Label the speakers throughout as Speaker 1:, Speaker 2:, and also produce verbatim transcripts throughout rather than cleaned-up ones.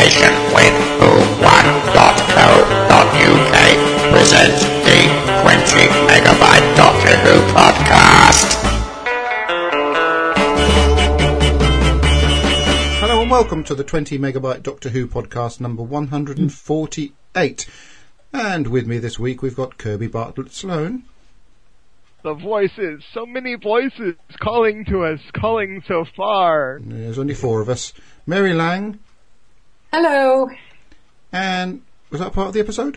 Speaker 1: association with who one dot co dot uk presents the twenty megabyte Doctor Who podcast.
Speaker 2: Hello and welcome to the twenty megabyte Doctor Who podcast number one hundred forty-eight. And with me this week we've got Kirby Bartlett Sloan.
Speaker 3: The voices, so many voices calling to us, calling so far.
Speaker 2: There's only four of us. Mary Lang.
Speaker 4: Hello.
Speaker 2: And was that part of the episode?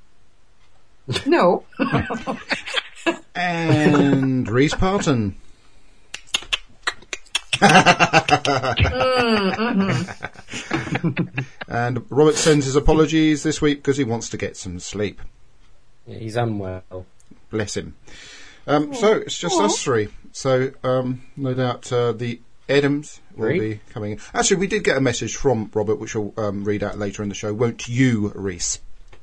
Speaker 4: No.
Speaker 2: And Rhys Parton.
Speaker 4: mm-hmm.
Speaker 2: And Robert sends his apologies this week because he wants to get some sleep.
Speaker 5: Yeah, he's unwell.
Speaker 2: Bless him. Um, so it's just us three. So um, no doubt uh, the Adams will
Speaker 5: Three?
Speaker 2: be coming in. Actually, we did get a message from Robert, which we'll um, read out later in the show. Won't you, Rhys?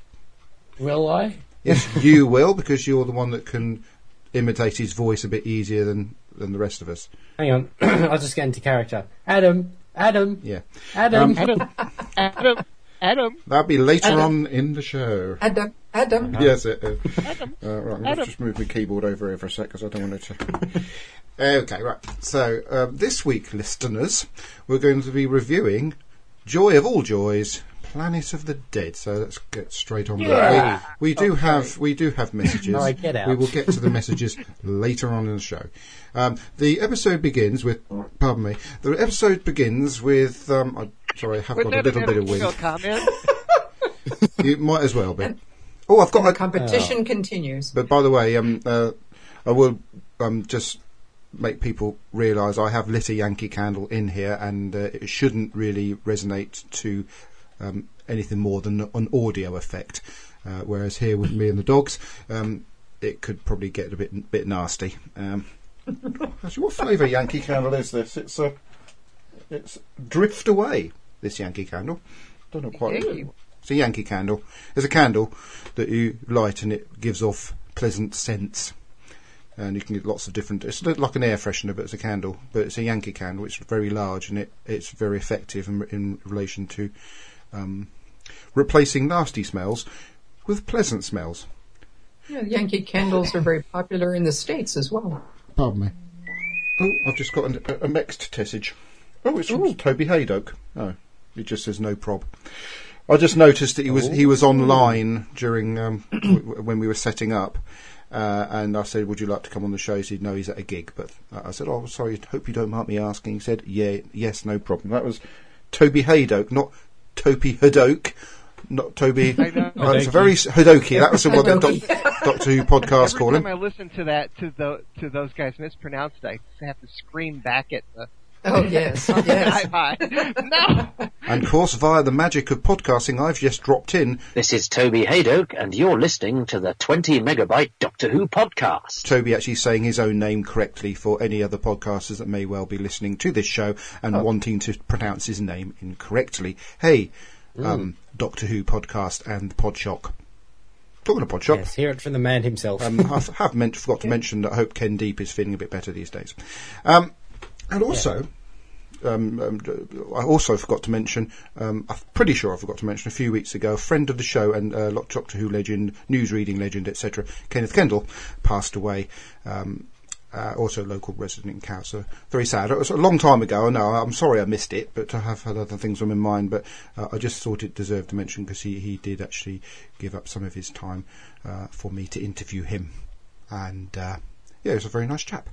Speaker 5: Will I?
Speaker 2: Yes, you will, because you're the one that can imitate his voice a bit easier than, than the rest of us.
Speaker 5: Hang on, I'll just get into character. Adam, Adam,
Speaker 2: Yeah.
Speaker 5: Adam.
Speaker 2: Um,
Speaker 3: Adam, Adam, Adam.
Speaker 2: That'll be later
Speaker 4: Adam.
Speaker 2: on in the show.
Speaker 4: Adam, Adam.
Speaker 2: Yes, it is.
Speaker 3: Adam.
Speaker 2: Uh, right,
Speaker 3: Adam.
Speaker 2: let's just move my keyboard over here for a sec because I don't want it to. Okay, right. So um, this week, listeners, we're going to be reviewing Joy of All Joys, Planet of the Dead. So let's get straight on with
Speaker 5: Yeah.
Speaker 2: it. We, we do
Speaker 5: Okay.
Speaker 2: have we do have messages.
Speaker 5: No, I get out.
Speaker 2: We will get to the messages later on in the show. Um, the episode begins with. Pardon me. The episode begins with. Um, I, sorry, I have
Speaker 3: Wasn't
Speaker 2: got a
Speaker 3: that
Speaker 2: little bit
Speaker 3: an
Speaker 2: of wind.
Speaker 3: email comment?
Speaker 2: You might as well be. Oh, I've got
Speaker 4: The
Speaker 2: a
Speaker 4: competition continues.
Speaker 2: But by the way, um, uh, I will um, just make people realise I have lit a Yankee Candle in here, and uh, it shouldn't really resonate to um, anything more than an audio effect. Uh, whereas here with me and the dogs, um, it could probably get a bit bit nasty. Um, actually, what flavour Yankee Candle is this? It's a, uh, it's Drift Away. This Yankee Candle, don't know quite.
Speaker 3: Yankee.
Speaker 2: It's a Yankee candle. It's a candle that you light and it gives off pleasant scents. And you can get lots of different... It's like an air freshener, but it's a candle. But it's a Yankee candle. It's very large and it, it's very effective in, in relation to um, replacing nasty smells with pleasant smells.
Speaker 4: Yeah, Yankee candles are very popular in the States as well.
Speaker 2: Pardon me. Oh, I've just got a, a next message. Oh, it's from Toby Haydock. Oh, it just says no prob. I just noticed that he was he was online during um, w- when we were setting up, uh, and I said, "Would you like to come on the show?" He said, "No, he's at a gig." But I said, "Oh, sorry, hope you don't mind me asking." He said, "Yeah, yes, no problem." That was Toby Haydock, not Toby Hadoke, not Toby.
Speaker 3: I know.
Speaker 2: Oh, it's a very Hadoke. That was the one that doc, Doctor Who podcast
Speaker 3: Every
Speaker 2: called
Speaker 3: time
Speaker 2: him.
Speaker 3: I listen to that, to the to those guys mispronounced it, I have to scream back at the
Speaker 4: Oh, yes, yes.
Speaker 3: iPod. No.
Speaker 2: And of course, via the magic of podcasting, I've just dropped in
Speaker 6: This is Toby Haydock, and you're listening to the twenty megabyte Doctor Who podcast.
Speaker 2: Toby actually saying his own name correctly for any other podcasters that may well be listening to this show and wanting to pronounce his name incorrectly. Hey, um, Doctor Who podcast and Podshock. Talking of Podshock,
Speaker 5: Yes, hear it from the man himself.
Speaker 2: um, I have meant, forgot to mention that I hope Ken Deep is feeling a bit better these days. Um, and also... Um, um, I also forgot to mention, um, I'm pretty sure I forgot to mention a few weeks ago, a friend of the show and uh, Doctor Who legend, newsreading legend, et cetera, Kenneth Kendall, passed away. Um, uh, also a local resident in Cowser. Very sad. It was a long time ago. I know. I'm sorry I missed it, but I have had other things on my mind. But uh, I just thought it deserved to mention because he, he did actually give up some of his time uh, for me to interview him. And uh, yeah, he was a very nice chap.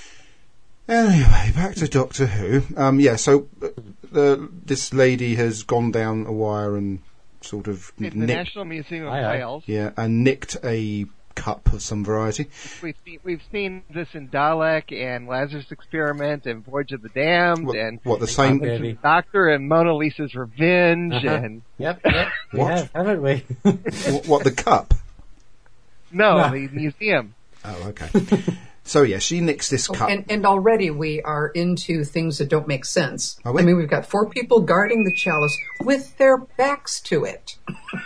Speaker 2: Anyway, back to Doctor Who. Um, yeah, so uh, this lady has gone down a wire and sort of
Speaker 3: It's the
Speaker 2: nicked,
Speaker 3: National Museum of
Speaker 5: Aye, aye.
Speaker 3: Wales.
Speaker 2: yeah, and nicked a cup of some variety.
Speaker 3: We've seen, we've seen this in Dalek and Lazarus Experiment and Voyage of the Damned
Speaker 2: What,
Speaker 3: and
Speaker 2: what the same?
Speaker 5: Yeah. Baby.
Speaker 3: Doctor and Mona Lisa's Revenge
Speaker 5: Uh-huh.
Speaker 3: and
Speaker 5: Yep, yep, we
Speaker 2: What?
Speaker 5: have, haven't we?
Speaker 2: what, what the cup?
Speaker 3: no,
Speaker 5: No.
Speaker 3: the museum.
Speaker 2: Oh, okay. So yeah, she nicks this cup.
Speaker 4: And, and already we are into things that don't make sense.
Speaker 2: Are we?
Speaker 4: I mean, we've got four people guarding the chalice with their backs to it.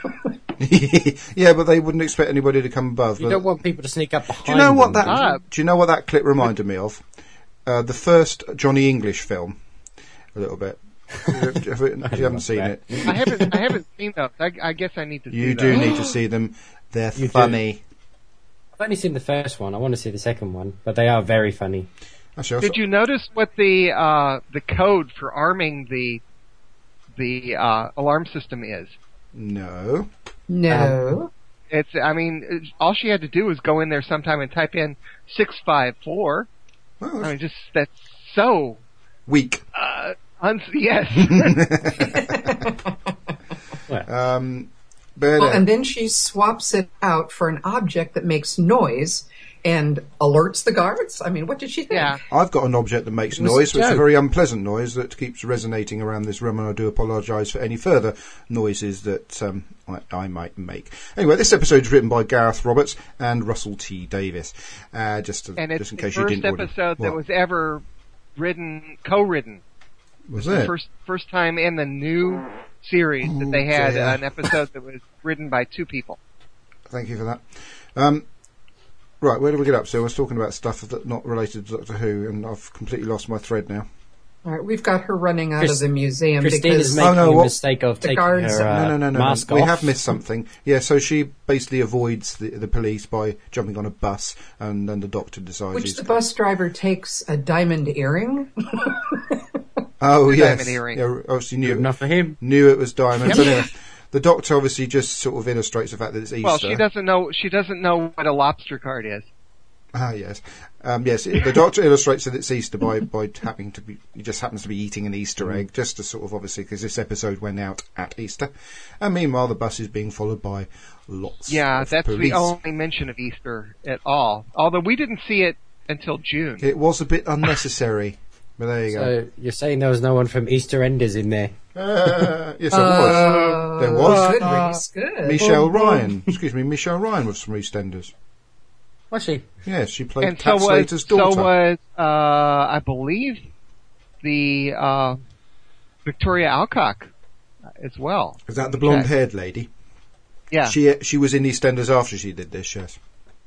Speaker 2: Yeah, but they wouldn't expect anybody to come above.
Speaker 5: You
Speaker 2: but-
Speaker 5: don't want people to sneak up behind
Speaker 2: do you know what
Speaker 5: them,
Speaker 2: that?
Speaker 5: do you?
Speaker 3: Ah.
Speaker 2: Do you know what that clip reminded me of? Uh, the first Johnny English film, a little bit. If you haven't seen it,
Speaker 3: I haven't. I haven't seen those. I, I guess I need to.
Speaker 2: you
Speaker 3: see
Speaker 2: do
Speaker 3: those.
Speaker 2: need to see them. They're
Speaker 5: You do.
Speaker 2: funny.
Speaker 5: I've only seen the first one. I want to see the second one, but they are very funny.
Speaker 2: Actually, I
Speaker 3: Did you notice what the uh, the code for arming the the uh, alarm system is?
Speaker 2: No.
Speaker 4: No.
Speaker 3: It's. I mean, it's, all she had to do was go in there sometime and type in six five four.
Speaker 2: Well,
Speaker 3: I
Speaker 2: that's
Speaker 3: mean, just that's so.
Speaker 2: weak.
Speaker 3: Uh, uns- yes.
Speaker 2: Um, but,
Speaker 4: Well,
Speaker 2: uh,
Speaker 4: and then she swaps it out for an object that makes noise and alerts the guards. I mean, what did she think?
Speaker 3: Yeah.
Speaker 2: I've got an object that makes
Speaker 5: It was
Speaker 2: noise,
Speaker 5: a
Speaker 2: but it's a
Speaker 5: joke.
Speaker 2: very unpleasant noise that keeps resonating around this room, and I do apologise for any further noises that um, I, I might make. Anyway, this episode is written by Gareth Roberts and Russell T Davis. Uh, just, to,
Speaker 3: And it's
Speaker 2: just in
Speaker 3: the
Speaker 2: case you
Speaker 3: first
Speaker 2: didn't already-
Speaker 3: episode that
Speaker 2: What?
Speaker 3: was ever written, co-written.
Speaker 2: Was
Speaker 3: The
Speaker 2: it?
Speaker 3: first first time in the new series that they had
Speaker 2: dear.
Speaker 3: an episode that was written by two people.
Speaker 2: Thank you for that. Um, right, where did we get up to? I was talking about stuff that not related to Doctor Who, and I've completely lost my thread now.
Speaker 4: All right, we've got her running out
Speaker 5: Chris-
Speaker 4: of the museum
Speaker 5: Christina's
Speaker 4: because
Speaker 5: making
Speaker 2: Oh, no,
Speaker 5: a
Speaker 2: what-
Speaker 5: mistake of
Speaker 4: The
Speaker 5: taking
Speaker 4: guards-
Speaker 5: her uh,
Speaker 2: no, no, no, no, no.
Speaker 5: mask
Speaker 2: We
Speaker 5: off.
Speaker 2: have missed something. Yeah, so she basically avoids the, the police by jumping on a bus, and then the Doctor decides
Speaker 4: which
Speaker 2: he's
Speaker 4: the bus driver takes a diamond earring.
Speaker 2: Oh,
Speaker 3: The
Speaker 2: yes.
Speaker 3: diamond earring.
Speaker 2: Yeah, obviously knew
Speaker 5: Good enough for him.
Speaker 2: knew it was diamonds.
Speaker 3: Yep.
Speaker 2: Anyway, the Doctor obviously just sort of illustrates the fact that it's Easter.
Speaker 3: Well, she doesn't know. She doesn't know what a lobster card is.
Speaker 2: Ah, yes. Um, yes, it- the Doctor illustrates that it's Easter by, by happening to be, he just happens to be eating an Easter egg, just to sort of obviously, because this episode went out at Easter. And meanwhile, the bus is being followed by lots
Speaker 3: Yeah,
Speaker 2: of
Speaker 3: that's
Speaker 2: police.
Speaker 3: the only mention of Easter at all. Although we didn't see it until June.
Speaker 2: It was a bit unnecessary, but there you go.
Speaker 5: So you're saying there was no one from Easter Enders in there?
Speaker 2: Uh, yes, there was. There was.
Speaker 4: Good, Reese, good.
Speaker 2: Michelle Ryan. Excuse me, Michelle Ryan was from EastEnders.
Speaker 5: Was she?
Speaker 2: Yes, she played
Speaker 3: And so
Speaker 2: Cat
Speaker 3: was
Speaker 2: Slater's
Speaker 3: so
Speaker 2: daughter.
Speaker 3: was uh, I believe the uh, Victoria Alcock as well.
Speaker 2: Is that the blonde-haired lady?
Speaker 3: Yeah.
Speaker 2: She she was in EastEnders after she did this, yes.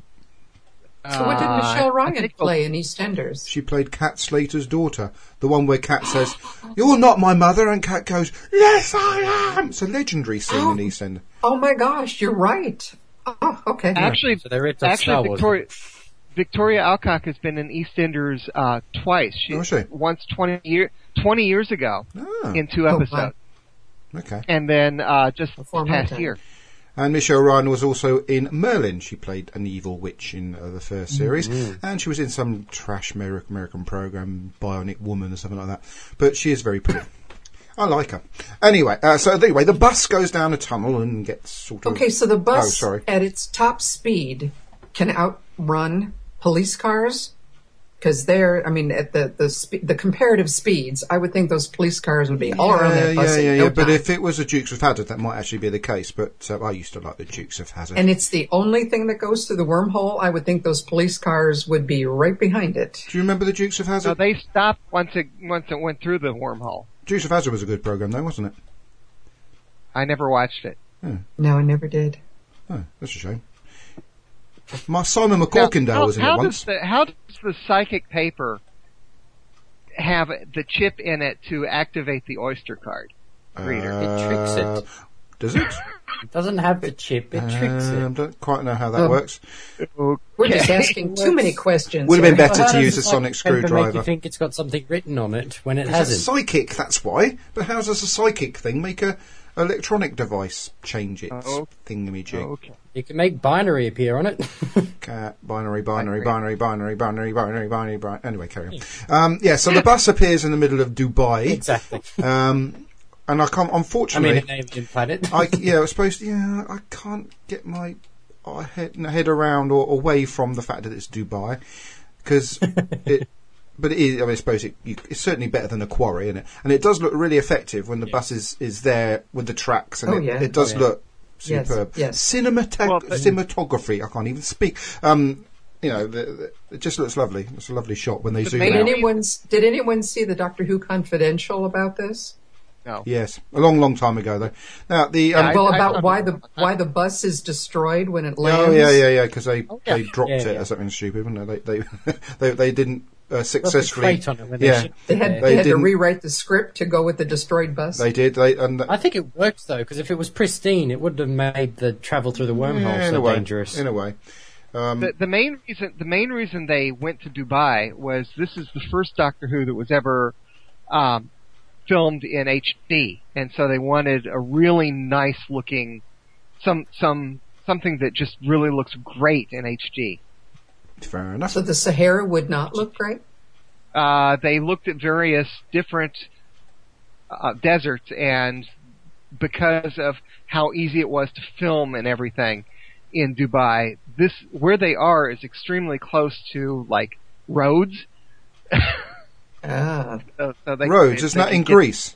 Speaker 4: So what did
Speaker 3: Uh,
Speaker 4: Michelle
Speaker 3: I
Speaker 4: Ryan
Speaker 3: think-
Speaker 4: play in EastEnders?
Speaker 2: She played Cat Slater's daughter. The one where Cat says, "You're not my mother," and Cat goes, "Yes, I am." It's a legendary scene in EastEnders.
Speaker 4: Oh my gosh, you're right. Oh, okay.
Speaker 3: Actually,
Speaker 5: So they ripped off Star
Speaker 3: actually,
Speaker 5: Wars.
Speaker 3: Victoria, Victoria Alcock has been in EastEnders uh, twice. She,
Speaker 2: Oh, is she?
Speaker 3: Once twenty year, twenty years ago
Speaker 2: Ah,
Speaker 3: in two
Speaker 4: Oh,
Speaker 3: episodes,
Speaker 2: okay.
Speaker 3: and then uh, just
Speaker 4: Before my
Speaker 3: past
Speaker 4: time.
Speaker 3: year.
Speaker 2: And Michelle Ryan was also in Merlin. She played an evil witch in uh, the first series. And she was in some trash Ameri- American program, Bionic Woman or something like that. But she is very pretty. I like her. Anyway, uh, so anyway, the bus goes down a tunnel and gets sort of...
Speaker 4: Okay, so the
Speaker 2: Oh,
Speaker 4: bus
Speaker 2: sorry.
Speaker 4: at its top speed can outrun police cars? Because they're, I mean, at the the, spe- the comparative speeds, I would think those police cars would be all around
Speaker 2: yeah,
Speaker 4: that bus
Speaker 2: yeah,
Speaker 4: in
Speaker 2: yeah,
Speaker 4: no
Speaker 2: yeah. But
Speaker 4: time.
Speaker 2: if it was the Dukes of Hazzard, that might actually be the case. But uh, I used to like the Dukes of Hazzard.
Speaker 4: And it's the only thing that goes through the wormhole, I would think those police cars would be right behind it.
Speaker 2: Do you remember the Dukes of Hazzard?
Speaker 3: So they stopped once it once it went through the wormhole.
Speaker 2: Dukes of Hazzard was a good program, though, wasn't it?
Speaker 3: I never watched it.
Speaker 4: No, I never did.
Speaker 2: Oh, that's a shame. My Simon
Speaker 3: Now,
Speaker 2: McCorkindale
Speaker 3: how,
Speaker 2: was in
Speaker 3: how
Speaker 2: it once.
Speaker 3: does the how does the psychic paper have the chip in it to activate the Oyster card reader?
Speaker 5: It tricks
Speaker 2: Uh,
Speaker 5: it.
Speaker 2: Does it?
Speaker 5: It doesn't have the chip. It tricks
Speaker 2: I
Speaker 5: it.
Speaker 2: don't quite know how that
Speaker 4: Oh.
Speaker 2: works.
Speaker 4: We're just asking too many questions.
Speaker 2: Would have been
Speaker 4: here.
Speaker 2: better
Speaker 5: How
Speaker 2: to
Speaker 5: does
Speaker 2: use
Speaker 5: the
Speaker 2: a sonic
Speaker 5: psychic paper Make
Speaker 2: screwdriver.
Speaker 5: you think it's got something written on it when it
Speaker 2: It's a
Speaker 5: hasn't?
Speaker 2: psychic, that's why. But how does a psychic thing make a electronic device change its
Speaker 3: Oh.
Speaker 2: thingamajig?
Speaker 3: Okay.
Speaker 5: You can make binary appear on it.
Speaker 2: Cat, binary, binary,
Speaker 3: Binary.
Speaker 2: binary, binary, binary, binary, binary, binary. Anyway, carry on. Um, yeah, so the bus appears in the middle of Dubai.
Speaker 5: Exactly.
Speaker 2: Um, and I can't,
Speaker 5: I
Speaker 2: unfortunately,
Speaker 5: mean, an alien planet.
Speaker 2: I, yeah, I was supposed to, yeah, I can't get my uh, head, head around or away from the fact that it's Dubai. Because it, but it is, I mean, I suppose it, you, it's certainly better than a quarry, isn't it? And it does look really effective when the bus is, is there with the tracks, and
Speaker 4: Oh,
Speaker 2: it,
Speaker 4: yeah.
Speaker 2: it does
Speaker 5: Oh, yeah.
Speaker 2: look
Speaker 4: Yes,
Speaker 2: superb.
Speaker 4: yes.
Speaker 2: Cinemata-
Speaker 3: Well, but-
Speaker 2: cinematography, I can't even speak. Um, you know, the, the, it just looks lovely. It's a lovely shot when they
Speaker 3: The
Speaker 2: zoom
Speaker 3: main
Speaker 4: Did
Speaker 2: out.
Speaker 4: anyone, did anyone see the Doctor Who Confidential about this?
Speaker 3: No.
Speaker 2: Yes, a long, long time ago though. Now the um,
Speaker 3: I-
Speaker 4: Well,
Speaker 3: I
Speaker 4: about
Speaker 3: thought-
Speaker 4: why the why the bus is destroyed when it lands.
Speaker 2: oh yeah, yeah, yeah, because they
Speaker 3: Oh, yeah.
Speaker 2: they dropped
Speaker 5: Yeah,
Speaker 2: it
Speaker 5: yeah.
Speaker 2: or something stupid, wasn't it? They they they, they didn't uh, successfully.
Speaker 5: Crate on it when they
Speaker 2: Yeah,
Speaker 5: shipped
Speaker 4: They
Speaker 5: it
Speaker 4: had
Speaker 5: there.
Speaker 4: they,
Speaker 2: They
Speaker 4: had to
Speaker 2: didn't-
Speaker 4: rewrite the script to go with the destroyed bus.
Speaker 2: they did. They and
Speaker 5: I think it works though, because if it was pristine, it would have made the travel through the wormhole
Speaker 2: yeah, in a
Speaker 5: so
Speaker 2: way,
Speaker 5: dangerous.
Speaker 2: in a way. Um,
Speaker 3: The, the main reason the main reason they went to Dubai was this is the first Doctor Who that was ever um, filmed in H D, and so they wanted a really nice looking some some something that just really looks great in H D.
Speaker 2: fair enough.
Speaker 4: So the Sahara would not look great?
Speaker 3: Uh, they looked at various different uh, deserts, and because of how easy it was to film and everything in Dubai, this where they are is extremely close to like roads.
Speaker 4: Ah.
Speaker 3: so, so they,
Speaker 2: Rhodes,
Speaker 3: they-
Speaker 2: isn't
Speaker 3: they
Speaker 2: that
Speaker 3: can
Speaker 2: in
Speaker 3: get-
Speaker 2: Greece?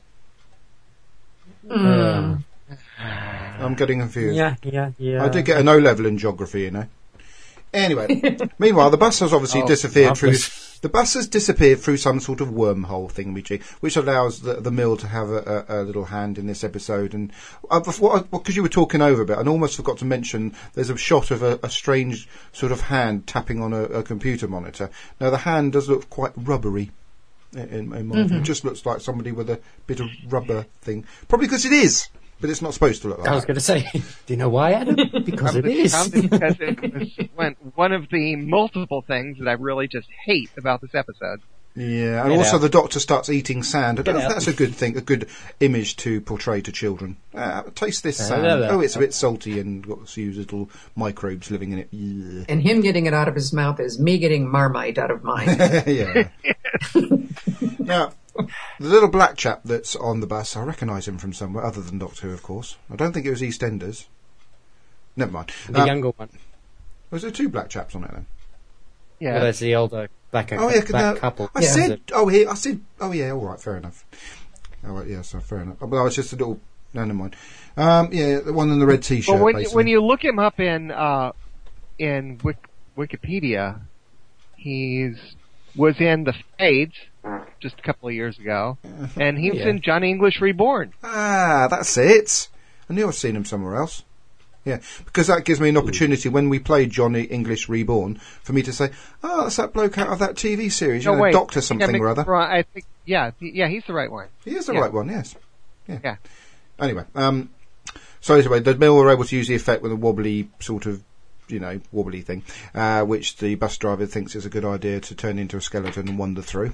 Speaker 4: Mm.
Speaker 2: I'm getting confused.
Speaker 5: Yeah, yeah, yeah.
Speaker 2: I did get an O level in geography, you know. Anyway, meanwhile, the bus has obviously
Speaker 5: Oh,
Speaker 2: disappeared
Speaker 5: marvellous.
Speaker 2: through. The bus has disappeared through some sort of wormhole thingamajig, which allows the, the mill to have a, a, a little hand in this episode. And uh, before, because you were talking over a bit, I almost forgot to mention there's a shot of a, a strange sort of hand tapping on a, a computer monitor. Now the hand does look quite rubbery. In, in my view. It just looks like somebody with a bit of rubber thing. Probably because it is, but it's not supposed to look like
Speaker 5: I was
Speaker 2: that.
Speaker 5: going to say, do you know why, Adam? Because it is.
Speaker 3: Probably because it was one, one of the multiple things that I really just hate about this episode.
Speaker 2: Yeah, and
Speaker 5: Get
Speaker 2: also
Speaker 5: out.
Speaker 2: the Doctor starts eating sand. I don't know if
Speaker 5: out.
Speaker 2: that's a good thing, a good image to portray to children. Uh, taste this
Speaker 5: Uh,
Speaker 2: sand.
Speaker 5: no, no.
Speaker 2: Oh, it's a bit salty and got a few little microbes living in it. Yeah.
Speaker 4: And him getting it out of his mouth is me getting Marmite out of mine.
Speaker 2: yeah. Now, the little black chap that's on the bus, I recognise him from somewhere other than Doctor Who, of course. I don't think it was EastEnders. Never mind.
Speaker 5: The
Speaker 2: Um,
Speaker 5: younger one.
Speaker 2: was there two black chaps on it then?
Speaker 3: Yeah.
Speaker 5: Well, there's the older black,
Speaker 2: Oh yeah,
Speaker 5: black
Speaker 2: no,
Speaker 5: couple.
Speaker 2: I
Speaker 4: Yeah.
Speaker 2: said. Oh here, I said. Oh yeah, all right, fair enough. All right, yeah, so fair enough. Well, it's just a little. No, never mind. Um, yeah, the one in the red T-shirt.
Speaker 3: Well, when you,
Speaker 2: basically.
Speaker 3: when you look him up in uh, in Wik- Wikipedia, he's was in the Fades just a couple of years ago, and he was
Speaker 5: Yeah.
Speaker 3: in Johnny English Reborn.
Speaker 2: Ah, that's it. I knew I'd seen him somewhere else. Yeah, because that gives me an opportunity when we play Johnny English Reborn for me to say, "Oh, that's that bloke out of that T V series, you
Speaker 3: No,
Speaker 2: know,
Speaker 3: wait,
Speaker 2: Doctor
Speaker 3: I think
Speaker 2: something
Speaker 3: I'm
Speaker 2: or other."
Speaker 3: wrong. I think, yeah, he- yeah, he's the right one.
Speaker 2: He is the
Speaker 3: Yeah.
Speaker 2: right one, yes. Yeah.
Speaker 3: Yeah.
Speaker 2: Anyway, um, so anyway, the mill were able to use the effect with a wobbly sort of, you know, wobbly thing, uh, which the bus driver thinks is a good idea to turn into a skeleton and wander through.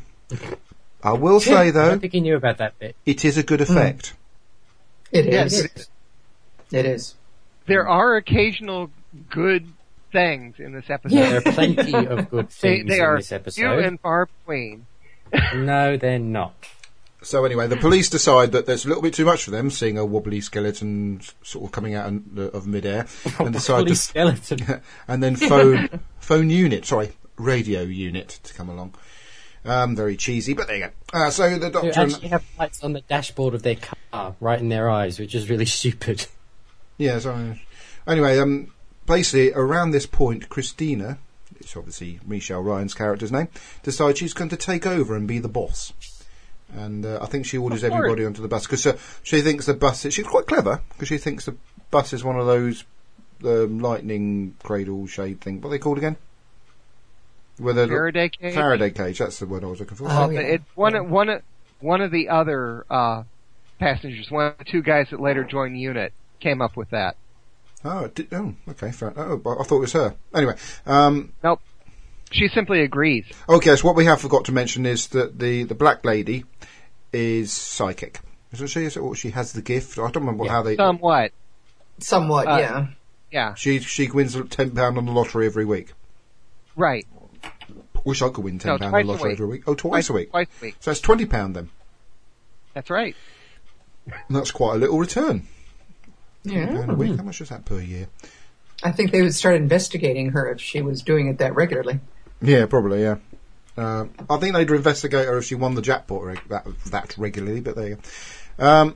Speaker 2: I will say
Speaker 5: I
Speaker 2: though,
Speaker 5: don't think he knew about that bit.
Speaker 2: it is a good effect.
Speaker 4: It
Speaker 3: Yes,
Speaker 4: is.
Speaker 3: it is.
Speaker 4: It is.
Speaker 3: There are occasional good things in this episode.
Speaker 5: There are plenty of good
Speaker 3: They,
Speaker 5: things
Speaker 3: they
Speaker 5: in
Speaker 3: are
Speaker 5: this
Speaker 3: few
Speaker 5: episode.
Speaker 3: and far between.
Speaker 5: No, they're not.
Speaker 2: So anyway, the police decide that there's a little bit too much for them, seeing a wobbly skeleton sort of coming out of, of midair, and decide
Speaker 5: Fully
Speaker 2: to
Speaker 5: skeleton.
Speaker 2: and then phone phone unit, sorry, radio unit to come along. Um, very cheesy, but there you go. Uh, so the
Speaker 5: Who
Speaker 2: doctor,
Speaker 5: actually
Speaker 2: and,
Speaker 5: have lights on the dashboard of their car, right in their eyes, which is really stupid.
Speaker 2: yeah. So anyway, um, basically around this point, Christina, it's obviously Michelle Ryan's character's name, decides she's going to take over and be the boss. And uh, I think she orders
Speaker 3: Of course.
Speaker 2: everybody onto the bus because uh, she thinks the bus. She's quite clever because she thinks the bus is one of those um, lightning cradle shade thing. What are they called again? Where the
Speaker 3: Faraday cage.
Speaker 2: Faraday cage. That's the word I was looking for.
Speaker 4: Oh, yeah.
Speaker 3: It's one of one of one of the other uh, passengers, one of the two guys that later joined the unit, came up with that.
Speaker 2: Oh, it did, oh, okay, fair. Oh, but I thought it was her. Anyway, um,
Speaker 3: Nope. She simply agrees.
Speaker 2: okay. So what we have forgot to mention is that the the black lady is psychic. Isn't she? Is it, or she has the gift? I don't remember
Speaker 5: Yeah.
Speaker 2: how they.
Speaker 3: Somewhat.
Speaker 4: Somewhat,
Speaker 3: Uh,
Speaker 4: yeah.
Speaker 3: Yeah.
Speaker 2: She she wins ten pound on the lottery every week.
Speaker 3: Right.
Speaker 2: Wish I could win ten
Speaker 3: No,
Speaker 2: pound
Speaker 3: twice
Speaker 2: on the
Speaker 3: a
Speaker 2: lottery
Speaker 3: week.
Speaker 2: every week. Oh, twice a week.
Speaker 3: Twice a week.
Speaker 2: So it's twenty pound then.
Speaker 3: That's right.
Speaker 2: And that's quite a little return.
Speaker 4: Yeah.
Speaker 2: Pound a week. How much is that per year?
Speaker 4: I think they would start investigating her if she was doing it that regularly.
Speaker 2: Yeah, probably. Yeah. Uh, I think they'd investigate her if she won the jackpot reg- that that regularly. But there you go. Um,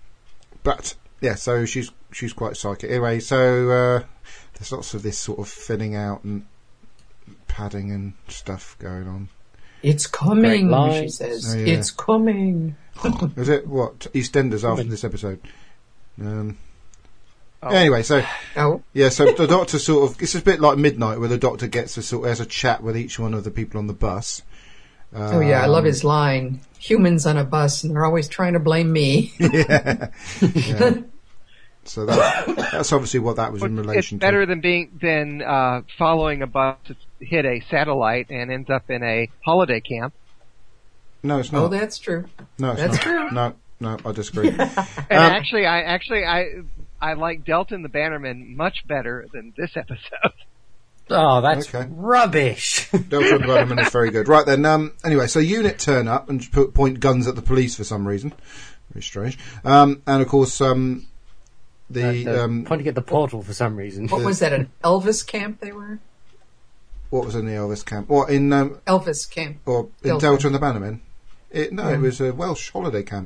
Speaker 2: but yeah, so she's she's quite psychic. Anyway, so uh, there's lots of this sort of thinning out and padding and stuff going on.
Speaker 4: It's coming,
Speaker 5: Great
Speaker 4: she
Speaker 5: lines.
Speaker 4: says.
Speaker 2: Oh, yeah.
Speaker 4: It's coming.
Speaker 2: Is it what EastEnders after this episode? Um,
Speaker 3: Oh.
Speaker 2: Anyway, so
Speaker 4: Oh,
Speaker 2: yeah, so the doctor sort of it's a bit like Midnight, where the doctor gets a sort of has a chat with each one of the people on the bus,
Speaker 4: Oh yeah, I love his line. Humans on a bus, and they're always trying to blame me.
Speaker 2: yeah. yeah. So that, that's obviously what that was in
Speaker 3: It's
Speaker 2: relation
Speaker 3: better
Speaker 2: to.
Speaker 3: than being than uh, following a bus to hit a satellite and ends up in a holiday camp.
Speaker 2: No, it's
Speaker 4: Oh,
Speaker 2: not.
Speaker 4: that's true.
Speaker 2: no, it's
Speaker 4: that's
Speaker 2: not.
Speaker 4: true.
Speaker 2: No, no, I disagree.
Speaker 3: And
Speaker 2: Um,
Speaker 3: actually, I actually I I like Delta and the Bannerman much better than this episode.
Speaker 5: Oh, that's
Speaker 2: Okay.
Speaker 5: rubbish.
Speaker 2: Delta and the Bannerman is very good. Right then, um, anyway, so unit turn up and put, point guns at the police for some reason. Very strange. Um, and of course, um, the,
Speaker 5: Uh,
Speaker 2: um,
Speaker 5: pointing at the portal for some reason.
Speaker 4: What was that? An Elvis camp they were?
Speaker 2: what was in the Elvis camp? Or in, um,
Speaker 4: Elvis camp.
Speaker 2: or in
Speaker 4: Delta.
Speaker 2: Delta and the Bannermen? It, no,
Speaker 4: Yeah.
Speaker 2: it was a Welsh holiday camp.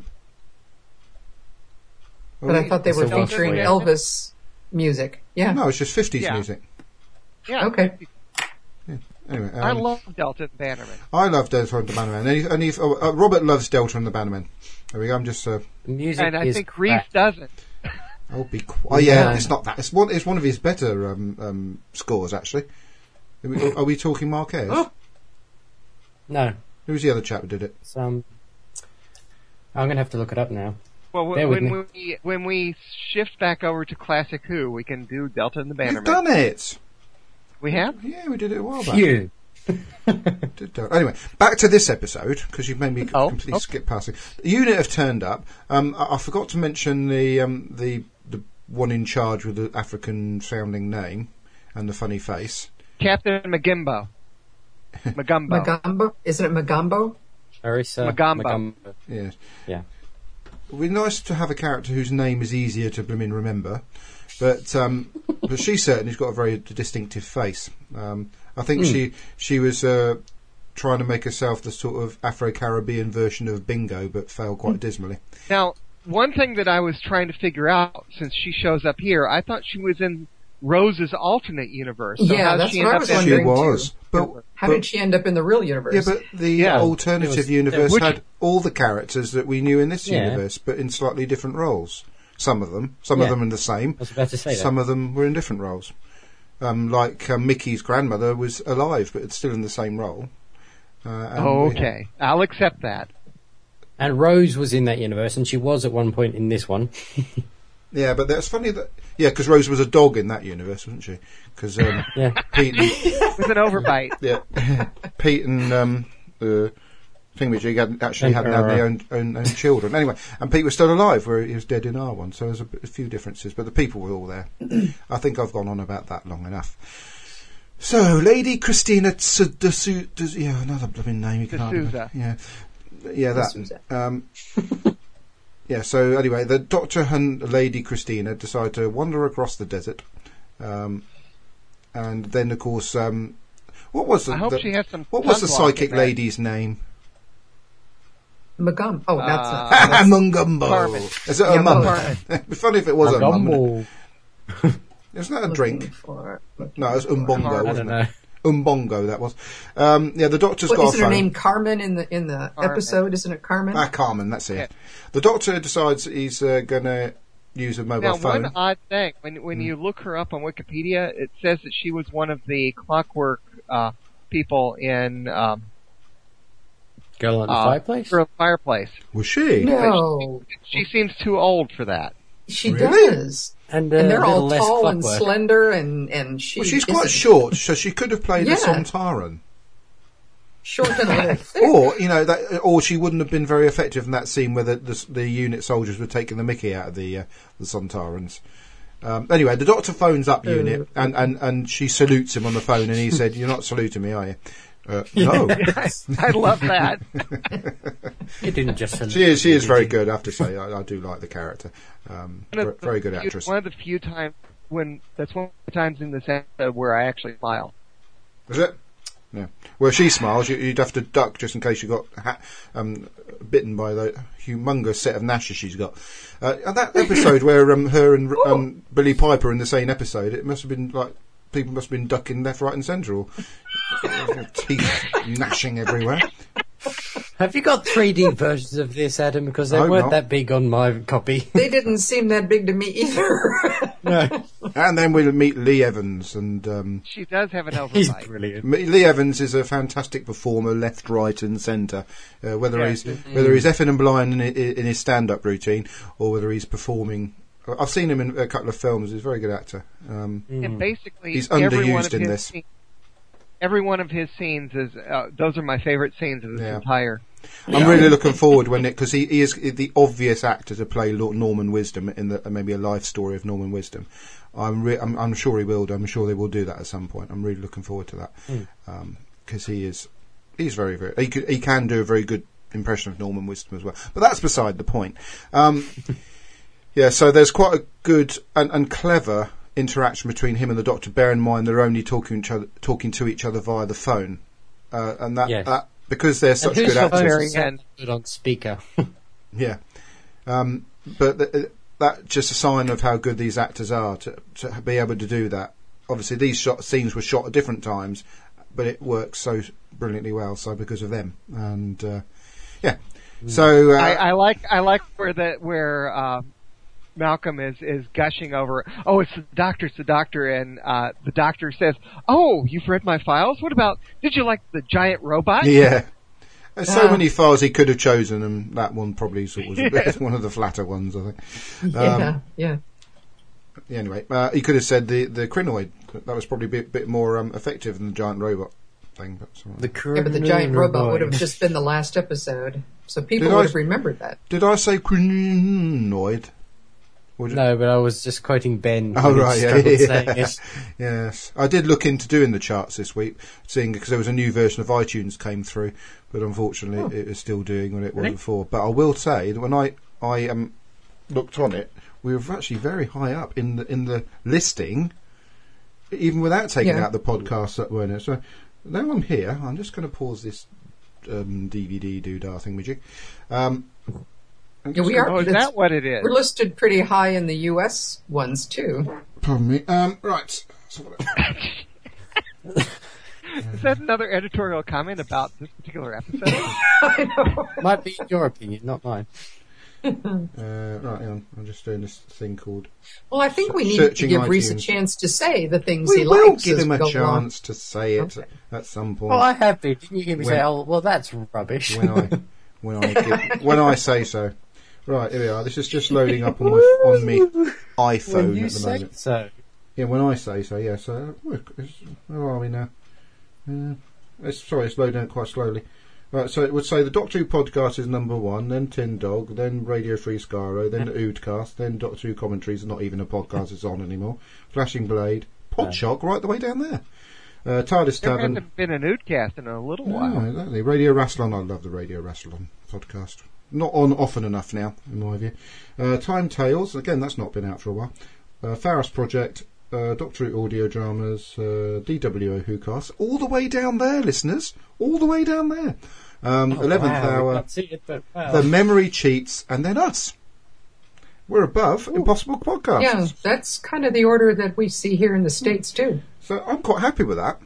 Speaker 4: But I thought they
Speaker 5: It's
Speaker 4: were
Speaker 5: a Welsh
Speaker 4: featuring
Speaker 5: one.
Speaker 4: Elvis music. Yeah.
Speaker 2: No, it's just fifties
Speaker 3: Yeah.
Speaker 2: music.
Speaker 3: Yeah.
Speaker 4: Okay.
Speaker 2: Anyway, um,
Speaker 3: I love Delta and Bannerman.
Speaker 2: I love Delta and the Bannermen. And, he, and he, oh, uh, Robert loves Delta and the Bannermen. There we go. I'm just. Uh,
Speaker 5: The music
Speaker 3: And I
Speaker 5: is
Speaker 3: think Reese
Speaker 5: crap.
Speaker 3: doesn't.
Speaker 2: I'll be. Qu- oh yeah,
Speaker 5: Yeah.
Speaker 2: it's not that. It's one. It's one of his better um, um, scores actually. Are we, are we talking Marquez?
Speaker 5: Oh. No,
Speaker 2: Who was the other chap who did it?
Speaker 5: it's, um, I'm going to have to look it up now.
Speaker 3: Well,
Speaker 5: Bear with
Speaker 3: when
Speaker 5: me.
Speaker 3: we when we shift back over to Classic Who, we can do Delta and the
Speaker 2: We've
Speaker 3: Bannerman.
Speaker 2: done it.
Speaker 3: We have.
Speaker 2: Yeah, we did it a while back.
Speaker 5: Phew.
Speaker 2: Did do- Anyway, back to this episode because you've made me
Speaker 3: Oh,
Speaker 2: completely
Speaker 3: oh.
Speaker 2: skip past it. The unit have turned up. Um, I, I forgot to mention the um, the the one in charge with the African sounding name and the funny face.
Speaker 3: Captain Magimbo. Magumbo.
Speaker 4: Magambo? Isn't it Magambo?
Speaker 5: Marissa
Speaker 3: Magambo.
Speaker 5: Magambo.
Speaker 2: Yes.
Speaker 5: Yeah.
Speaker 2: It would be nice to have a character whose name is easier to blooming remember, but um, but she certainly's got a very distinctive face. Um, I think
Speaker 5: Mm.
Speaker 2: she she was uh, trying to make herself the sort of Afro-Caribbean version of Bingo, but failed quite dismally.
Speaker 3: Now, one thing that I was trying to figure out since she shows up here, I thought she was in Rose's alternate universe. So
Speaker 4: Yeah,
Speaker 3: how did
Speaker 4: that's
Speaker 3: she
Speaker 4: what
Speaker 3: end
Speaker 4: I
Speaker 3: up
Speaker 4: was
Speaker 3: in-
Speaker 2: She
Speaker 4: wondering
Speaker 2: was,
Speaker 4: too.
Speaker 2: but
Speaker 4: How
Speaker 2: but-
Speaker 4: did she end up in the real universe?
Speaker 2: Yeah, but the
Speaker 3: Yeah.
Speaker 2: alternative
Speaker 5: It was-
Speaker 2: universe
Speaker 3: which-
Speaker 2: had all the characters that we knew in this
Speaker 5: Yeah.
Speaker 2: universe, but in slightly different roles. Some of them, some of
Speaker 5: Yeah.
Speaker 2: them in the same.
Speaker 5: I was about to say that.
Speaker 2: Some of them were in different roles. Um, like um, Mickey's grandmother was alive, but it's still in the same role. Uh, and
Speaker 3: Oh,
Speaker 2: we-
Speaker 3: okay. I'll accept that.
Speaker 5: And Rose was in that universe, and she was at one point in this one.
Speaker 2: Yeah, but that's funny that yeah, because Rose was a dog in that universe, wasn't she? Because um,
Speaker 5: Yeah.
Speaker 2: Pete, and,
Speaker 3: With an overbite.
Speaker 2: yeah, Pete and um, uh, Thingamajig hadn't actually hadn't had their own, own own children. Anyway, and Pete was still alive, where he was dead in R one. So there's a, bit- a few differences, but the people were all there. I think I've gone on about that long enough. So, Lady Christina D'Souza, yeah, another blooming name you can hardly-
Speaker 3: D'Souza.
Speaker 2: yeah, yeah, that.
Speaker 4: D'Souza.
Speaker 2: Um, yeah. So anyway, the Doctor and Lady Christina decide to wander across the desert, um, and then of course, um, what was the,
Speaker 3: I hope
Speaker 2: the-
Speaker 3: she has some
Speaker 2: what was the
Speaker 3: sunblock in
Speaker 2: psychic
Speaker 3: that.
Speaker 2: lady's name?
Speaker 4: Magum. Oh, that's
Speaker 3: Uh,
Speaker 4: not. That's,
Speaker 2: Mungumbo.
Speaker 3: Carmen.
Speaker 2: Is it
Speaker 4: Yeah,
Speaker 2: a mum?
Speaker 4: Carmen.
Speaker 2: It'd be funny if it was a mum.
Speaker 5: Gumbo.
Speaker 2: Isn't that a
Speaker 4: looking
Speaker 2: drink?
Speaker 4: for-
Speaker 2: No, it's umbongo,
Speaker 3: Carmen.
Speaker 5: I
Speaker 2: wasn't
Speaker 5: don't
Speaker 2: it?
Speaker 5: know.
Speaker 2: Umbongo, that was. Um, yeah, the Doctor's
Speaker 4: What,
Speaker 2: got a
Speaker 4: isn't her
Speaker 2: phone.
Speaker 4: name Carmen in the in the
Speaker 3: Carmen.
Speaker 4: episode? Isn't it Carmen?
Speaker 2: Ah, Carmen, that's it.
Speaker 3: Yeah.
Speaker 2: The Doctor decides that he's uh, going to use a mobile
Speaker 3: Now,
Speaker 2: phone.
Speaker 3: one odd thing, when when you look her up on Wikipedia, it says that she was one of the clockwork uh, people in um,
Speaker 5: Girl on the
Speaker 3: uh,
Speaker 5: Fireplace?
Speaker 3: Girl on the Fireplace.
Speaker 2: Was she?
Speaker 4: No,
Speaker 3: She seems too old for that.
Speaker 4: she
Speaker 2: Really?
Speaker 4: does.
Speaker 5: And, uh,
Speaker 4: And they're
Speaker 5: a little
Speaker 4: all
Speaker 5: less
Speaker 4: tall and
Speaker 5: clockwork.
Speaker 4: slender, and and she.
Speaker 2: Well, she's quite
Speaker 4: isn't
Speaker 2: short, so she could have played
Speaker 4: Yeah.
Speaker 2: a Sontaran.
Speaker 4: short and a little thick.
Speaker 2: Or, you know, that, or she wouldn't have been very effective in that scene where the, the, the unit soldiers were taking the mickey out of the uh, the Sontarans. Um, anyway, the Doctor phones up Unit, and, and, and she salutes him on the phone, and he said, "You're not saluting me, are you?" Uh, no.
Speaker 3: I love that.
Speaker 5: You didn't just...
Speaker 2: She is. She is very good. I have to say, I, I do like the character. Um,
Speaker 3: One
Speaker 2: ver-
Speaker 3: of the
Speaker 2: very good
Speaker 3: few-
Speaker 2: actress.
Speaker 3: One of the few times when that's one of the times in this episode where I actually smile.
Speaker 2: Is it? Yeah. Well, she smiles. You, you'd have to duck just in case you got ha- um, bitten by the humongous set of gnashes she's got. Uh, and that episode where um, her and um, Billy Piper in the same episode, it must have been like people must have been ducking left, right, and centre, or teeth gnashing everywhere.
Speaker 5: Have you got three D versions of this, Adam? Because they
Speaker 2: I hope
Speaker 5: weren't
Speaker 2: not.
Speaker 5: that big on my copy.
Speaker 4: They didn't seem that big to me either.
Speaker 5: No.
Speaker 2: And then we'll meet Lee Evans, and um,
Speaker 3: She does have an
Speaker 5: He's
Speaker 3: oversight.
Speaker 5: brilliant.
Speaker 2: Lee Evans is a fantastic performer, left, right, and centre. Uh, whether
Speaker 3: Yeah.
Speaker 2: he's whether he's effing and blind in, in his stand-up routine, or whether he's performing. I've seen him in a couple of films. He's a very good actor. Um,
Speaker 3: And basically,
Speaker 2: He's
Speaker 3: every one
Speaker 2: underused
Speaker 3: of
Speaker 2: in
Speaker 3: his
Speaker 2: this.
Speaker 3: scenes- every one of his scenes is. Uh, those are my favorite scenes of this
Speaker 2: Yeah.
Speaker 3: entire.
Speaker 2: I'm really looking forward when it because he, he is the obvious actor to play Lord Norman Wisdom in the maybe a life story of Norman Wisdom. I'm, re- I'm I'm sure he will. do. I'm sure they will do that at some point. I'm really looking forward to that because um, he is he's very very he could, he can do a very good impression of Norman Wisdom as well. But that's beside the point. Um, yeah, so there's quite a good and, and clever interaction between him and the Doctor. Bear in mind they're only talking each other talking to each other via the phone, uh, and that,
Speaker 5: Yes.
Speaker 2: that because they're such
Speaker 5: who's
Speaker 2: good actors.
Speaker 3: very end.
Speaker 5: Good on speaker.
Speaker 2: Yeah, um, but th- that's just a sign of how good these actors are to, to be able to do that. Obviously, these shot scenes were shot at different times, but it works so brilliantly well. So because of them, and uh, yeah, so uh,
Speaker 3: I, I like I like where the where uh, Malcolm is is gushing over. Oh, it's the doctor, it's the doctor, and uh, the doctor says, "Oh, you've read my files. What about? Did you like the giant robot?"
Speaker 2: yeah. There's so
Speaker 4: Ah.
Speaker 2: many files he could have chosen, and that one probably sort of was a bit, one of the flatter ones, I think. Um,
Speaker 4: Yeah, yeah.
Speaker 2: Anyway, uh, he could have said the the crinoid. That was probably a bit, bit more um, effective than the giant robot thing. But, so-
Speaker 5: The
Speaker 4: Yeah, but the giant robot would have
Speaker 5: Crinoid.
Speaker 4: just been the last episode, so people
Speaker 2: Did I-
Speaker 4: would have remembered that.
Speaker 2: Did I say crinoid? Or did-
Speaker 5: No, but I was just quoting Ben.
Speaker 2: Oh,
Speaker 5: when he
Speaker 2: right, yeah,
Speaker 5: struggled
Speaker 2: yeah.
Speaker 5: saying it.
Speaker 2: Yes, I did look into doing the charts this week, seeing because there was a new version of iTunes came through, but unfortunately it is still doing what it was
Speaker 5: Really?
Speaker 2: before. But I will say that when I I um, looked on it, we were actually very high up in the in the listing, even without taking
Speaker 4: Yeah.
Speaker 2: out the podcasts that were in it. So now I'm here. I'm just going to pause this um, D V D doodah thingamajig. Um, I'm
Speaker 4: Yeah,
Speaker 2: just
Speaker 4: we
Speaker 2: gonna-
Speaker 4: are.
Speaker 3: Oh, is
Speaker 4: It's-
Speaker 3: that what it is?
Speaker 4: We're listed pretty high in the U S ones too.
Speaker 2: Pardon me. Um, right. So what-
Speaker 3: Is that another editorial comment about this particular episode?
Speaker 4: I know.
Speaker 5: Might be your opinion, not mine.
Speaker 2: Uh, right, hang on. I'm just doing this thing called.
Speaker 4: Well, I think we need
Speaker 2: Searching
Speaker 4: to give Reese a
Speaker 2: iTunes.
Speaker 4: chance to say the things
Speaker 2: We
Speaker 4: he
Speaker 2: will
Speaker 4: likes
Speaker 2: give
Speaker 4: as
Speaker 2: him
Speaker 4: we
Speaker 2: a
Speaker 4: go
Speaker 2: chance
Speaker 4: along.
Speaker 2: to say it
Speaker 4: Okay.
Speaker 2: at some point
Speaker 5: Well, I have been. Didn't you hear me
Speaker 2: When-
Speaker 5: say, oh, well, that's rubbish?
Speaker 2: when I when I give, when I say so. Right, here we are. This is just loading up on my on me iPhone
Speaker 5: when you
Speaker 2: at the
Speaker 5: say
Speaker 2: moment.
Speaker 5: so.
Speaker 2: Yeah, when I say so. Yeah. So look, it's, where are we now? Uh, it's, sorry, it's loading up quite slowly. Right, so it would say the Doctor Who podcast is number one, then Tin Dog, then Radio Free Scarrow, then the Oodcast, then Doctor Who commentaries. Not even a podcast is on anymore. Flashing Blade, Podshock, right the way down there. Uh, TARDIS
Speaker 3: There
Speaker 2: Tavern.
Speaker 3: hasn't been an Oodcast in a little
Speaker 2: Oh,
Speaker 3: while.
Speaker 2: exactly. Radio Rassilon. I love the Radio Rassilon podcast. Not on often enough now, in my view. Uh, Time Tales. Again, that's not been out for a while. Uh, Faros Project. Uh, Doctor Who audio dramas. Uh, D W O Whocast. All the way down there, listeners. All the way down there. Um,
Speaker 5: Oh,
Speaker 2: eleventh
Speaker 5: wow,
Speaker 2: hour.
Speaker 5: we can't see it, but wow.
Speaker 2: The Memory Cheats, and then us. We're above Impossible Podcasts.
Speaker 4: Yeah, that's kind of the order that we see here in the States too.
Speaker 2: So I'm quite happy with that.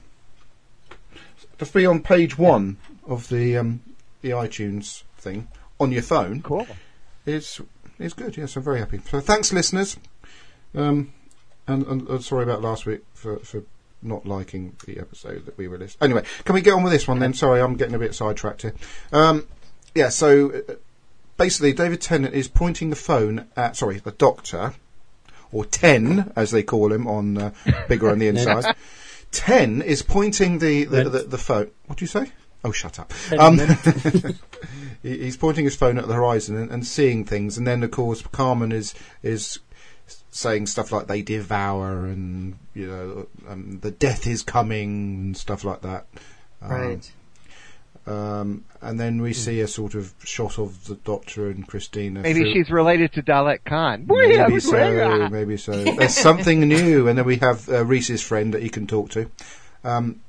Speaker 2: To be on page one of the um, the iTunes thing on your phone
Speaker 3: Cool.
Speaker 2: is is good. Yes, I'm very happy. So thanks, listeners. Um, and, and uh, sorry about last week for, for not liking the episode that we released. Anyway, can we get on with this one then? Sorry, I'm getting a bit sidetracked here. Um, yeah, so uh, basically, David Tennant is pointing the phone at sorry, the Doctor, or Ten as they call him on uh, Bigger on the Inside. Ten is pointing the the, the, the phone. What do you say? Oh, shut up. Um, he- he's pointing his phone at the horizon and, and seeing things, and then of course Carmen is is saying stuff like they devour and you know um, the death is coming and stuff like that. Um,
Speaker 4: Right.
Speaker 2: Um, and then we see a sort of shot of the Doctor and Christina.
Speaker 3: Maybe
Speaker 2: through-
Speaker 3: she's related to Dalek Khan.
Speaker 2: Maybe so, maybe so. There's something new, and then we have uh, Reese's friend that he can talk to. Um,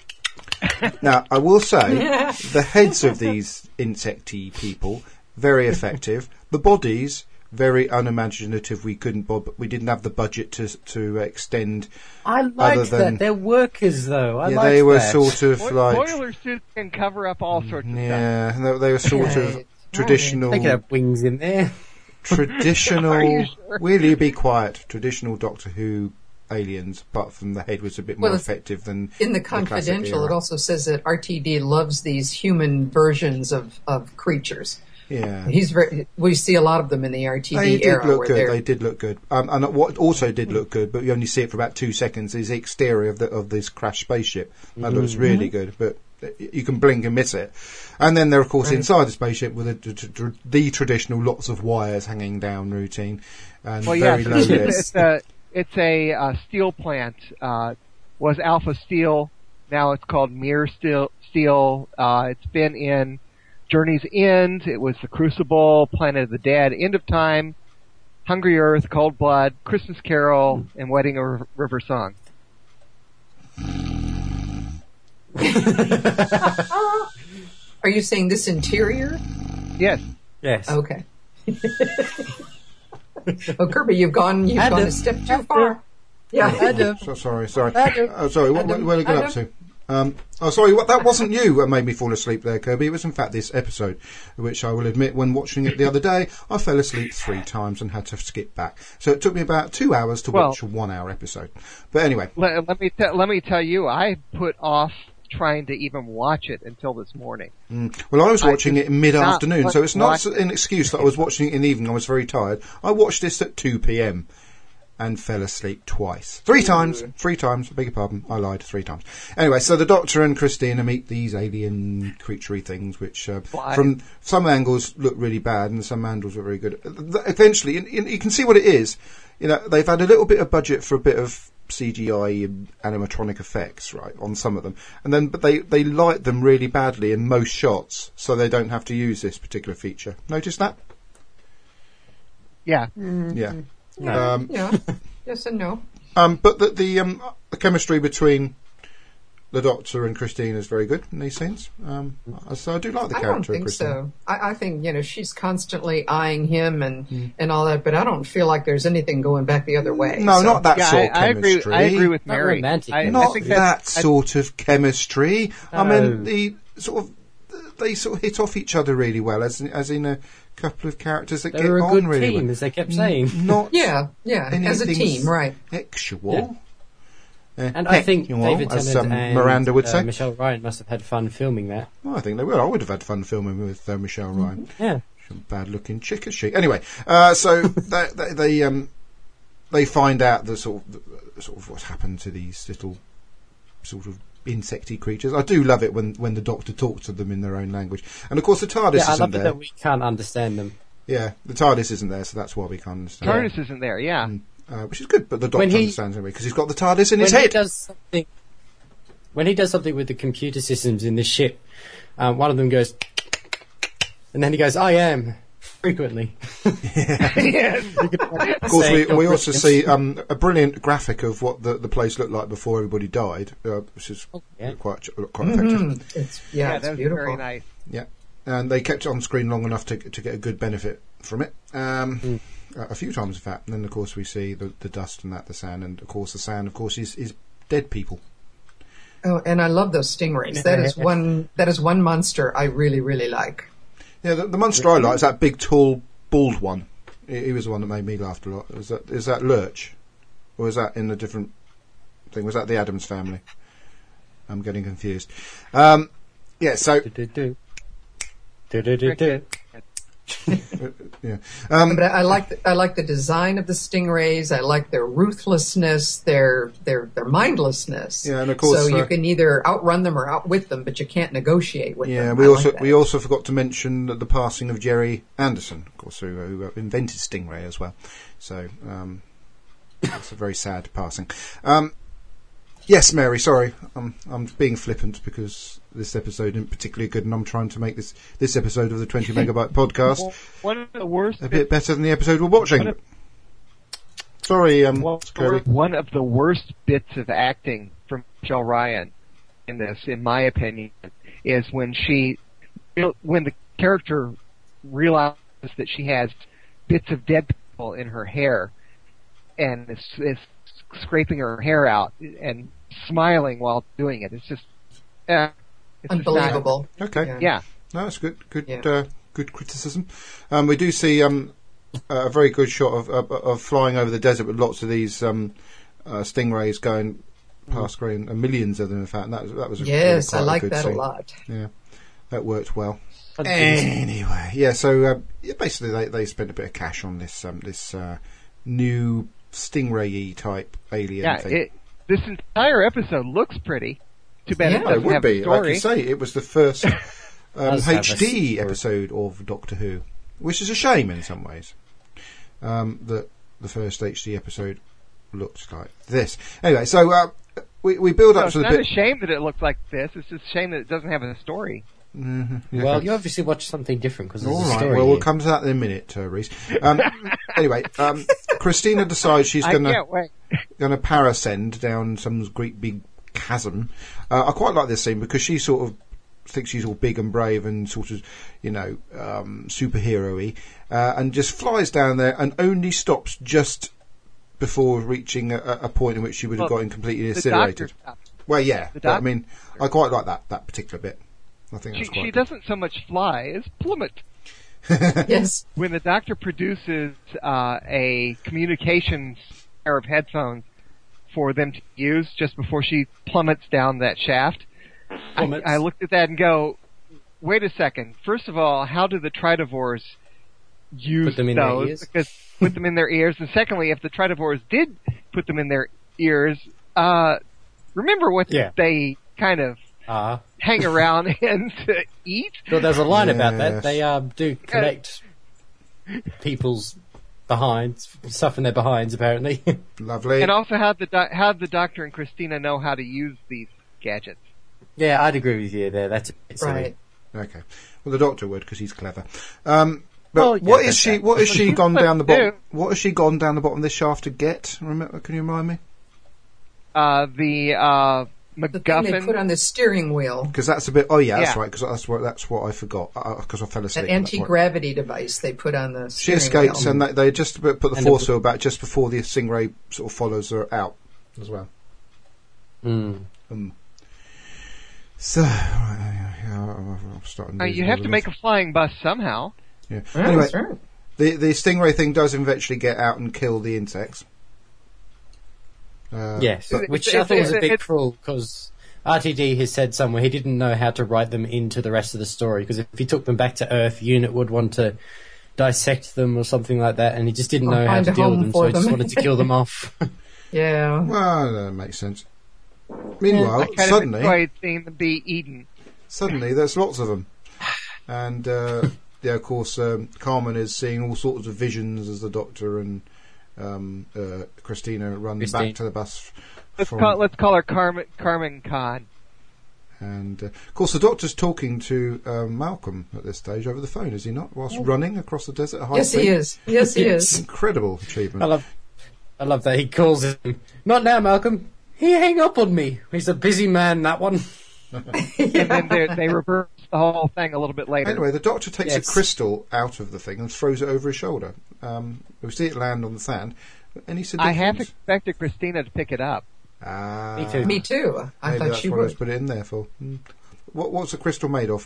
Speaker 2: now, I will say, the heads of these insecty people, very effective. The bodies, very unimaginative. We couldn't, bo- we didn't have the budget to to extend.
Speaker 5: I
Speaker 2: Other
Speaker 5: liked
Speaker 2: than-
Speaker 5: that. They're workers, though. I
Speaker 2: yeah,
Speaker 5: liked
Speaker 2: they were
Speaker 5: that.
Speaker 2: sort of
Speaker 3: Bo-
Speaker 2: like,
Speaker 3: boiler suits can cover up all sorts of stuff.
Speaker 2: yeah, they, they were sort of
Speaker 4: Right,
Speaker 2: traditional.
Speaker 5: They could have wings in there.
Speaker 2: traditional.
Speaker 3: Are you sure?
Speaker 2: Will you be quiet? Traditional Doctor Who aliens, apart from the head was a bit more
Speaker 4: Well, it's-
Speaker 2: effective than
Speaker 4: In the
Speaker 2: classic
Speaker 4: Confidential,
Speaker 2: era.
Speaker 4: it also says that R T D loves these human versions of, of creatures.
Speaker 2: Yeah.
Speaker 4: He's very. We see a lot of them in the R T D
Speaker 2: They did
Speaker 4: era.
Speaker 2: look
Speaker 4: where
Speaker 2: good.
Speaker 4: they're-
Speaker 2: They did look good. Um, and what also did look good, but you only see it for about two seconds, is the exterior of the of this crashed spaceship. That looks really good, but you can blink and miss it. And then they're of course
Speaker 4: Right.
Speaker 2: inside the spaceship with a, t- t- t- the traditional lots of wires hanging down routine and
Speaker 3: Well, yeah,
Speaker 2: very
Speaker 3: so
Speaker 2: low
Speaker 3: it's,
Speaker 2: lit.
Speaker 3: it's a it's a uh, steel plant. Uh, was Alpha Steel. Now it's called Mir Steel. Steel. Uh, it's been in Journey's End. It was the Crucible, Planet of the Dead, End of Time, Hungry Earth, Cold Blood, Christmas Carol, and Wedding of River Song.
Speaker 4: Are you saying this interior?
Speaker 3: Yes.
Speaker 5: Yes.
Speaker 4: Okay. Oh, Kirby, you've gone. You've
Speaker 5: Adam.
Speaker 4: gone a step too far. Yeah.
Speaker 5: Adam.
Speaker 2: So, sorry, sorry.
Speaker 5: Adam.
Speaker 2: Uh, sorry, what, what,
Speaker 4: Adam,
Speaker 2: what did I get up
Speaker 4: Adam.
Speaker 2: to? Um, oh, sorry, what, that wasn't you that made me fall asleep there, Kirby. It was, in fact, this episode, which I will admit, when watching it the other day, I fell asleep three times and had to skip back. So it took me about two hours to
Speaker 3: Well-
Speaker 2: watch a one-hour episode. But anyway,
Speaker 3: Let, let me te- let me tell you, I put off trying to even watch it until this morning.
Speaker 2: mm, well, I was
Speaker 3: I
Speaker 2: watching
Speaker 3: just
Speaker 2: it in mid-afternoon,
Speaker 3: not
Speaker 2: so it's not
Speaker 3: watch
Speaker 2: an excuse that I was watching it in the evening. I was very tired. I watched this at two p.m. and fell asleep twice. Three times. Three times. I beg your pardon. I lied three times. Anyway, so the Doctor and Christina meet these alien creaturey things, which uh,
Speaker 3: Fly.
Speaker 2: from some angles look really bad and some angles look very good. Th- Eventually, and- and you can see what it is. You know, they've had a little bit of budget for a bit of C G I and animatronic effects, right, on some of them. And then, but they, they light them really badly in most shots, so they don't have to use this particular feature. Notice that?
Speaker 3: Yeah.
Speaker 2: Yeah.
Speaker 5: No.
Speaker 2: Um,
Speaker 4: Yeah. Yes and no.
Speaker 2: Um, but the the, um, the chemistry between the Doctor and Christine is very good in these scenes. Um, so I do like the
Speaker 4: I don't
Speaker 2: character of
Speaker 4: think
Speaker 2: Christine.
Speaker 4: so. I, I think you know she's constantly eyeing him and
Speaker 2: Hmm.
Speaker 4: and all that, but I don't feel like there's anything going back the other way.
Speaker 2: No,
Speaker 4: so.
Speaker 2: not that
Speaker 3: Yeah,
Speaker 2: sort
Speaker 3: I,
Speaker 2: of
Speaker 3: I agree.
Speaker 2: chemistry.
Speaker 3: I agree with
Speaker 5: Not
Speaker 3: Mary.
Speaker 5: romantic
Speaker 3: I, I
Speaker 2: Not
Speaker 3: think
Speaker 2: that
Speaker 3: that's- I-
Speaker 2: sort of chemistry. I
Speaker 5: No.
Speaker 2: mean, the sort of they sort of hit off each other really well, as in, as in a couple of characters that
Speaker 5: They
Speaker 2: get
Speaker 5: were a
Speaker 2: on
Speaker 5: good
Speaker 2: really
Speaker 5: team,
Speaker 2: well.
Speaker 5: as they kept saying.
Speaker 2: Not
Speaker 4: Yeah, yeah. As a
Speaker 2: anything
Speaker 4: team, right?
Speaker 2: sexual. Uh,
Speaker 5: And I think
Speaker 2: sexual,
Speaker 5: David
Speaker 2: as
Speaker 5: Tennant
Speaker 2: um,
Speaker 5: and
Speaker 2: Miranda would
Speaker 5: uh,
Speaker 2: say.
Speaker 5: Michelle Ryan must have had fun filming that.
Speaker 2: Well, I think they will. I would have had fun filming with uh, Michelle Ryan.
Speaker 5: Yeah.
Speaker 2: Bad looking chick is she? Anyway, uh, so they, they, they um they find out the sort of the, sort of what's happened to these little sort of insecty creatures. I do love it when, when the Doctor talks to them in their own language, and of course the TARDIS
Speaker 5: Yeah, I
Speaker 2: isn't
Speaker 5: love it
Speaker 2: there.
Speaker 5: that we can't understand them.
Speaker 2: Yeah, the TARDIS isn't there, so that's why we can't understand.
Speaker 3: TARDIS isn't there. Yeah.
Speaker 2: Uh, which is good, but the Doctor
Speaker 5: When he-
Speaker 2: understands anyway because he's got the TARDIS in
Speaker 5: When
Speaker 2: his
Speaker 5: he
Speaker 2: head.
Speaker 5: does something, when he does something with the computer systems in the ship, um, one of them goes, and then he goes, "I am," frequently.
Speaker 3: Yes.
Speaker 2: Of course, we, we also see um, a brilliant graphic of what the, the place looked like before everybody died, uh, which is
Speaker 5: yeah.
Speaker 2: quite quite effective.
Speaker 4: Mm, it's yeah,
Speaker 3: Yeah,
Speaker 4: it's
Speaker 3: that was
Speaker 4: beautiful.
Speaker 3: very nice.
Speaker 2: Yeah, and they kept it on screen long enough to to get a good benefit from it. Um, a, a few times, in fact. And then, of course, we see the, the dust and that, the sand, and of course, the sand, of course, is, is dead people.
Speaker 4: Oh, and I love those stingrays. That is one. That is one monster I really, really like.
Speaker 2: Yeah, the, the monster I like is that big, tall, bald one. He, he was the one that made me laugh a lot. Is that is that Lurch, or is that in a different thing? Was that the Addams Family? I'm getting confused. Um, yeah, so
Speaker 5: Do-do-do. Do-do-do-do.
Speaker 2: yeah. Um,
Speaker 4: But I, I like the, I like the design of the stingrays. I like their ruthlessness, their their their mindlessness.
Speaker 2: Yeah, and of course,
Speaker 4: so you
Speaker 2: uh,
Speaker 4: can either outrun them or outwit them, but you can't negotiate with
Speaker 2: Yeah,
Speaker 4: them.
Speaker 2: we
Speaker 4: I
Speaker 2: also
Speaker 4: like that.
Speaker 2: we also forgot to mention the passing of Jerry Anderson, of course, who, who invented Stingray as well. So um, it's a very sad passing. Um, yes, Mary. Sorry, I'm I'm being flippant because this episode isn't particularly good, and I'm trying to make this this episode of the twenty megabyte podcast
Speaker 3: Well, one of the worst
Speaker 2: a bit better than the episode we're watching. Sorry, um, Kirby.
Speaker 3: one of the worst bits of acting from Michelle Ryan in this, in my opinion, is when she, when the character realizes that she has bits of dead people in her hair, and is, is scraping her hair out and smiling while doing it. It's just, uh, it's just not-
Speaker 4: Unbelievable.
Speaker 2: Okay.
Speaker 4: Yeah.
Speaker 3: yeah.
Speaker 2: No, that's good. Good,
Speaker 4: Yeah.
Speaker 2: uh, good criticism. Um, we do see um, a very good shot of, of of flying over the desert with lots of these um, uh, stingrays going past screen, and millions of them, in fact. And that was, that was a,
Speaker 4: Yes,
Speaker 2: really
Speaker 4: I
Speaker 2: quite
Speaker 4: like
Speaker 2: a good
Speaker 4: that
Speaker 2: scene.
Speaker 4: a lot.
Speaker 2: Yeah, that worked well.
Speaker 5: I didn't-
Speaker 2: Anyway, yeah. So uh, yeah, basically, they they spent a bit of cash on this um, this uh, new stingray-y type alien
Speaker 3: Yeah,
Speaker 2: thing.
Speaker 3: it, this entire episode looks pretty. Too bad
Speaker 4: Yeah.
Speaker 3: it
Speaker 2: Oh, it
Speaker 3: doesn't
Speaker 2: would
Speaker 3: have
Speaker 2: be,
Speaker 3: a story.
Speaker 2: like you say, it was the first um,
Speaker 5: Does have a
Speaker 2: H D
Speaker 5: story.
Speaker 2: episode of Doctor Who, which is a shame in some ways. Um, that the first H D episode looked like this. Anyway, so uh, we we build
Speaker 3: No,
Speaker 2: up
Speaker 3: it's
Speaker 2: to the
Speaker 3: not a
Speaker 2: bit.
Speaker 3: shame that it looks like this. It's just a shame that it doesn't have a story.
Speaker 2: Yeah.
Speaker 5: Well, you obviously watched something different because there's
Speaker 2: All
Speaker 5: a
Speaker 2: right.
Speaker 5: story
Speaker 2: Well, we'll
Speaker 5: here.
Speaker 2: come to that in a minute, uh, Reese. Um, anyway, um, Christina decides she's
Speaker 3: I
Speaker 2: going to
Speaker 3: can't wait.
Speaker 2: going to parascend down some great big chasm. Uh, I quite like this scene because she sort of thinks she's all big and brave and sort of, you know, um, superhero-y, uh, and just flies down there and only stops just before reaching a, a point in which she would have
Speaker 3: Well,
Speaker 2: gotten completely
Speaker 3: The
Speaker 2: incinerated.
Speaker 3: doctor stopped.
Speaker 2: Well, yeah,
Speaker 3: the
Speaker 2: but, I
Speaker 3: doc-
Speaker 2: mean, I quite like that that particular bit. I think
Speaker 3: She,
Speaker 2: that's quite
Speaker 3: she
Speaker 2: good.
Speaker 3: doesn't so much fly as plummet.
Speaker 4: Yes.
Speaker 3: When the doctor produces uh, a communications pair of headphones for them to use just before she plummets down that shaft, I,
Speaker 5: Plummets.
Speaker 3: I looked at that and go, wait a second. First of all, how do the Tridivores use
Speaker 5: Put them in their
Speaker 3: those?
Speaker 5: ears?
Speaker 3: Because put them in their ears. And secondly, if the Tridivores did put them in their ears, uh, remember what
Speaker 5: Yeah.
Speaker 3: they kind of
Speaker 5: Ah.
Speaker 3: hang around and to eat?
Speaker 5: Well, there's a line about
Speaker 2: Yes.
Speaker 5: that. They uh, do collect people's behinds, stuff in their behinds, apparently.
Speaker 2: Lovely.
Speaker 3: And also, how the doc- how the doctor and Christina know how to use these gadgets.
Speaker 5: Yeah, I'd agree with you there. That's a bit silly.
Speaker 4: Right.
Speaker 2: Okay. Well, the doctor would because he's clever. Um, but
Speaker 5: Well, yeah,
Speaker 2: what is
Speaker 5: that's
Speaker 2: she?
Speaker 5: that.
Speaker 2: What has she
Speaker 3: She's
Speaker 2: gone
Speaker 3: clever
Speaker 2: down the bottom?
Speaker 3: too.
Speaker 2: What has she gone down the bottom of this shaft to get? Remember? Can you remind me?
Speaker 3: Uh, the uh,
Speaker 4: The thing they put
Speaker 3: MacGuffin.
Speaker 4: on the steering wheel,
Speaker 2: Because that's a bit. Oh yeah, that's
Speaker 3: Yeah.
Speaker 2: right. Because that's what that's what I forgot. Because I fell asleep.
Speaker 4: an
Speaker 2: at that point.
Speaker 4: anti-gravity device they put on the
Speaker 2: She
Speaker 4: steering
Speaker 2: escapes,
Speaker 4: wheel.
Speaker 2: and they, they just put the
Speaker 5: And
Speaker 2: force
Speaker 5: the-
Speaker 2: field back just before the stingray sort of follows her out as well.
Speaker 5: Mm.
Speaker 2: Um, so yeah, I'm starting.
Speaker 3: Uh, you
Speaker 2: losing
Speaker 3: have
Speaker 2: all
Speaker 3: to
Speaker 2: of
Speaker 3: make
Speaker 2: this.
Speaker 3: a flying bus somehow.
Speaker 2: Yeah.
Speaker 4: Yeah,
Speaker 2: Anyway,
Speaker 4: that's right.
Speaker 2: the the stingray thing does eventually get out and kill the insects. Uh,
Speaker 5: Yes,
Speaker 3: It-
Speaker 5: which
Speaker 3: it-
Speaker 5: I thought was a
Speaker 3: it-
Speaker 5: bit
Speaker 3: it-
Speaker 5: cruel because R T D has said somewhere he didn't know how to write them into the rest of the story because if he took them back to Earth, UNIT would want to dissect them or something like that, and he just didn't
Speaker 4: Or
Speaker 5: know how
Speaker 4: find
Speaker 5: to
Speaker 4: a
Speaker 5: deal with
Speaker 4: home
Speaker 5: them, so
Speaker 4: for
Speaker 5: he just
Speaker 4: them.
Speaker 5: wanted to kill them off.
Speaker 4: Yeah.
Speaker 2: Well, that makes sense. Meanwhile,
Speaker 3: I kind
Speaker 2: suddenly,
Speaker 3: of enjoyed seeing them be eaten.
Speaker 2: suddenly there's lots of them, and uh, yeah, of course, um, Carmen is seeing all sorts of visions as the Doctor and um, uh, Christina run
Speaker 5: Christine.
Speaker 2: back to the bus.
Speaker 3: Let's
Speaker 2: from-
Speaker 3: call let's call her Carmen Carmen Khan.
Speaker 2: And uh, of course, the Doctor's talking to um, Malcolm at this stage over the phone, is he not? Whilst running across the desert at high
Speaker 4: Yes,
Speaker 2: speed.
Speaker 4: he is. Yes, he
Speaker 5: Yes.
Speaker 4: is.
Speaker 2: Incredible
Speaker 5: I
Speaker 2: achievement.
Speaker 5: love, I love that he calls him. Not now, Malcolm. He hang up on me. He's a busy man. That one.
Speaker 3: And then they they reverse the whole thing a little bit later.
Speaker 2: Anyway, the Doctor takes
Speaker 5: Yes.
Speaker 2: a crystal out of the thing and throws it over his shoulder. Um, we see it land on the sand. Any suggestions?
Speaker 3: I half expected Christina to pick it up.
Speaker 2: Ah,
Speaker 5: Me too.
Speaker 4: Me too. I
Speaker 2: Maybe
Speaker 4: thought
Speaker 2: that's
Speaker 4: she
Speaker 2: what I was
Speaker 4: would.
Speaker 2: put it in there for. Hmm. What, what's the crystal made of?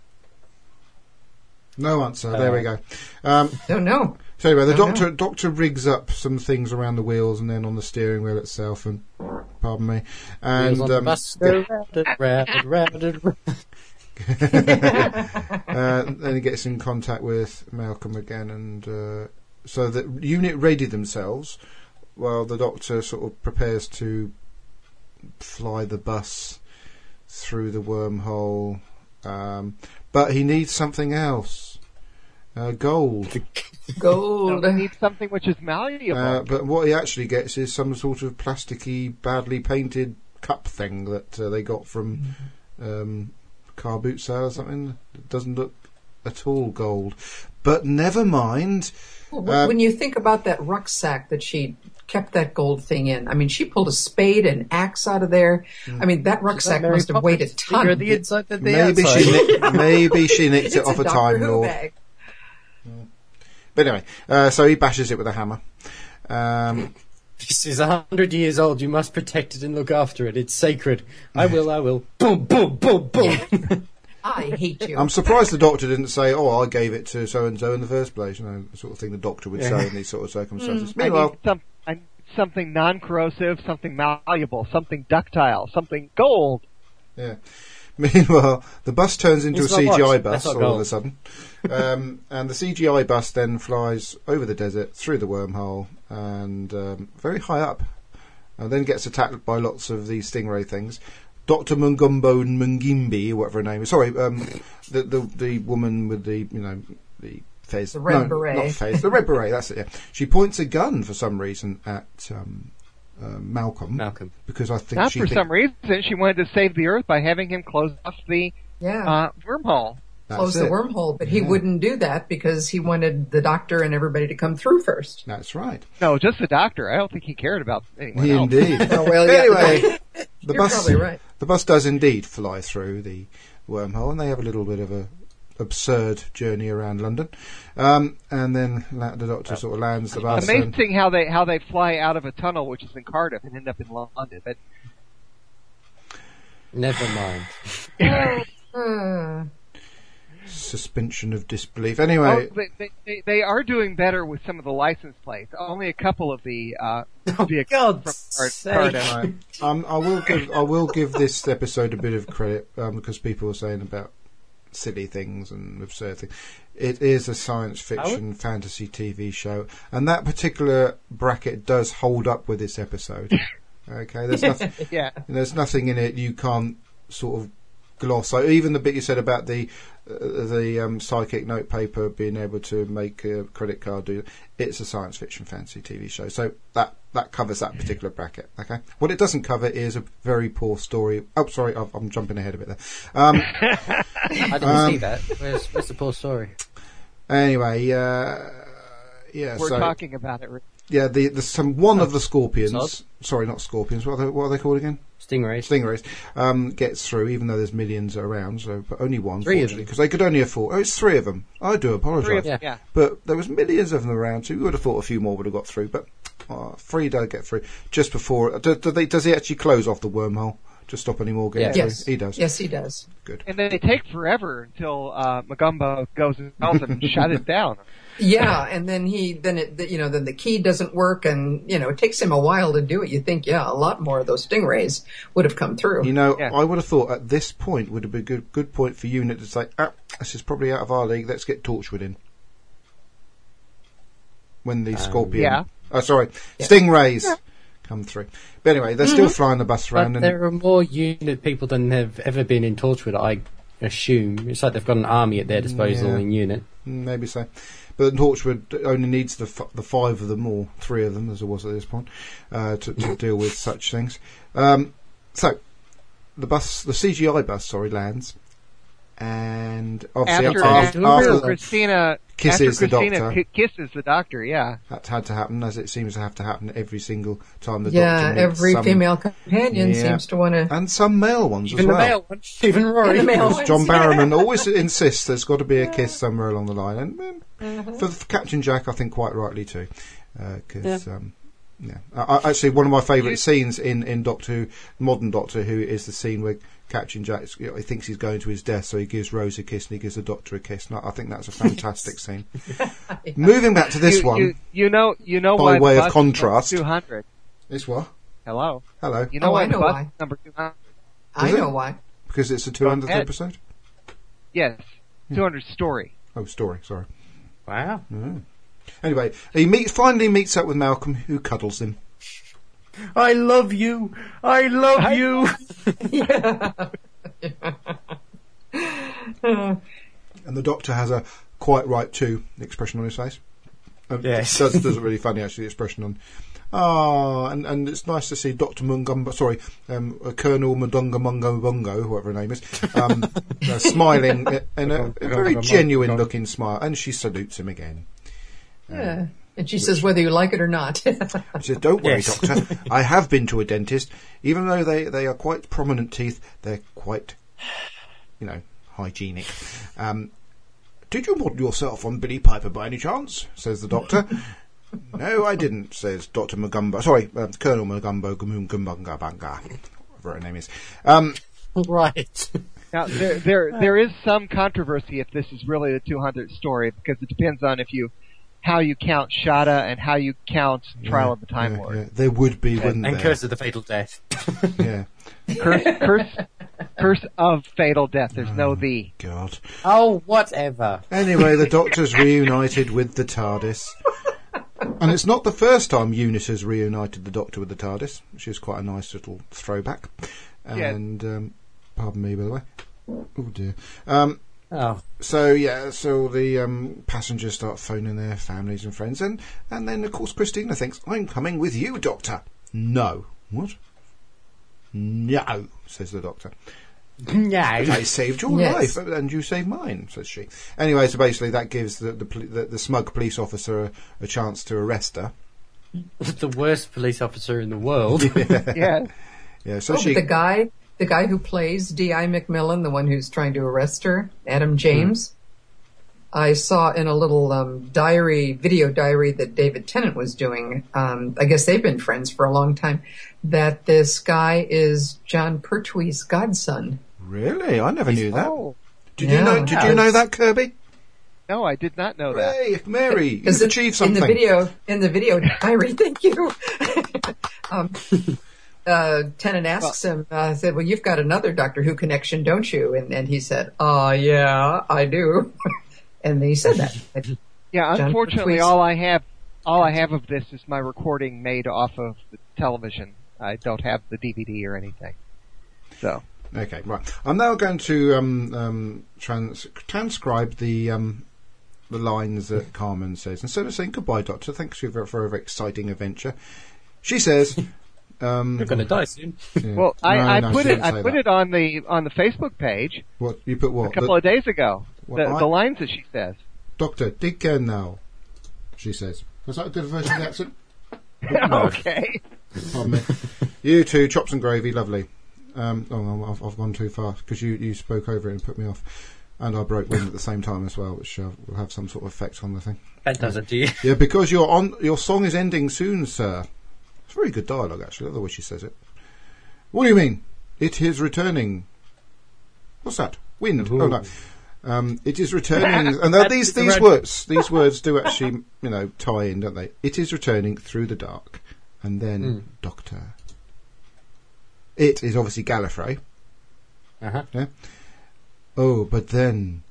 Speaker 2: No answer. there we go. Um,
Speaker 4: Don't know.
Speaker 2: so anyway, the
Speaker 4: Don't
Speaker 2: doctor
Speaker 4: know.
Speaker 2: doctor rigs up some things around the wheels and then on the steering wheel itself, and pardon me, and
Speaker 5: Wheels on the
Speaker 2: um,
Speaker 5: bus go round and round and round and round.
Speaker 2: uh, then he gets in contact with Malcolm again, and uh, so the unit ready themselves while the Doctor sort of prepares to fly the bus through the wormhole. Um, but he needs something else. Uh, gold.
Speaker 4: Gold.
Speaker 3: We need something which is malleable.
Speaker 2: Uh, but what he actually gets is some sort of plasticky, badly painted cup thing that uh, they got from um, car boot sale or something. It doesn't look at all gold. But never mind.
Speaker 4: Well,
Speaker 2: um,
Speaker 4: when you think about that rucksack that she kept that gold thing in, I mean, she pulled a spade and axe out of there. I mean, that rucksack
Speaker 5: Mary
Speaker 4: must have weighed a
Speaker 5: Poppins. Bigger
Speaker 4: ton.
Speaker 5: the inside than the
Speaker 2: Maybe
Speaker 5: outside.
Speaker 2: she, nicked, maybe she nicked
Speaker 4: It's
Speaker 2: it off
Speaker 4: a
Speaker 2: a
Speaker 4: Doctor
Speaker 2: Time
Speaker 4: Who
Speaker 2: Lord.
Speaker 4: bag.
Speaker 2: But anyway, uh, so he bashes it with a hammer. Um,
Speaker 5: This is a hundred years old. You must protect it and look after it. It's sacred. I will. I will. Boom, boom, boom, boom.
Speaker 4: I hate you.
Speaker 2: I'm surprised the Doctor didn't say, "Oh, I gave it to so and so in the first place." You know, the sort of thing the Doctor would say in these sort of circumstances.
Speaker 3: I
Speaker 2: Meanwhile,
Speaker 3: need some I need something non-corrosive, something malleable, something ductile, something gold.
Speaker 2: Yeah. Meanwhile, the bus turns into
Speaker 5: It's
Speaker 2: a
Speaker 5: not
Speaker 2: C G I
Speaker 5: watch.
Speaker 2: bus
Speaker 5: That's not
Speaker 2: all of
Speaker 5: gold.
Speaker 2: a sudden. Um, and the C G I bus then flies over the desert, through the wormhole, and um, very high up. And then gets attacked by lots of these stingray things. Doctor Mungumbo Mungimbi, whatever her name is. Sorry, um, the, the the woman with the, you know, the fez.
Speaker 4: The red
Speaker 2: no,
Speaker 4: beret.
Speaker 2: not fez. The red beret, that's it, yeah. She points a gun for some reason at um, uh, Malcolm.
Speaker 5: Malcolm.
Speaker 2: Because I think
Speaker 3: Not
Speaker 2: she
Speaker 3: for
Speaker 2: think-
Speaker 3: some reason. She wanted to save the Earth by having him close off the
Speaker 4: Yeah.
Speaker 3: uh, wormhole.
Speaker 2: that's
Speaker 4: Close the
Speaker 2: it.
Speaker 4: wormhole, but he
Speaker 2: Yeah.
Speaker 4: wouldn't do that because he wanted the doctor and everybody to come through first.
Speaker 2: That's right.
Speaker 3: No, just the doctor. I don't think he cared about anyone else.
Speaker 2: Indeed.
Speaker 4: Oh, well, yeah,
Speaker 2: Anyway, the
Speaker 4: You're
Speaker 2: bus
Speaker 4: probably right.
Speaker 2: the bus does indeed fly through the wormhole, and they have a little bit of a absurd journey around London. Um, and then la- the Doctor sort of lands the bus. and-
Speaker 3: Amazing how they how they fly out of a tunnel, which is in Cardiff, and end up in London. But
Speaker 5: Never mind.
Speaker 4: Uh,
Speaker 2: suspension of disbelief.
Speaker 3: oh,
Speaker 2: Anyway,
Speaker 3: they, they they are doing better with some of the license plates. Only a couple of the uh, vehicles
Speaker 5: God's
Speaker 3: from Card-
Speaker 5: sake.
Speaker 3: Cardiff.
Speaker 2: right, um, I will give I will give this episode a bit of credit um, because people were saying about silly things and absurd things. It is a science fiction fantasy T V show, and that particular bracket does hold up with this episode. Okay, there's nothing.
Speaker 3: Yeah.
Speaker 2: There's nothing in it you can't sort of gloss over. Even the bit you said about the uh, the um, psychic notepaper being able to make a credit card do. It's a science fiction fantasy T V show, so that that covers that particular bracket. Okay, what it doesn't cover is a very poor story. Oh, sorry, I've, I'm jumping ahead a bit there. Um,
Speaker 5: I didn't
Speaker 2: Um,
Speaker 5: see that. Where's, where's the poor story?
Speaker 2: anyway, uh, yeah.
Speaker 3: We're
Speaker 2: so
Speaker 3: talking about it. Rick.
Speaker 2: yeah, the, the some one of the scorpions.
Speaker 5: Sod.
Speaker 2: Sorry, not scorpions. What are they, what are they called again?
Speaker 5: Stingrays.
Speaker 2: Stingrays um, gets through, even though there's millions around, so but only one,
Speaker 5: Three of
Speaker 2: fortunately,
Speaker 5: them.
Speaker 2: because they could only afford. Oh, it's three of them. I do
Speaker 3: Three
Speaker 2: apologise,
Speaker 3: of-
Speaker 5: Yeah.
Speaker 3: yeah.
Speaker 2: but there was millions of them around, so you would have thought a few more would have got through. But oh, three don't get through just before. Do, do they, does he actually close off the wormhole to stop any more getting
Speaker 5: Yeah.
Speaker 2: through?
Speaker 4: yes.
Speaker 2: He does.
Speaker 4: Yes, he does.
Speaker 2: Good.
Speaker 3: And they take forever until uh, Magumbo goes and tells them and shut it down.
Speaker 4: Yeah, and then he, then it, you know, then the key doesn't work, and you know, it takes him a while to do it. You think, yeah, a lot more of those stingrays would have come through.
Speaker 2: You know,
Speaker 3: Yeah.
Speaker 2: I would have thought at this point would have been a good good point for UNIT to say, ah, this is probably out of our league. Let's get Torchwood in. When the scorpion,
Speaker 3: yeah.
Speaker 2: oh sorry,
Speaker 4: Yeah.
Speaker 2: stingrays come through. But anyway, they're still flying the bus
Speaker 5: But
Speaker 2: around, and
Speaker 5: there are more unit people than have ever been in Torchwood, I assume. It's like they've got an army at their disposal
Speaker 2: Yeah.
Speaker 5: in unit.
Speaker 2: Mm, maybe so. But Torchwood only needs the f- the five of them, or three of them, as it was at this point, uh, to, to deal with such things. Um, so, the bus, the C G I bus, sorry, lands, and obviously
Speaker 3: After,
Speaker 2: after,
Speaker 3: after,
Speaker 2: after
Speaker 3: Christina
Speaker 2: kisses
Speaker 3: after
Speaker 2: the
Speaker 3: Christina
Speaker 2: doctor.
Speaker 3: ki- kisses the doctor, yeah.
Speaker 2: that had to happen, as it seems to have to happen every single time the
Speaker 4: yeah,
Speaker 2: doctor meets
Speaker 4: every
Speaker 2: some,
Speaker 4: female companion
Speaker 2: Yeah.
Speaker 4: seems to want to.
Speaker 2: and some male ones
Speaker 5: Even
Speaker 2: as
Speaker 5: the
Speaker 2: well.
Speaker 5: male one. Even Rory.
Speaker 4: And the male
Speaker 2: Because
Speaker 4: ones,
Speaker 2: John
Speaker 4: yeah.
Speaker 2: Barrowman always insists there's got to be a kiss somewhere along the line, and um, for, for Captain Jack, I think quite rightly too, because
Speaker 5: Yeah.
Speaker 2: um, yeah, I, I- actually one of my favourite scenes in, in Doctor Who, modern Doctor Who, is the scene where Captain Jack, you know, he thinks he's going to his death, so he gives Rose a kiss and he gives the Doctor a kiss. And I I think that's a fantastic scene. Moving back to this
Speaker 3: you,
Speaker 2: one,
Speaker 3: You, you know, you know
Speaker 2: By
Speaker 3: why
Speaker 2: way
Speaker 3: the
Speaker 2: of
Speaker 3: bus
Speaker 2: contrast.
Speaker 3: two hundred.
Speaker 2: this what?
Speaker 3: Hello.
Speaker 2: Hello,
Speaker 3: You know
Speaker 4: Oh,
Speaker 3: why
Speaker 4: I
Speaker 3: the
Speaker 4: know
Speaker 3: bus
Speaker 4: why.
Speaker 3: number two hundred?
Speaker 4: I
Speaker 2: Is it?
Speaker 4: know why.
Speaker 2: because it's the two hundredth
Speaker 3: ahead.
Speaker 2: episode.
Speaker 3: Yes, two hundred story.
Speaker 2: Oh, story. Sorry.
Speaker 5: Wow.
Speaker 2: Anyway, he meets finally meets up with Malcolm, who cuddles him.
Speaker 5: I love you. I love you.
Speaker 2: And the Doctor has a quite right to expression on his face. Um,
Speaker 5: Yes.
Speaker 2: does does a really funny actually expression on. Ah, and and it's nice to see Doctor Mungumbo, sorry, um, uh, Colonel Madonga Mungo Bungo, whoever her name is, um, uh, smiling in a, a very genuine looking smile, and she salutes him again.
Speaker 4: Yeah. And she says whether you like it or not.
Speaker 2: She says, "Don't worry,
Speaker 5: Yes.
Speaker 2: Doctor. I have been to a dentist. Even though they, they are quite prominent teeth, they're quite, you know, hygienic." Um, "Did you model yourself on Billy Piper by any chance?" says the Doctor. "No, I didn't," says Doctor Magumbo. Sorry, um, Colonel Magumbo Gumungumbunga Banga, whatever her name is. Um,
Speaker 5: Right.
Speaker 3: Now there there there is some controversy if this is really the two hundredth story because it depends on if you how you count Shada and how you count Trial
Speaker 2: Yeah,
Speaker 3: of the Time
Speaker 2: yeah,
Speaker 3: Lord.
Speaker 2: yeah. There would be, wouldn't
Speaker 5: And
Speaker 2: there?
Speaker 5: Curse of the Fatal Death.
Speaker 2: Yeah.
Speaker 3: Curse, curse, curse of fatal death. There's no the.
Speaker 2: God.
Speaker 5: Oh, whatever.
Speaker 2: Anyway, the Doctor's reunited with the TARDIS. And it's not the first time Eunice has reunited the Doctor with the TARDIS, which is quite a nice little throwback.
Speaker 3: Yeah.
Speaker 2: And, um, pardon me, by the way. Oh dear. Um,
Speaker 5: Oh.
Speaker 2: so, yeah, so the um, passengers start phoning their families and friends. And, and then, of course, Christina thinks, I'm coming with you, Doctor. No. What? No, says the Doctor.
Speaker 5: No.
Speaker 2: I saved your
Speaker 4: Yes.
Speaker 2: life, and you saved mine, says she. Anyway, so basically that gives the the, poli- the, the smug police officer a, a chance to arrest her.
Speaker 5: The worst police officer in the world.
Speaker 3: Yeah.
Speaker 2: Yeah, so
Speaker 4: Oh,
Speaker 2: she...
Speaker 4: but the guy, the guy who plays D I McMillan, the one who's trying to arrest her, Adam James, I saw in a little um, diary, video diary that David Tennant was doing. Um, I guess they've been friends for a long time. That this guy is John Pertwee's godson.
Speaker 2: Really? I never knew that.
Speaker 3: Oh,
Speaker 2: Did you
Speaker 4: Yeah,
Speaker 2: know? Did
Speaker 4: yeah.
Speaker 2: you know that, Kirby?
Speaker 3: no, I did not know that.
Speaker 2: Hey, Mary,
Speaker 4: Because
Speaker 2: you've achieved something.
Speaker 4: in the video, in the video diary, thank you. um, uh, Tennant asks him, uh, said, "Well, you've got another Doctor Who connection, don't you?" And and he said, "Ah, uh, yeah, I do." And he said that.
Speaker 3: Yeah,
Speaker 4: John
Speaker 3: unfortunately,
Speaker 4: Pertwee's-
Speaker 3: all I have, all I have of this is my recording made off of the television. I don't have the D V D or anything. So,
Speaker 2: Okay, right. I'm now going to um, um, trans- transcribe the um, the lines that Carmen says. Instead of saying goodbye, Doctor, thanks for, for a very exciting adventure, she says, um,
Speaker 5: You're going to die soon.
Speaker 2: yeah.
Speaker 3: well, I,
Speaker 2: No,
Speaker 3: I
Speaker 2: no,
Speaker 3: put
Speaker 2: she
Speaker 3: it,
Speaker 2: didn't
Speaker 3: I
Speaker 2: say
Speaker 3: put
Speaker 2: that.
Speaker 3: it on the on the Facebook page
Speaker 2: What you put? What
Speaker 3: a couple
Speaker 2: The-
Speaker 3: of days ago.
Speaker 2: Well,
Speaker 3: the,
Speaker 2: I-
Speaker 3: the lines that she says.
Speaker 2: Doctor, dig care now. She says. Was that a good version of the accent?
Speaker 3: Okay.
Speaker 2: Pardon me. You two, chops and gravy, lovely. Um, oh, no, I've, I've gone too far because you, you spoke over it and put me off, and I broke wind at the same time as well, which uh, will have some sort of effect on the thing.
Speaker 5: That doesn't do you.
Speaker 2: Yeah, because your on your song is ending soon, sir. It's very good dialogue, actually. I love the way she says it. What do you mean? It is returning. What's that? Wind?
Speaker 5: Ooh.
Speaker 2: Oh no. Um, it is returning, and now these
Speaker 5: That's the
Speaker 2: these
Speaker 5: red-
Speaker 2: words these words do actually you know tie in, don't they? It is returning through the dark, and then
Speaker 5: Mm.
Speaker 2: Doctor. It is obviously Gallifrey.
Speaker 5: Uh-huh.
Speaker 2: Yeah. Oh, but then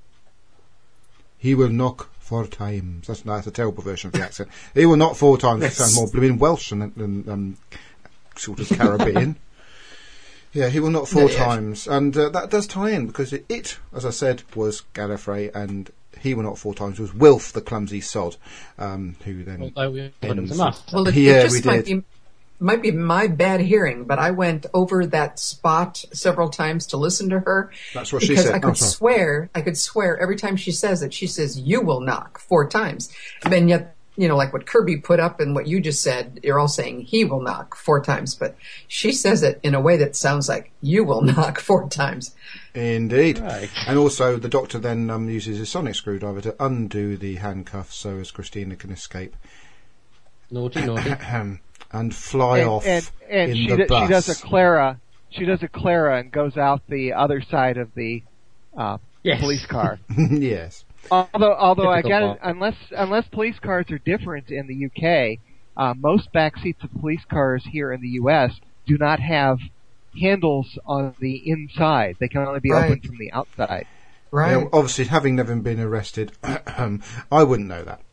Speaker 2: he will knock four times. That's that's a terrible version of the accent. He will knock four times. It sounds more blooming Welsh than, than um, sort of Caribbean. Yeah, he will knock four
Speaker 4: Yeah, yeah.
Speaker 2: times, and uh, that does tie in because it, it, as I said, was Gallifrey, and he will knock four times was Wilf, the clumsy sod, um, who then
Speaker 5: Although we put him
Speaker 2: ends-
Speaker 5: to must.
Speaker 4: Well, it,
Speaker 2: Yeah,
Speaker 4: it just
Speaker 2: we
Speaker 4: might
Speaker 2: did.
Speaker 4: be might be my bad hearing, but I went over that spot several times to listen to her.
Speaker 2: That's what she
Speaker 4: because
Speaker 2: said.
Speaker 4: I
Speaker 2: Oh,
Speaker 4: could
Speaker 2: sorry.
Speaker 4: swear, I could swear every time she says it, she says, "You will knock" four times. And yet, you know, like what Kirby put up and what you just said, you're all saying "he will knock" four times, but she says it in a way that sounds like "you will knock" four times.
Speaker 2: Indeed.
Speaker 5: Right.
Speaker 2: And also, the Doctor then um, uses his sonic screwdriver to undo the handcuffs so as Christina can escape
Speaker 5: Naughty, naughty.
Speaker 2: and fly
Speaker 3: and,
Speaker 2: off
Speaker 3: and, and
Speaker 2: in
Speaker 3: she,
Speaker 2: the
Speaker 3: do-
Speaker 2: bus.
Speaker 3: she does a Clara. She does a Clara and goes out the other side of the uh,
Speaker 5: Yes.
Speaker 3: police car.
Speaker 2: Yes.
Speaker 3: Although, although I
Speaker 5: Typical
Speaker 3: got it,
Speaker 5: Bob.
Speaker 3: unless unless police cars are different in the U K, uh, most back seats of police cars here in the U S do not have handles on the inside. They can only be
Speaker 4: Right.
Speaker 3: opened from the outside.
Speaker 4: Right?
Speaker 2: Yeah, obviously, having never been arrested, I wouldn't know that.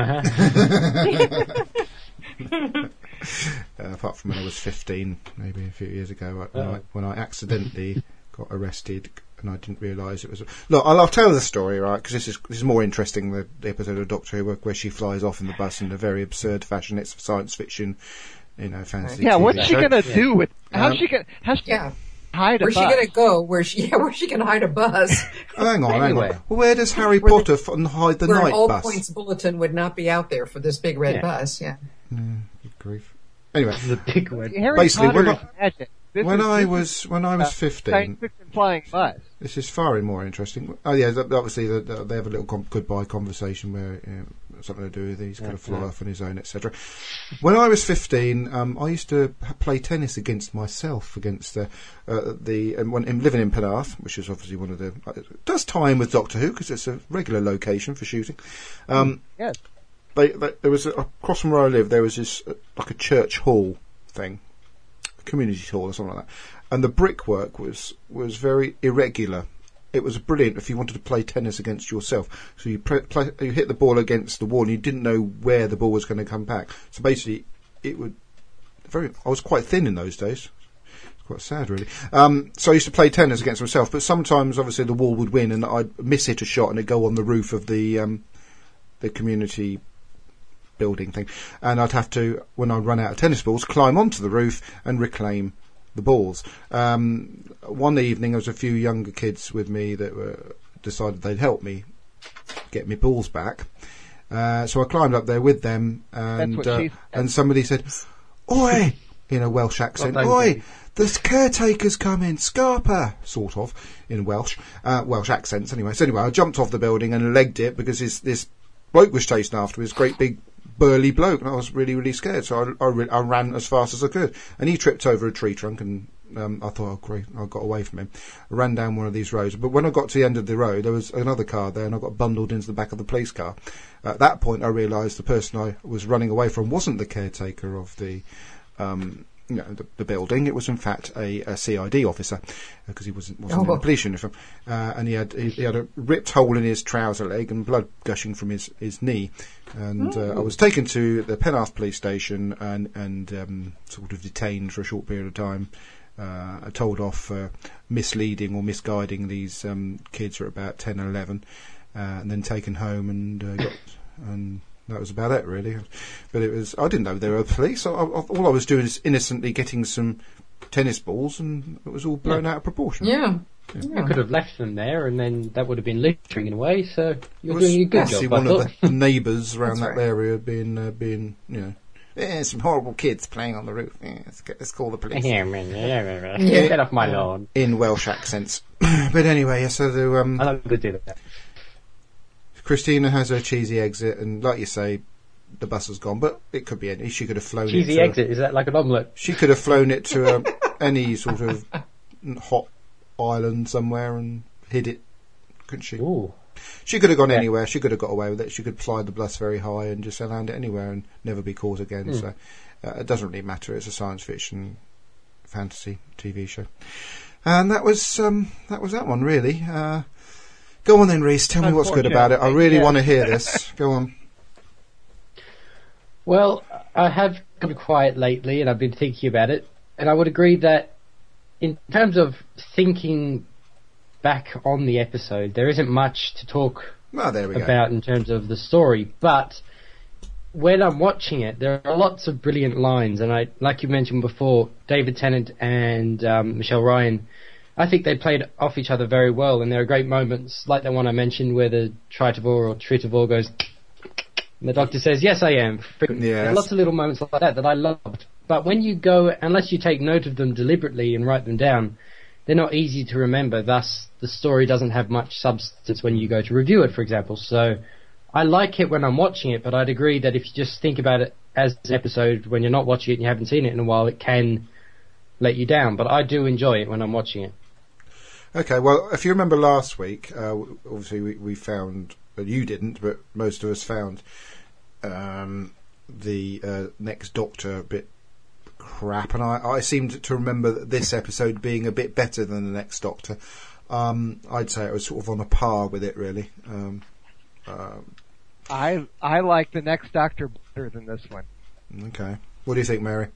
Speaker 5: Uh-huh.
Speaker 2: Uh, apart from when I was fifteen, maybe a few years ago, when, I,
Speaker 5: Oh.
Speaker 2: when I accidentally got arrested and I didn't realise it was. Look, I'll, I'll tell the story, right? Because this is this is more interesting than the episode of Doctor Who where, where she flies off in the bus in a very absurd fashion. It's science fiction, you know, fantasy.
Speaker 3: Yeah,
Speaker 2: T V
Speaker 3: what's she
Speaker 2: show.
Speaker 3: gonna do with? How's
Speaker 2: Um,
Speaker 3: she gonna? How's she
Speaker 4: Yeah.
Speaker 3: hide a
Speaker 4: Where's she
Speaker 3: bus?
Speaker 4: gonna go? Where she? Yeah, where's she gonna hide a bus?
Speaker 2: Oh, hang on, hang
Speaker 5: Anyway.
Speaker 2: on. Well, where does Harry
Speaker 4: Where the-
Speaker 2: Potter f- and hide the
Speaker 4: Where an
Speaker 2: night
Speaker 4: all
Speaker 2: bus?
Speaker 4: points bulletin would not be out there for this big red
Speaker 5: Yeah.
Speaker 4: bus. Yeah.
Speaker 2: Good grief. Anyway,
Speaker 5: The big one.
Speaker 3: Harry
Speaker 2: Basically,
Speaker 3: Potter
Speaker 2: when
Speaker 3: is magic. This
Speaker 2: when
Speaker 3: is,
Speaker 2: I
Speaker 3: this
Speaker 2: was when I
Speaker 3: is,
Speaker 2: was
Speaker 3: uh,
Speaker 2: fifteen,
Speaker 3: science fiction flying bus.
Speaker 2: this is far more interesting. Oh yeah, th- obviously the, the, they have a little com- goodbye conversation where you know, something to do with he's going to fly
Speaker 5: Yeah.
Speaker 2: off on his own, et cetera. When I was fifteen, um, I used to h- play tennis against myself against the uh, the and when and living in Penarth, which is obviously one of the uh, it does tie in with Doctor Who because it's a regular location for shooting. Um,
Speaker 3: Yes.
Speaker 2: they, they there was a, across from where I live there was this uh, like a church hall thing, a community hall or something like that, and the brickwork was was very irregular. It was brilliant if you wanted to play tennis against yourself. So you pre- play, you hit the ball against the wall and you didn't know where the ball was going to come back. So basically, it would very. I was quite thin in those days. Quite sad, really. Um, so I used to play tennis against myself, but sometimes, obviously, the wall would win, and I'd miss hit a shot, and it'd go on the roof of the um, the community building thing, and I'd have to, when I'd run out of tennis balls, climb onto the roof and reclaim the balls. Um, one evening, there was a few younger kids with me that were, decided they'd help me get my balls back. Uh, so I climbed up there with them, and uh, and somebody said, "Oi!" in a Welsh accent. "Oi! The caretaker's coming, Scarpa," sort of, in Welsh, uh, Welsh accents anyway. So anyway, I jumped off the building and legged it because this, this bloke was chasing after me, this great big burly bloke, and I was really, really scared. So I, I, re- I ran as fast as I could, and he tripped over a tree trunk, and um, I thought, oh great, I got away from him. I ran down one of these roads, but when I got to the end of the road, there was another car there, and I got bundled into the back of the police car. At that point, I realised the person I was running away from wasn't the caretaker of the um You know, the, the building. It was in fact a, a C I D officer, because uh, he wasn't, wasn't
Speaker 4: oh.
Speaker 2: in a police uniform, uh, and he had he, he had a ripped hole in his trouser leg and blood gushing from his, his knee. And uh, I was taken to the Penarth police station and and um, sort of detained for a short period of time. Uh, told off for misleading or misguiding these um, kids who are about ten or eleven, uh, and then taken home and uh, got and. That was about it, really. But it was, I didn't know there were police. I, I, all I was doing is innocently getting some tennis balls, and it was all blown yeah. out of proportion.
Speaker 4: Yeah.
Speaker 2: yeah.
Speaker 5: You could have left them there, and then that would have been littering in a way, so you're
Speaker 2: it was
Speaker 5: doing a good
Speaker 2: obviously
Speaker 5: job,
Speaker 2: one
Speaker 5: I
Speaker 2: of the neighbours around that
Speaker 4: right.
Speaker 2: area being, uh, being, you know, yeah, some horrible kids playing on the roof. Yeah, let's, get, let's call the police.
Speaker 5: Yeah, yeah, yeah. Get off my lawn.
Speaker 2: In Welsh accents. But anyway, so the, um...
Speaker 5: I love to do that.
Speaker 2: Christina has her cheesy exit, and like you say, the bus has gone, but it could be any. She could have flown
Speaker 5: cheesy
Speaker 2: it to
Speaker 5: exit, a, is that like an omelette?
Speaker 2: She could have flown it to a, any sort of hot island somewhere and hid it, couldn't she?
Speaker 5: Ooh.
Speaker 2: She could have gone
Speaker 5: yeah.
Speaker 2: anywhere. She could have got away with it. She could fly the bus very high and just land it anywhere and never be caught again. Mm. So uh, it doesn't really matter. It's a science fiction, fantasy T V show, and that was um, that was that one really. Uh, Go on then, Reese. Tell me what's good about it. I really yeah. want to hear this. Go on.
Speaker 5: Well, I have gone quiet lately, and I've been thinking about it, and I would agree that in terms of thinking back on the episode, there isn't much to talk
Speaker 2: oh, there we
Speaker 5: about
Speaker 2: go.
Speaker 5: in terms of the story, but when I'm watching it, there are lots of brilliant lines, and I, like you mentioned before, David Tennant and um, Michelle Ryan, I think they played off each other very well, and there are great moments, like the one I mentioned where the Tritavor or Tritavor goes, and the doctor says, "Yes, I am."
Speaker 2: Yeah,
Speaker 5: there are lots of little moments like that that I loved. But when you go, unless you take note of them deliberately and write them down, they're not easy to remember. Thus, the story doesn't have much substance when you go to review it, for example. So, I like it when I'm watching it, but I'd agree that if you just think about it as an episode when you're not watching it and you haven't seen it in a while, it can let you down. But I do enjoy it when I'm watching it.
Speaker 2: Okay, well, if you remember last week, uh, obviously we, we found, well, you didn't, but most of us found um, the uh, Next Doctor a bit crap, and I, I seemed to remember this episode being a bit better than the Next Doctor. Um, I'd say it was sort of on a par with it, really. Um, um,
Speaker 3: I I like the Next Doctor better than this one.
Speaker 2: Okay. What do you think, Mary?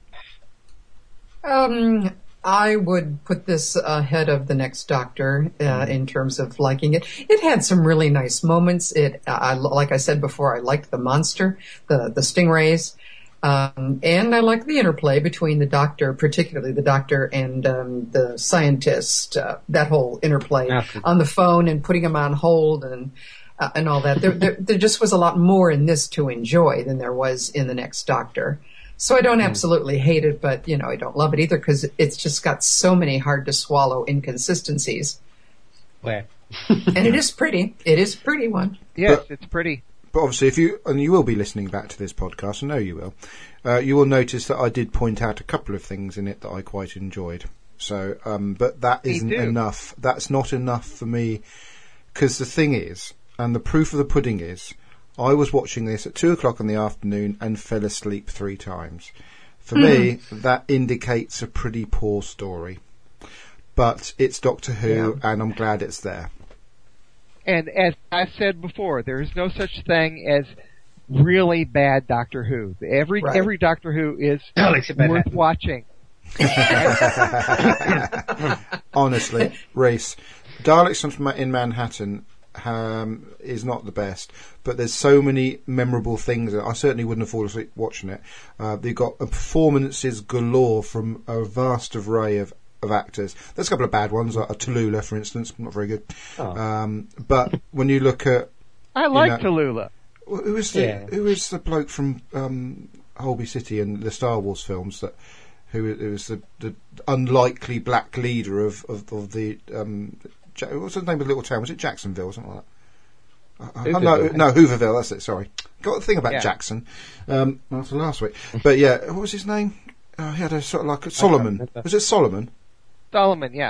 Speaker 4: Um... I would put this ahead of the Next Doctor uh, in terms of liking it. It had some really nice moments. It, I, like I said before, I liked the monster, the the stingrays, um, and I liked the interplay between the Doctor, particularly the Doctor and um, the scientist. Uh, that whole interplay Absolutely. on the phone and putting him on hold and uh, and all that. There, there, there just was a lot more in this to enjoy than there was in the Next Doctor. So I don't absolutely hate it, but, you know, I don't love it either because it's just got so many hard-to-swallow inconsistencies.
Speaker 5: Where?
Speaker 4: And it is pretty. It is a pretty one.
Speaker 3: Yes,
Speaker 2: but,
Speaker 3: it's pretty.
Speaker 2: But obviously, if you, and you will be listening back to this podcast, I know you will, uh, you will notice that I did point out a couple of things in it that I quite enjoyed. So, um, but that
Speaker 3: Me
Speaker 2: isn't
Speaker 3: too.
Speaker 2: enough. That's not enough for me, because the thing is, and the proof of the pudding is, I was watching this at two o'clock in the afternoon and fell asleep three times. For me, that indicates a pretty poor story. But it's Doctor Who,
Speaker 4: Yeah.
Speaker 2: and I'm glad it's there.
Speaker 3: And as I said before, there is no such thing as really bad Doctor Who. Every
Speaker 4: Right.
Speaker 3: every Doctor Who is
Speaker 5: Alex, it better
Speaker 3: worth
Speaker 5: happen.
Speaker 3: watching.
Speaker 2: Honestly, Reese, Daleks from Ma- in Manhattan um, is not the best, but there's so many memorable things. I certainly wouldn't have fallen asleep watching it. Uh, they've got performances galore from a vast array of, of actors. There's a couple of bad ones, like Tallulah, for instance, not very good.
Speaker 5: Oh.
Speaker 2: Um, but when you look at
Speaker 3: I like
Speaker 2: know-
Speaker 3: Tallulah.
Speaker 2: who is the
Speaker 5: Yeah.
Speaker 2: who is the bloke from um, Holby City and the Star Wars films that who, who was the, the unlikely black leader of of, of the um, Ja- what's the name of the little town? Was it Jacksonville or something like that? Uh, uh, no,
Speaker 5: Hooverville.
Speaker 2: no, Hooverville. That's it. Sorry, got the thing about
Speaker 3: Yeah.
Speaker 2: Jackson. Um, after last week, but yeah, what was his name? Oh, he had a sort of like a Solomon.
Speaker 5: remember.
Speaker 2: Was it Solomon?
Speaker 3: Solomon, yeah.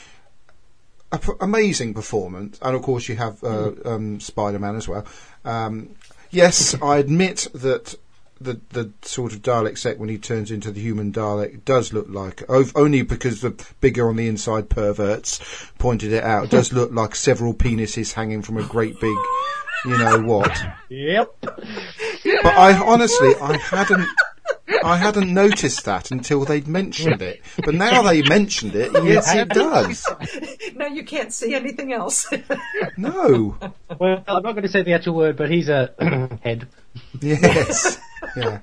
Speaker 2: A p- amazing performance, and of course you have uh, um, Spider-Man as well. Um, yes, I admit that the the sort of Dalek sect when he turns into the human Dalek does look like, ov- only because the bigger on the inside perverts pointed it out, does look like several penises hanging from a great big, you know what.
Speaker 5: Yep.
Speaker 2: But I honestly, I hadn't. I hadn't noticed that until they'd mentioned it. But now they mentioned it, yes it does.
Speaker 4: Now you can't see anything else.
Speaker 2: No.
Speaker 5: Well, I'm not going to say the actual word, but he's a head.
Speaker 2: Yes. Yeah.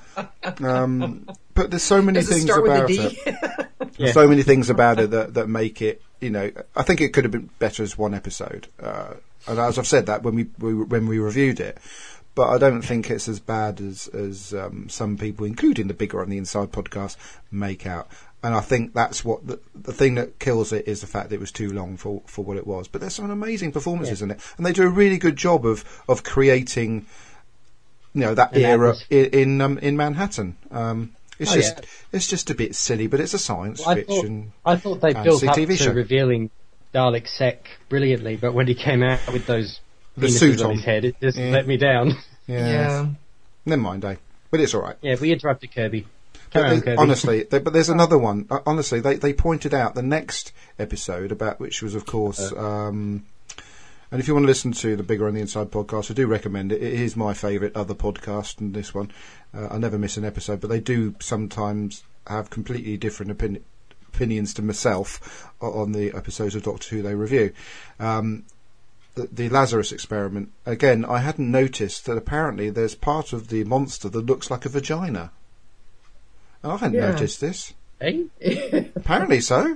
Speaker 2: Um, but there's so many
Speaker 4: Does it
Speaker 2: things
Speaker 4: start with a
Speaker 2: about
Speaker 4: D?
Speaker 2: it.
Speaker 5: Yeah.
Speaker 2: So many things about it that, that make it, you know, I think it could have been better as one episode. Uh, and as I've said that when we, we when we reviewed it, but I don't think it's as bad as as um, some people, including the Bigger on the Inside podcast, make out. And I think that's what the, the thing that kills it is the fact that it was too long for, for what it was. But there's some amazing performances
Speaker 5: Yeah.
Speaker 2: in it, and they do a really good job of of creating, you know, that
Speaker 5: An
Speaker 2: era
Speaker 5: atmosphere.
Speaker 2: in in, um, in Manhattan. Um, it's
Speaker 5: Oh,
Speaker 2: just
Speaker 5: yeah.
Speaker 2: it's just a bit silly, but it's a science
Speaker 5: Well, I thought,
Speaker 2: fiction.
Speaker 5: I thought they
Speaker 2: and
Speaker 5: built
Speaker 2: C
Speaker 5: up
Speaker 2: T V
Speaker 5: to
Speaker 2: show.
Speaker 5: revealing Dalek Sec brilliantly, but when he came out with those
Speaker 2: The
Speaker 5: penises
Speaker 2: suit
Speaker 5: on
Speaker 2: on.
Speaker 5: his head, it just
Speaker 2: Yeah.
Speaker 5: let me down.
Speaker 2: Yeah.
Speaker 4: Yeah.
Speaker 2: Never mind, eh? But it's all right.
Speaker 5: Yeah, we interrupted Kirby.
Speaker 2: But
Speaker 5: Carry on,
Speaker 2: there's-
Speaker 5: Kirby.
Speaker 2: honestly, they, but there's another one. Uh, honestly, they, they pointed out the next episode about which was, of course, um, and if you want to listen to the Bigger on the Inside podcast, I do recommend it. It is my favourite other podcast than this one. Uh, I never miss an episode, but they do sometimes have completely different opinion, opinions to myself o- on the episodes of Doctor Who they review. Um, the, the Lazarus experiment, again, I hadn't noticed that apparently there's part of the monster that looks like a vagina. And I hadn't
Speaker 4: Yeah.
Speaker 2: noticed this.
Speaker 5: Eh?
Speaker 2: Apparently so.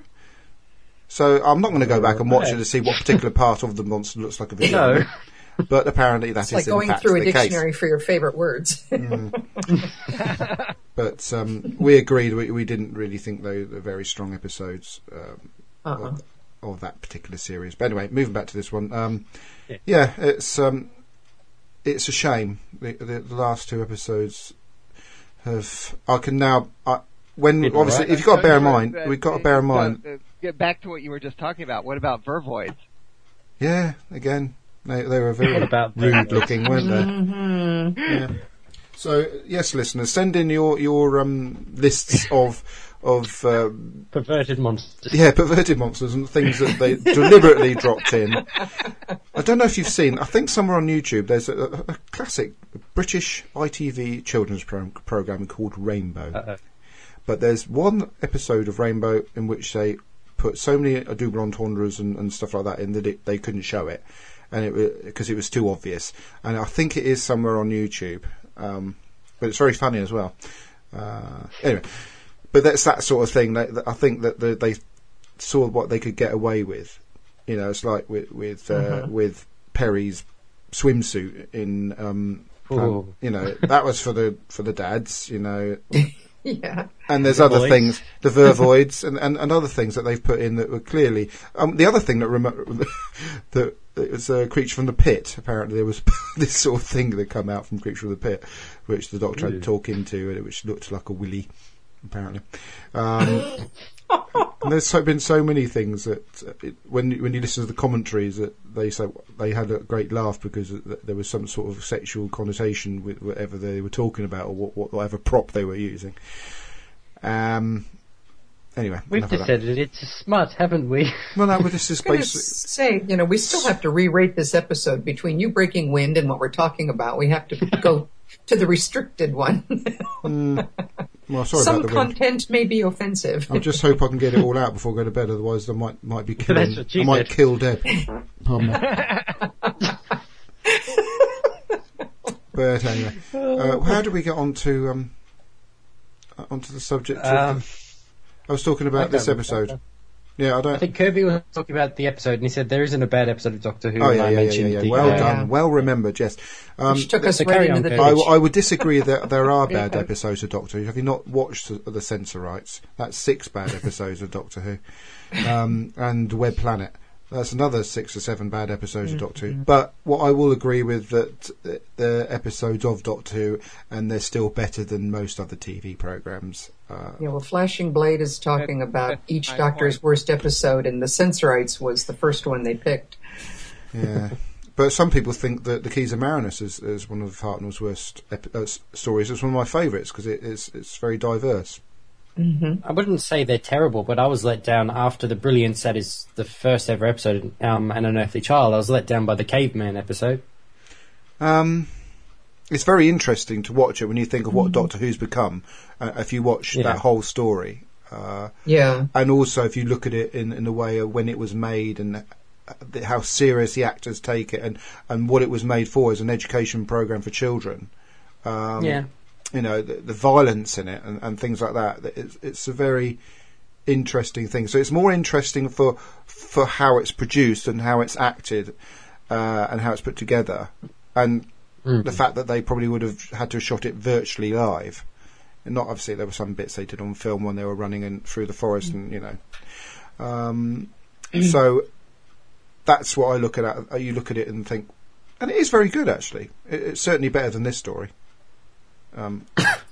Speaker 2: So I'm not going to go back and watch
Speaker 5: Okay.
Speaker 2: it to see what particular part of the monster looks like a vagina.
Speaker 5: No.
Speaker 2: But apparently that
Speaker 4: It's
Speaker 2: is
Speaker 4: like
Speaker 2: in
Speaker 4: going
Speaker 2: fact
Speaker 4: through a
Speaker 2: the
Speaker 4: dictionary for your favorite words.
Speaker 2: case. But um, we agreed we, we didn't really think they were very strong episodes um,
Speaker 4: Uh-uh.
Speaker 2: of, of that particular series. But anyway, moving back to this one. Um,
Speaker 5: Yeah.
Speaker 2: yeah, it's um, it's a shame. The, the, the last two episodes have. I can now. I, when
Speaker 5: Been
Speaker 2: obviously,
Speaker 5: alright.
Speaker 2: if you've got to bear in
Speaker 3: Uh,
Speaker 2: mind,
Speaker 3: uh,
Speaker 2: we've got to bear in
Speaker 3: uh,
Speaker 2: mind.
Speaker 3: uh, Get back to what you were just talking about. What about Vervoids?
Speaker 2: Yeah, again, they they were very
Speaker 5: What about
Speaker 2: rude
Speaker 5: that?
Speaker 2: looking, weren't they?
Speaker 4: Mm-hmm.
Speaker 2: Yeah. So yes, listeners, send in your your um, lists of of um,
Speaker 5: Perverted monsters.
Speaker 2: yeah perverted monsters and things that they deliberately dropped in. I don't know if you've seen. I think somewhere on YouTube there's a, a, a classic British I T V children's pro- program called Rainbow.
Speaker 5: Uh-oh.
Speaker 2: But there's one episode of Rainbow in which they put so many double entendres and, and stuff like that in that it, they couldn't show it, and it because it was too obvious. And I think it is somewhere on YouTube, um, but it's very funny as well. Uh, anyway, but that's that sort of thing. That, that I think that the, they saw what they could get away with. You know, it's like with with uh,
Speaker 4: Mhm.
Speaker 2: with Perry's swimsuit in. Um,
Speaker 5: Ooh.
Speaker 2: you know, that was for the for the dads. You know.
Speaker 4: Yeah.
Speaker 2: And there's
Speaker 5: The
Speaker 2: other
Speaker 5: voids.
Speaker 2: things, the Vervoids, and, and, and other things that they've put in that were clearly. Um, the other thing that remo- that it was a Creature from the Pit. Apparently, there was this sort of thing that come out from Creature from the Pit, which the Doctor had
Speaker 5: Ooh.
Speaker 2: to talk into, and which looked like a willy. Apparently, um, And there's so, been so many things that uh, it, when you- when you listen to the commentaries that they say they had a great laugh because th- there was some sort of sexual connotation with whatever they were talking about or what, whatever prop they were using. Um. Anyway,
Speaker 5: We've
Speaker 2: enough of that.
Speaker 5: decided it's a smut, haven't we?
Speaker 2: Well, no, but this is
Speaker 4: I was gonna
Speaker 2: basic.
Speaker 4: say, you know, we still have to re-rate this episode between you breaking wind and what we're talking about. We have to go to the restricted one.
Speaker 2: Well, sorry
Speaker 4: Some
Speaker 2: about the wind.
Speaker 4: content may be offensive.
Speaker 2: I just hope I can get it all out before I go to bed. Otherwise, I might might be
Speaker 5: That's
Speaker 2: killing.
Speaker 5: what you
Speaker 2: I might
Speaker 5: did.
Speaker 2: kill Deb. Pardon me. But anyway, uh, how do we get on to um, uh, onto the subject? Of,
Speaker 5: Um,
Speaker 2: I was talking about
Speaker 5: I
Speaker 2: this
Speaker 5: don't
Speaker 2: episode.
Speaker 5: remember.
Speaker 2: Yeah, I
Speaker 5: I
Speaker 2: don't.
Speaker 5: think Kirby was talking about the episode, and he said there isn't a bad episode of Doctor Who.
Speaker 2: Oh
Speaker 5: and
Speaker 2: yeah,
Speaker 5: I
Speaker 2: yeah, yeah,
Speaker 5: mentioned
Speaker 2: yeah.
Speaker 5: the,
Speaker 2: Well
Speaker 5: uh,
Speaker 2: done, well remembered. Yes. Um,
Speaker 4: Which took us
Speaker 5: the
Speaker 4: right
Speaker 5: carry
Speaker 4: into
Speaker 5: on
Speaker 4: the
Speaker 5: code.
Speaker 2: I,
Speaker 4: ditch.
Speaker 2: I would disagree that there are bad episodes of Doctor Who. Have you not watched the, the Censorites? That's six bad episodes of Doctor Who. Um, and Web Planet. That's another six or seven bad episodes of Doctor Who. But what I will agree with that uh, the episodes of Doctor Who, and they're still better than most other T V programs. Uh,
Speaker 4: Yeah, well, Flashing Blade is talking about each
Speaker 3: my
Speaker 4: Doctor's
Speaker 3: point.
Speaker 4: worst episode, and the Censorites was the first one they picked.
Speaker 2: yeah. But some people think that The Keys of Marinus is, is one of Hartnell's worst epi- uh, s- stories. It's one of my favourites because it is it's very diverse.
Speaker 5: I wouldn't say they're terrible, but I was let down after the brilliance that is the first ever episode, um, An Unearthly Child. I was let down by the Caveman episode.
Speaker 2: Um, it's very interesting to watch it when you think of what Doctor Who's become. Uh, if you watch
Speaker 5: Yeah.
Speaker 2: that whole story, uh,
Speaker 4: Yeah.
Speaker 2: and also if you look at it in in a way of when it was made and uh, the, how serious the actors take it, and and what it was made for as an education program for children. Um,
Speaker 5: yeah.
Speaker 2: you know, the, the violence in it and, and things like that. that It's, it's a very interesting thing. So it's more interesting for for how it's produced and how it's acted uh, and how it's put together, and
Speaker 5: Mm.
Speaker 2: the fact that they probably would have had to have shot it virtually live. And not obviously there were some bits they did on film when they were running in through the forest, and you know. Um, so that's what I look at. Uh, You look at it and think, and it is very good actually. It, it's certainly better than this story. Um,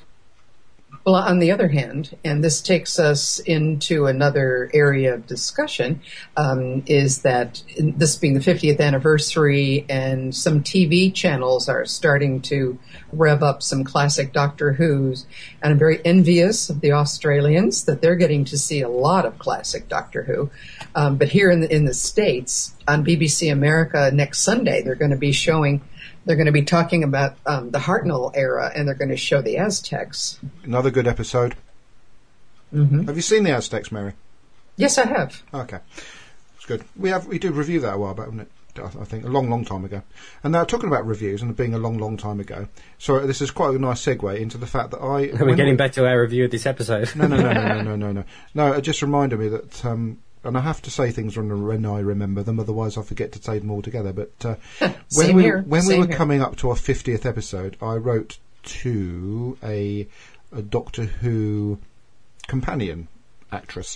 Speaker 4: Well, on the other hand, and this takes us into another area of discussion, um, is that in, this being the fiftieth anniversary, and some T V channels are starting to rev up some classic Doctor Who's, and I'm very envious of the Australians that they're getting to see a lot of classic Doctor Who. Um, but here in the, in the States, on B B C America next Sunday, they're going to be showing. They're going to be talking about um, the Hartnell era, and they're going to show the Aztecs.
Speaker 2: another good episode.
Speaker 4: Mm-hmm.
Speaker 2: Have you seen the Aztecs, Mary?
Speaker 4: Yes, I have.
Speaker 2: Okay, it's good. We have we did review that a while back, didn't it? I think a long, long time ago. And now talking about reviews and it being a long, long time ago. So this is quite a nice segue into the fact that I.
Speaker 5: We're
Speaker 2: when
Speaker 5: getting
Speaker 2: we-
Speaker 5: back to our review of this episode.
Speaker 2: No, no, no, no, no, no, no, no. No, it just reminded me that, um, and I have to say things when, when I remember them, otherwise I forget to say them all together. But uh, when
Speaker 4: Same
Speaker 2: we
Speaker 4: here,
Speaker 2: when we
Speaker 4: same
Speaker 2: were
Speaker 4: here.
Speaker 2: coming up to our fiftieth episode, I wrote to a, a Doctor Who companion actress,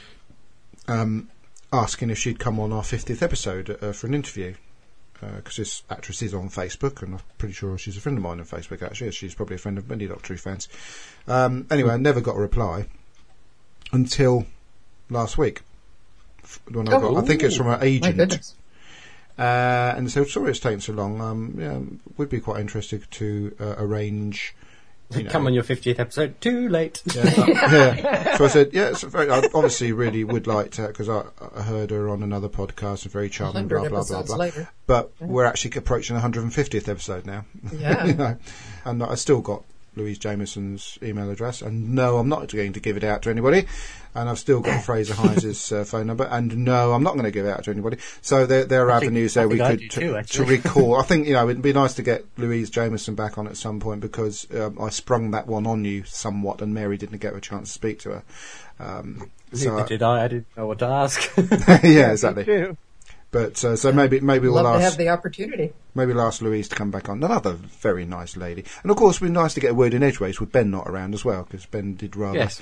Speaker 2: um, asking if she'd come on our fiftieth episode uh, for an interview. Because uh, this actress is on Facebook, and I'm pretty sure she's a friend of mine on Facebook, actually. She's probably a friend of many Doctor Who fans. Um, anyway, I never got a reply until last week. F- When I, got, I think it's from her
Speaker 4: My
Speaker 2: agent.
Speaker 4: goodness.
Speaker 2: Uh, and so, sorry it's taken so long. Um, yeah, would be quite interested to uh, arrange. You know,
Speaker 5: Come on your fiftieth episode. Too late.
Speaker 2: yeah, so, yeah. So I said, yeah, it's very, I obviously really would like to, because I, I heard her on another podcast, and very charming, blah,
Speaker 4: one hundred
Speaker 2: blah, blah,
Speaker 4: episodes
Speaker 2: blah.
Speaker 4: later.
Speaker 2: But we're actually approaching the one hundred fiftieth episode now.
Speaker 4: Yeah.
Speaker 2: You know, and I still got Louise Jameson's email address, and no, I'm not going to give it out to anybody. And I've still got Fraser Hines' uh, phone number, and no, I'm not going to give it out to anybody. So there, there are
Speaker 5: I think-
Speaker 2: avenues
Speaker 5: I
Speaker 2: there we
Speaker 5: think I
Speaker 2: could
Speaker 5: do
Speaker 2: to,
Speaker 5: too,
Speaker 2: to
Speaker 5: actually.
Speaker 2: recall. I think, you know, it'd be nice to get Louise Jameson back on at some point, because um, I sprung that one on you somewhat, and Mary didn't get a chance to speak to her. Um, so
Speaker 5: Neither did I. I didn't know what to ask.
Speaker 2: yeah, exactly.
Speaker 3: Too.
Speaker 2: But uh, so maybe maybe we'll
Speaker 4: Love to
Speaker 2: ask
Speaker 4: have the opportunity.
Speaker 2: maybe we'll ask Louise to come back on. Another very nice lady, and of course, it'd be nice to get a word in edgeways with Ben not around as well, because Ben did rather
Speaker 5: yes.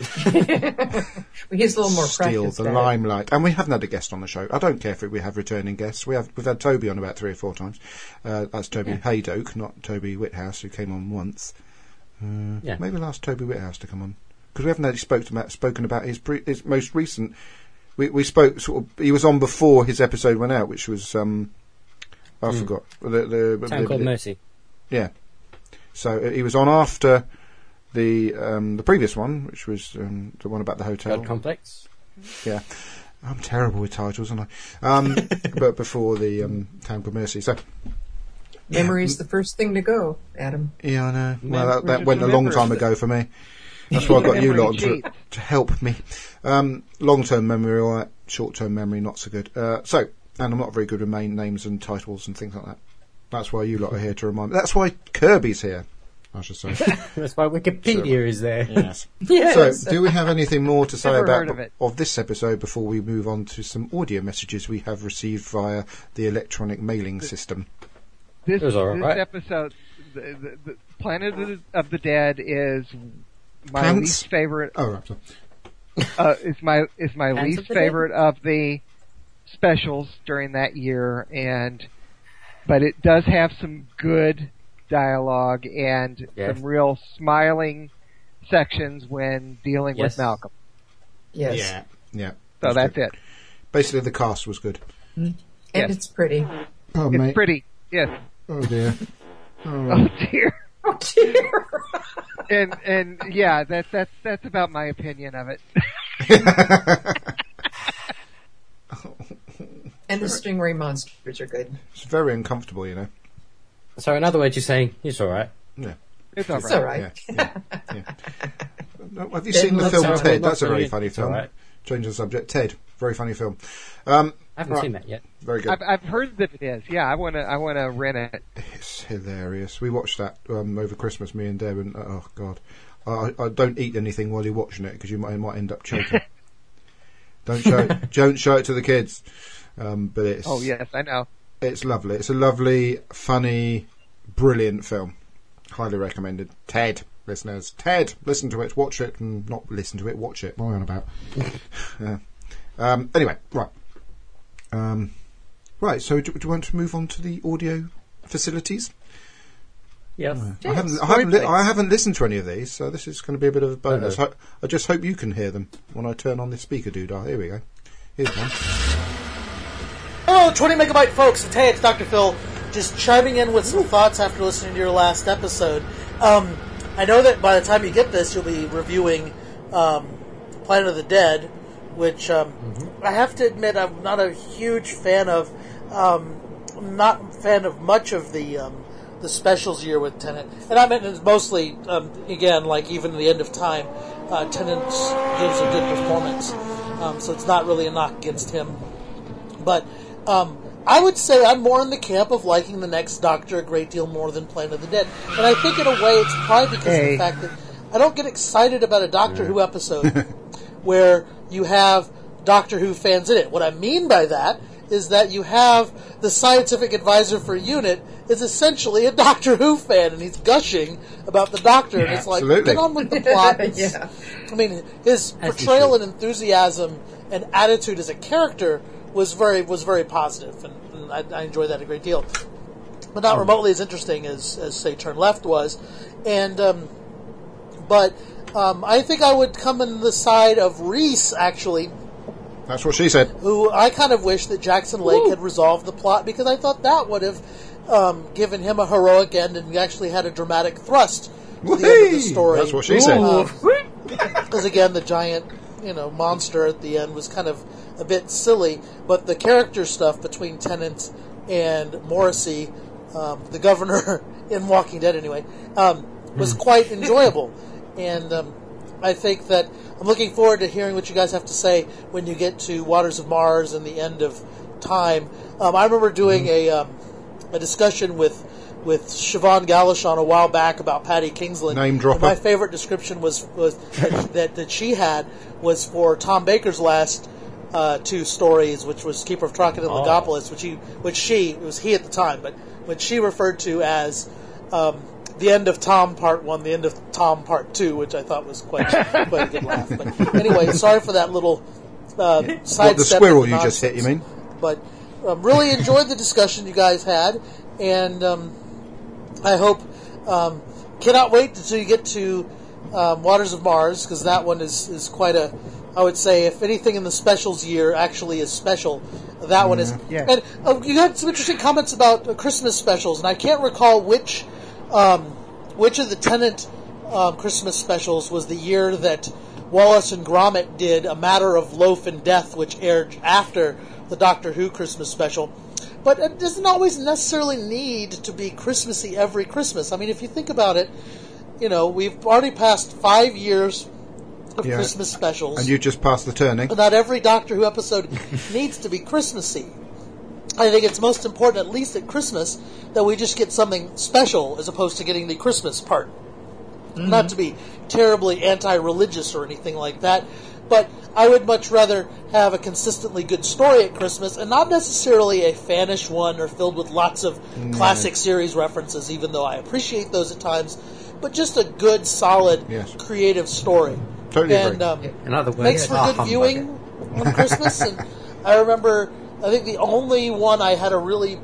Speaker 4: He's a little more
Speaker 2: steal
Speaker 4: practiced
Speaker 2: the
Speaker 4: at it.
Speaker 2: limelight. And we haven't had a guest on the show. I don't care if we have returning guests. We have we've had Toby on about three or four times. Uh, that's Toby Haydoke, not Toby Whithouse, who came on once. Uh,
Speaker 5: Yeah.
Speaker 2: Maybe we'll ask Toby Whithouse to come on. because we haven't actually spoken about, spoken about his, pre, his most recent. We we spoke sort of. He was on before his episode went out, which was um, I mm. forgot the the
Speaker 5: Town
Speaker 2: the,
Speaker 5: Called
Speaker 2: the,
Speaker 5: Mercy.
Speaker 2: Yeah, so he was on after the um, the previous one, which was um, the one about the hotel.
Speaker 5: God Complex.
Speaker 2: Yeah, I'm terrible with titles, aren't I? Um, but before the um, Town Called Mercy, so.
Speaker 4: Memory's the first thing to go, Adam.
Speaker 2: Yeah, I know.
Speaker 3: Mem-
Speaker 2: Well, that, that
Speaker 3: just
Speaker 2: went a long
Speaker 3: remember
Speaker 2: time
Speaker 3: that-
Speaker 2: ago for me. That's why I got you
Speaker 3: Memory
Speaker 2: lot to,
Speaker 3: cheats.
Speaker 2: to help me. Um, long-term memory, all right. Short-term memory, not so good. Uh, so, and I'm not very good with main names and titles and things like that. That's why you lot are here to remind me. That's why Kirby's here, I should say.
Speaker 5: That's why Wikipedia is there.
Speaker 2: Yes.
Speaker 4: Yes.
Speaker 2: So, do we have anything more to say
Speaker 3: Never
Speaker 2: about
Speaker 3: heard of it.
Speaker 2: of this episode before we move on to some audio messages we have received via the electronic mailing system?
Speaker 3: This,
Speaker 5: It was all
Speaker 3: this
Speaker 5: right.
Speaker 3: episode, the, the, the Planet of the, of the Dead is my
Speaker 2: Pants?
Speaker 3: least favorite.
Speaker 2: Oh, right. sorry.
Speaker 3: Uh, is my is my
Speaker 5: Pants
Speaker 3: least
Speaker 5: of the
Speaker 3: favorite of the specials during that year, and but it does have some good dialogue and
Speaker 5: Yes.
Speaker 3: some real smiling sections when dealing
Speaker 5: Yes.
Speaker 3: with Malcolm.
Speaker 4: Yes.
Speaker 2: Yeah. Yeah.
Speaker 3: So that's
Speaker 2: true.
Speaker 3: it.
Speaker 2: Basically, the cast was good.
Speaker 4: And
Speaker 3: Yes.
Speaker 4: it's pretty.
Speaker 2: Oh,
Speaker 3: It's pretty. Yes.
Speaker 2: Oh, dear.
Speaker 3: Oh dear.
Speaker 4: Oh dear.
Speaker 3: And and yeah, that's that's that's about my opinion of it.
Speaker 4: And the Stingray monsters are good.
Speaker 2: It's very uncomfortable, you know.
Speaker 5: So in other words, you're saying it's all right.
Speaker 2: Yeah.
Speaker 3: It's all
Speaker 4: It's
Speaker 3: right.
Speaker 4: all right.
Speaker 2: Yeah. yeah, yeah. No, have you
Speaker 4: It
Speaker 2: seen the
Speaker 4: looks
Speaker 2: film
Speaker 4: all right.
Speaker 2: Ted? That's a
Speaker 5: Not
Speaker 2: very
Speaker 5: really.
Speaker 2: funny
Speaker 5: It's all
Speaker 2: film.
Speaker 5: right.
Speaker 2: Change the subject. Ted. Very funny film. Um,
Speaker 5: I haven't
Speaker 2: Right.
Speaker 5: seen that yet.
Speaker 2: very good.
Speaker 3: I've I've heard that it is. Yeah, I wanna I wanna rent it.
Speaker 2: It's hilarious. We watched that um, over Christmas, me and Deb, and oh god, I, I don't eat anything while you're watching it because you might, might end up choking. don't show it, don't show it to the kids. Um, but it's
Speaker 3: Oh yes, I know.
Speaker 2: it's lovely. It's a lovely, funny, brilliant film. Highly recommended. Ted, listeners, Ted, listen to it, watch it, and not listen to it, watch it. What am I on about? yeah. Um, anyway, right. Um, right. So, do, do you want to move on to the audio facilities?
Speaker 5: Yes.
Speaker 2: I haven't, I haven't, li- I haven't listened to any of these, so this is going to be a bit of a bonus.
Speaker 5: Uh-oh.
Speaker 2: Ho- I just hope you can hear them when I turn on this speaker doodah. Here we go. Here's one.
Speaker 7: Hello, twenty megabyte folks. It's, hey, it's Doctor Phil, just chiming in with some thoughts after listening to your last episode. Um, I know that by the time you get this, you'll be reviewing um, Planet of the Dead, which um, mm-hmm. I have to admit I'm not a huge fan of. Um, not a fan of much of the um, the specials year with Tennant, and I mean it's mostly um, again like even at the end of time, uh, Tennant gives a good performance, um, so it's not really a knock against him, but. Um, I would say I'm more in the camp of liking the next Doctor a great deal more than Planet of the Dead. And I think in a way it's probably because
Speaker 3: Hey.
Speaker 7: of the fact that I don't get excited about a Doctor Who episode where you have Doctor Who fans in it. What I mean by that is that you have the scientific advisor for a unit is essentially a Doctor Who fan, and he's gushing about the Doctor. And it's like,
Speaker 2: absolutely.
Speaker 7: get on with the plot. It's-
Speaker 4: Yeah.
Speaker 7: I mean, his
Speaker 5: As he
Speaker 7: portrayal
Speaker 5: should.
Speaker 7: and enthusiasm and attitude as a character was very was very positive, and, and I, I enjoyed that a great deal. But not remotely as interesting as, as say, Turn Left was. And um, but um, I think I would come on the side of Reese, actually,
Speaker 2: That's what she said.
Speaker 7: who I kind of wish that Jackson Lake had resolved the plot, because I thought that would have um, given him a heroic end and actually had a dramatic thrust to the end of the
Speaker 2: Whee!
Speaker 7: story.
Speaker 2: That's what she said.
Speaker 7: Because again, the giant, you know, monster at the end was kind of a bit silly, but the character stuff between Tennant and Morrissey, um, the governor in Walking Dead anyway, um, was quite enjoyable. And um, I think that I'm looking forward to hearing what you guys have to say when you get to Waters of Mars and the end of time. Um, I remember doing a um, a discussion with with Siobhan Galishon a while back about Patty Kingsland.
Speaker 2: Name dropper.
Speaker 7: My favorite description was, was that, that she had was for Tom Baker's last uh, two stories, which was Keeper of Trocket and
Speaker 5: Oh.
Speaker 7: Legopolis, which he, which she, it was he at the time, but which she referred to as um, the end of Tom Part One, the end of Tom Part Two, which I thought was quite quite a good laugh. But anyway, sorry for that little uh, side.
Speaker 2: What, the squirrel you just hit, you mean?
Speaker 7: But um, really enjoyed the discussion you guys had, and um, I hope um, cannot wait until you get to um, Waters of Mars, because that one is, is quite a, I would say, if anything in the specials year actually is special, that one is.
Speaker 3: Yeah.
Speaker 7: And uh, you had some interesting comments about uh, Christmas specials, and I can't recall which um, which of the Tennant um, Christmas specials was the year that Wallace and Gromit did A Matter of Loaf and Death, which aired after the Doctor Who Christmas special. But it doesn't always necessarily need to be Christmassy every Christmas. I mean, if you think about it, you know, we've already passed five years of
Speaker 2: Yeah.
Speaker 7: Christmas specials.
Speaker 2: And you just passed the turning.
Speaker 7: But not every Doctor Who episode needs to be Christmassy. I think it's most important, at least at Christmas, that we just get something special as opposed to getting the Christmas part. Mm-hmm. Not to be terribly anti-religious or anything like that, but I would much rather have a consistently good story at Christmas and not necessarily a fanish one or filled with lots of mm. classic series references, even though I appreciate those at times, but just a good, solid,
Speaker 2: yes.
Speaker 7: creative story.
Speaker 2: Totally
Speaker 7: and,
Speaker 2: agree.
Speaker 7: Um,
Speaker 5: In other words,
Speaker 7: makes for
Speaker 5: ah,
Speaker 7: good
Speaker 5: humbug.
Speaker 7: viewing on Christmas. And I remember, I think the only one I had a really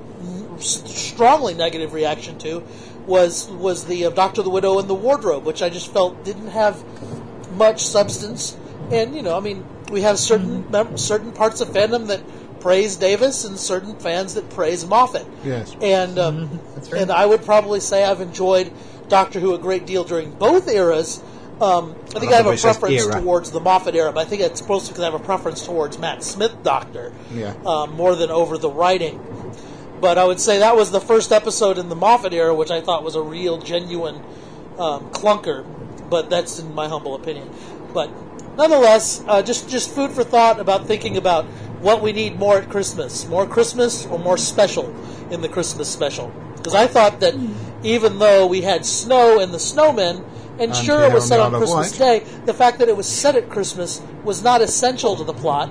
Speaker 7: strongly negative reaction to was was the uh, Doctor the Widow and the Wardrobe, which I just felt didn't have much substance. And you know, I mean, we have certain mem- certain parts of fandom that praise Davis and certain fans that praise Moffat.
Speaker 2: Yes.
Speaker 7: And um,
Speaker 4: Mm-hmm. That's right.
Speaker 7: and I would probably say I've enjoyed Doctor Who a great deal during both eras. Um, I think I, I have a preference towards the Moffat era, but I think it's supposed to because I have a preference towards Matt Smith Doctor
Speaker 2: Yeah.
Speaker 7: um, more than over the writing. But I would say that was the first episode in the Moffat era, which I thought was a real, genuine um, clunker. But that's in my humble opinion. But nonetheless, uh, just just food for thought about thinking about what we need more at Christmas. More Christmas or more special in the Christmas special. Because I thought that even though we had snow and the snowmen, and,
Speaker 2: And
Speaker 7: sure it was set
Speaker 2: Pierre
Speaker 7: on
Speaker 2: and the Isle of
Speaker 7: Christmas Day, the fact that it was set at Christmas was not essential to the plot.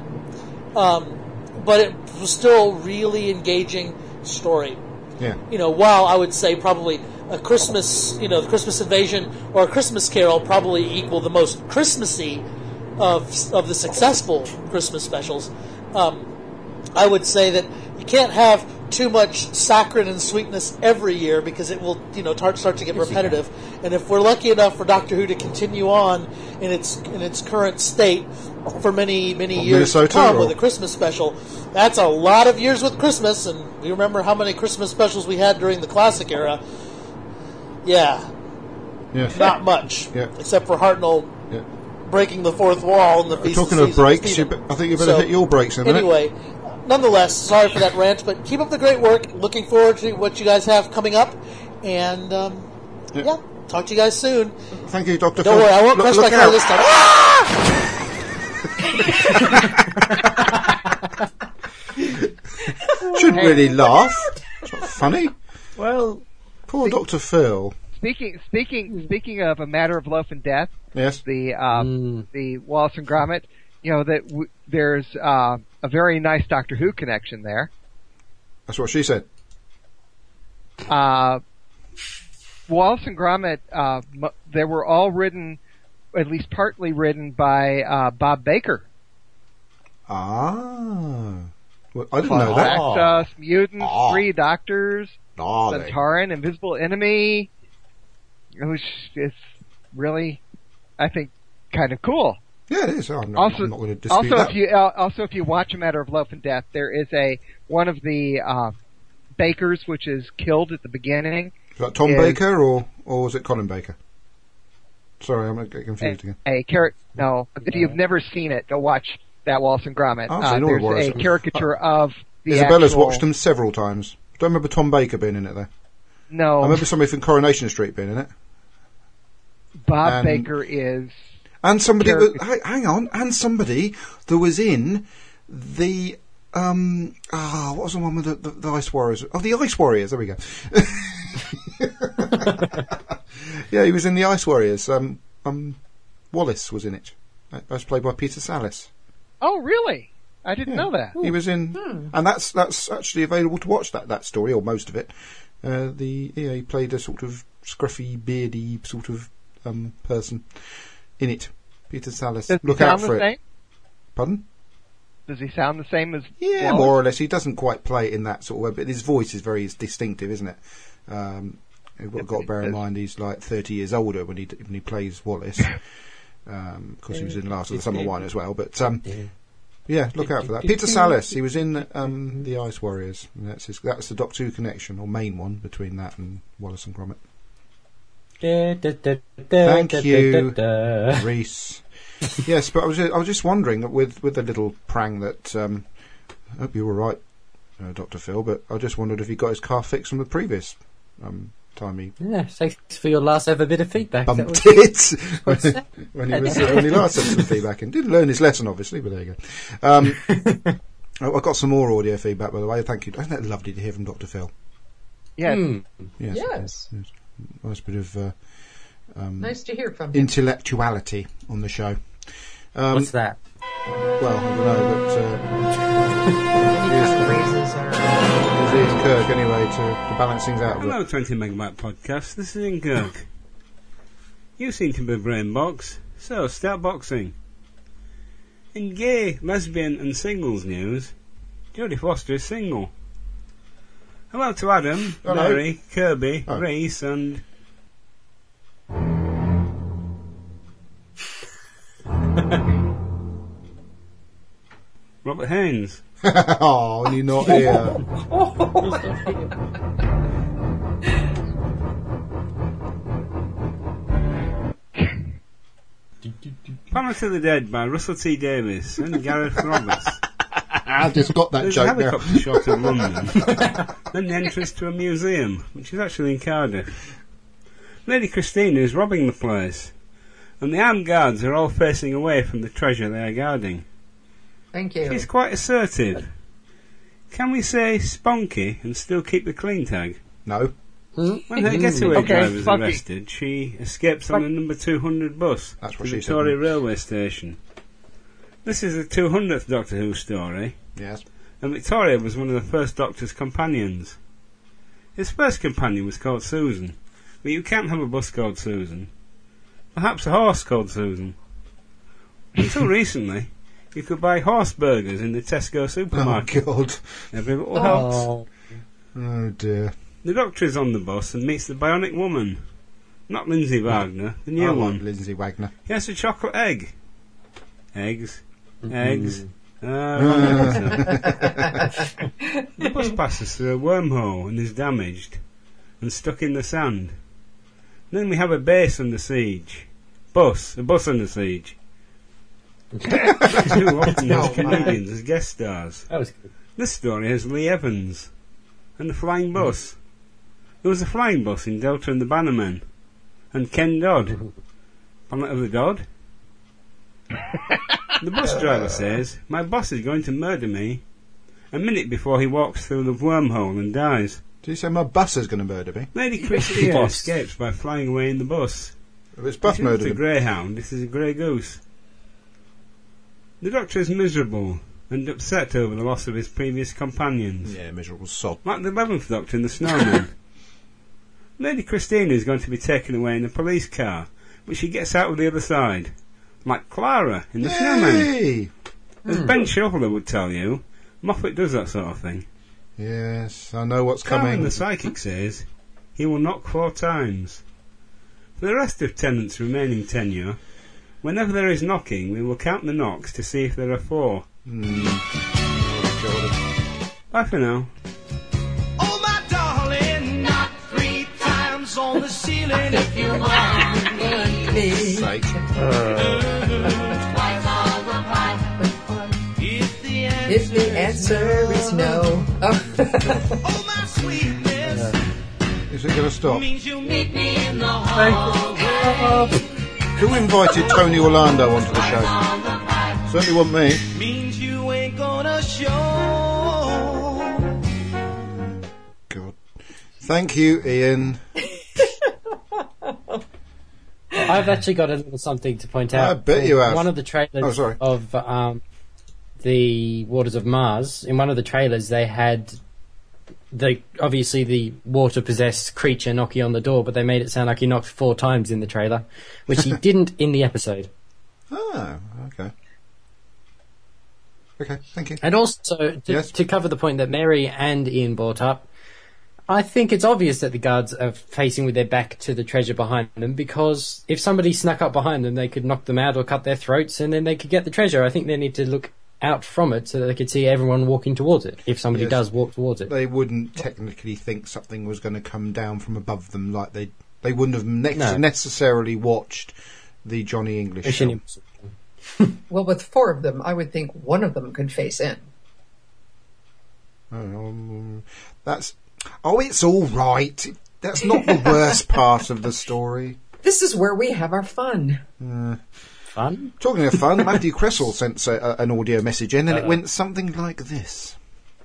Speaker 7: Um, but it was still really engaging story.
Speaker 2: Yeah.
Speaker 7: You know, while I would say probably a Christmas, you know, the Christmas Invasion or a Christmas Carol probably equal the most Christmassy of of the successful Christmas specials. Um, I would say that you can't have too much saccharine and sweetness every year because it will, you know, tar- start to get repetitive. And if we're lucky enough for Doctor Who to continue on in its in its current state for many many
Speaker 2: Or
Speaker 7: years
Speaker 2: Minnesota
Speaker 7: to come
Speaker 2: or-
Speaker 7: with a Christmas special, that's a lot of years with Christmas. And we remember how many Christmas specials we had during the classic era. Yeah,
Speaker 2: Yes.
Speaker 7: not much,
Speaker 2: Yeah.
Speaker 7: except for Hartnell
Speaker 2: Yeah.
Speaker 7: breaking the fourth wall in the Feast
Speaker 2: Talking
Speaker 7: of
Speaker 2: of
Speaker 7: Seasons with
Speaker 2: breaks, you
Speaker 7: Stephen.
Speaker 2: be- I think you better
Speaker 7: So,
Speaker 2: hit your breaks in a minute.
Speaker 7: Anyway, nonetheless, sorry for that rant, but keep up the great work. Looking forward to what you guys have coming up. And, um,
Speaker 2: Yeah.
Speaker 7: yeah, talk to you guys soon.
Speaker 2: Thank you, Doctor
Speaker 7: Don't
Speaker 2: Phil.
Speaker 7: worry, I won't
Speaker 2: Look-
Speaker 7: press
Speaker 2: look
Speaker 7: my car
Speaker 2: out.
Speaker 7: this time.
Speaker 2: Shouldn't really laugh. It's not funny.
Speaker 3: Well,
Speaker 2: Poor Doctor Phil.
Speaker 3: speaking speaking speaking of A Matter of Loaf and Death,
Speaker 2: Yes.
Speaker 3: the um,
Speaker 5: Mm.
Speaker 3: the Wallace and Gromit, you know that w- there's uh, a very nice Doctor Who connection there.
Speaker 2: That's what she said.
Speaker 3: Uh, Wallace and Gromit, uh, m- they were all written, at least partly written by uh, Bob Baker.
Speaker 2: Ah. Well, I didn't know that.
Speaker 3: Factus, Mutants,
Speaker 2: Ah.
Speaker 3: Three Doctors,
Speaker 2: Darling.
Speaker 3: Centauran, Invisible Enemy. It was, it's really, I think, kind of cool.
Speaker 2: Yeah, it is. I'm not,
Speaker 3: Also,
Speaker 2: I'm not going to dispute
Speaker 3: also
Speaker 2: that.
Speaker 3: if you uh, also if you watch A Matter of Loaf and Death, there is a one of the uh, Bakers which is killed at the beginning.
Speaker 2: Is that Tom
Speaker 3: is-
Speaker 2: Baker or, or was it Colin Baker? Sorry, I'm getting confused again.
Speaker 3: A, a character. No, if you've never seen it, go watch that Wallace and Gromit.
Speaker 2: I've
Speaker 3: Uh,
Speaker 2: seen all
Speaker 3: there's
Speaker 2: of Wallace
Speaker 3: a
Speaker 2: and-
Speaker 3: caricature of the
Speaker 2: Isabella's
Speaker 3: actual,
Speaker 2: watched them several times. Don't remember Tom Baker being in it though.
Speaker 3: No,
Speaker 2: I remember somebody from Coronation Street being in it.
Speaker 3: Bob
Speaker 2: and-
Speaker 3: Baker is.
Speaker 2: And somebody,
Speaker 3: Character-
Speaker 2: that, hey, hang on, and somebody that was in the, um, ah, what was the one with the, the, the Ice Warriors? Oh, the Ice Warriors, there we go. Yeah, he was in the Ice Warriors. Um, um, Wallace was in it. That was played by Peter Sallis.
Speaker 3: Oh, really? I didn't
Speaker 2: Yeah.
Speaker 3: know that.
Speaker 2: He was in, and that's that's actually available to watch that that story or most of it. Uh, the yeah, he played a sort of scruffy, beardy sort of um, person in it. Peter Sallis.
Speaker 3: Does
Speaker 2: Look
Speaker 3: he
Speaker 2: out
Speaker 3: sound
Speaker 2: for
Speaker 3: the
Speaker 2: it.
Speaker 3: same?
Speaker 2: Pardon?
Speaker 3: Does he sound the same as?
Speaker 2: Yeah,
Speaker 3: Wallace?
Speaker 2: more or less. He doesn't quite play it in that sort of way, but his voice is very distinctive, isn't it? Um, You've got, got to bear in mind he's like thirty years older when he when he plays Wallace. Um, of course, he was in Last of the Summer Wine as well. But um, yeah, look out for that. Peter Sallis, he was in um, the Ice Warriors. And that's his, that's the Doctor Who connection, or main one, between that and Wallace and Gromit. Thank you, Reese. Yes, but I was just, I was just wondering with with the little prang that um, I hope you were right, uh, Doctor Phil. But I just wondered if he got his car fixed from the previous um, time he
Speaker 5: Yeah, thanks for your last ever bit of feedback. That
Speaker 2: bumped
Speaker 5: was-
Speaker 2: it when, when he was when he last sent some feedback and didn't learn his lesson, obviously. But there you go. Um, I I got some more audio feedback, by the way. Thank you. Isn't that lovely to hear from Doctor Phil?
Speaker 3: Yes.
Speaker 5: Hmm.
Speaker 2: Yes.
Speaker 4: Yes.
Speaker 2: yes. Nice bit of uh, um,
Speaker 4: Nice to hear from him.
Speaker 2: intellectuality on the show. Um,
Speaker 5: What's that?
Speaker 2: Well, I don't know, but uh,
Speaker 4: Any kind of raises are.
Speaker 2: here's Ian Kirk anyway to, to balance things out a bit.
Speaker 8: Hello, twenty Megabyte Podcast. This is Ian Kirk. You seem to be brain box, so start boxing. In gay, lesbian, and singles news, Jodie Foster is single. Hello to Adam,
Speaker 2: Hello.
Speaker 8: Mary, Kirby,
Speaker 2: Oh.
Speaker 8: Reese, and Robert Haynes.
Speaker 2: Oh, you're not here.
Speaker 8: Planet of the Dead by Russell T Davies and Gareth Roberts.
Speaker 2: I just got that
Speaker 8: There's a
Speaker 2: joke now.
Speaker 8: helicopter shot of London, then the entrance to a museum, which is actually in Cardiff. Lady Christina is robbing the place, and the armed guards are all facing away from the treasure they are guarding.
Speaker 4: Thank you.
Speaker 8: She's quite assertive. Can we say spunky and still keep the clean tag?
Speaker 2: No.
Speaker 8: When her getaway
Speaker 3: Okay,
Speaker 8: driver is
Speaker 3: spunky.
Speaker 8: arrested, she escapes on the number two hundred bus
Speaker 2: That's
Speaker 8: to
Speaker 2: what she said.
Speaker 8: Victoria Railway Station. This is the two hundredth Doctor Who story,
Speaker 2: Yes.
Speaker 8: and Victoria was one of the first Doctor's companions. His first companion was called Susan, but you can't have a bus called Susan. Perhaps a horse called Susan. Until recently, you could buy horse burgers in the Tesco
Speaker 2: Oh,
Speaker 8: supermarket.
Speaker 2: God.
Speaker 8: Every little helps.
Speaker 5: Oh,
Speaker 2: Oh, dear.
Speaker 8: The Doctor is on the bus and meets the Bionic Woman. Not Lindsay Wagner, the new
Speaker 2: I
Speaker 8: one.
Speaker 2: like Lindsay Wagner.
Speaker 8: He has a chocolate egg. Eggs.
Speaker 5: Mm-hmm.
Speaker 8: Eggs. Ah, wrong episode. The bus passes through a wormhole and is damaged and stuck in the sand. Then we have a base under siege. Bus. A bus under siege. Doctor Who often has comedians as guest stars.
Speaker 5: that was good.
Speaker 8: This story has Lee Evans and the flying bus. There was a flying bus in Delta and the Bannermen and Ken Dodd. Planet of the Dodd? The bus driver says, "My boss is going to murder me," a minute before he walks through the wormhole and dies.
Speaker 2: Did you say my bus is going to murder me?
Speaker 8: Lady Christina
Speaker 5: Boss.
Speaker 8: escapes by flying away in the bus.
Speaker 2: If it's bus
Speaker 8: It isn't
Speaker 2: murder
Speaker 8: a
Speaker 2: him.
Speaker 8: greyhound, this is a grey goose. The Doctor is miserable and upset over the loss of his previous companions.
Speaker 2: Yeah, miserable sod.
Speaker 8: Like the eleventh Doctor and the Snowman. Lady Christina is going to be taken away in a police car, but she gets out of the other side. Like Clara in the Snowman.
Speaker 2: Yay!
Speaker 8: As Ben Shuffler would tell you, Moffat does that sort of thing.
Speaker 2: Yes, I know what's
Speaker 8: Carmen
Speaker 2: coming.
Speaker 8: the psychic says he will knock four times. For the rest of Tennant's remaining tenure, whenever there is knocking, we will count the knocks to see if there are four.
Speaker 2: Mm. Oh, God.
Speaker 8: Bye for now.
Speaker 9: Oh, my darling, knock three times on the ceiling if you want me.
Speaker 2: Sake.
Speaker 9: If the answer,
Speaker 4: If the answer is no. Oh.
Speaker 9: oh, my sweetness,
Speaker 2: Is it going to stop?
Speaker 9: means you meet me in the hall.
Speaker 2: Who invited Tony Orlando onto the show? Certainly wasn't me.
Speaker 9: Means you ain't gonna show.
Speaker 2: God. Thank you, Ian.
Speaker 5: I've actually got a little something to point out.
Speaker 2: I bet you have.
Speaker 5: One of the trailers
Speaker 2: Oh, sorry.
Speaker 5: of um, the Waters of Mars, in one of the trailers they had the obviously the water-possessed creature knocking on the door, but they made it sound like he knocked four times in the trailer, which he didn't in the episode.
Speaker 2: Oh, okay. Okay, thank you.
Speaker 5: And also, to,
Speaker 2: Yes.
Speaker 5: to cover the point that Mary and Ian brought up, I think it's obvious that the guards are facing with their back to the treasure behind them, because if somebody snuck up behind them, they could knock them out or cut their throats, and then they could get the treasure. I think they need to look out from it so that they could see everyone walking towards it, if somebody
Speaker 2: Yes.
Speaker 5: does walk towards it.
Speaker 2: They wouldn't technically think something was going to come down from above them, like they they wouldn't have ne-
Speaker 5: No.
Speaker 2: necessarily watched the Johnny English
Speaker 5: Mission
Speaker 2: film.
Speaker 5: Impossible.
Speaker 4: Well, with four of them, I would think one of them could face in.
Speaker 2: Um, that's oh, it's all right. That's not the worst part of the story.
Speaker 4: This is where we have our fun.
Speaker 2: Uh,
Speaker 5: Fun?
Speaker 2: talking of fun, Matthew Cressel sent uh, an audio message in, and it
Speaker 5: Uh-oh.
Speaker 2: went something like this.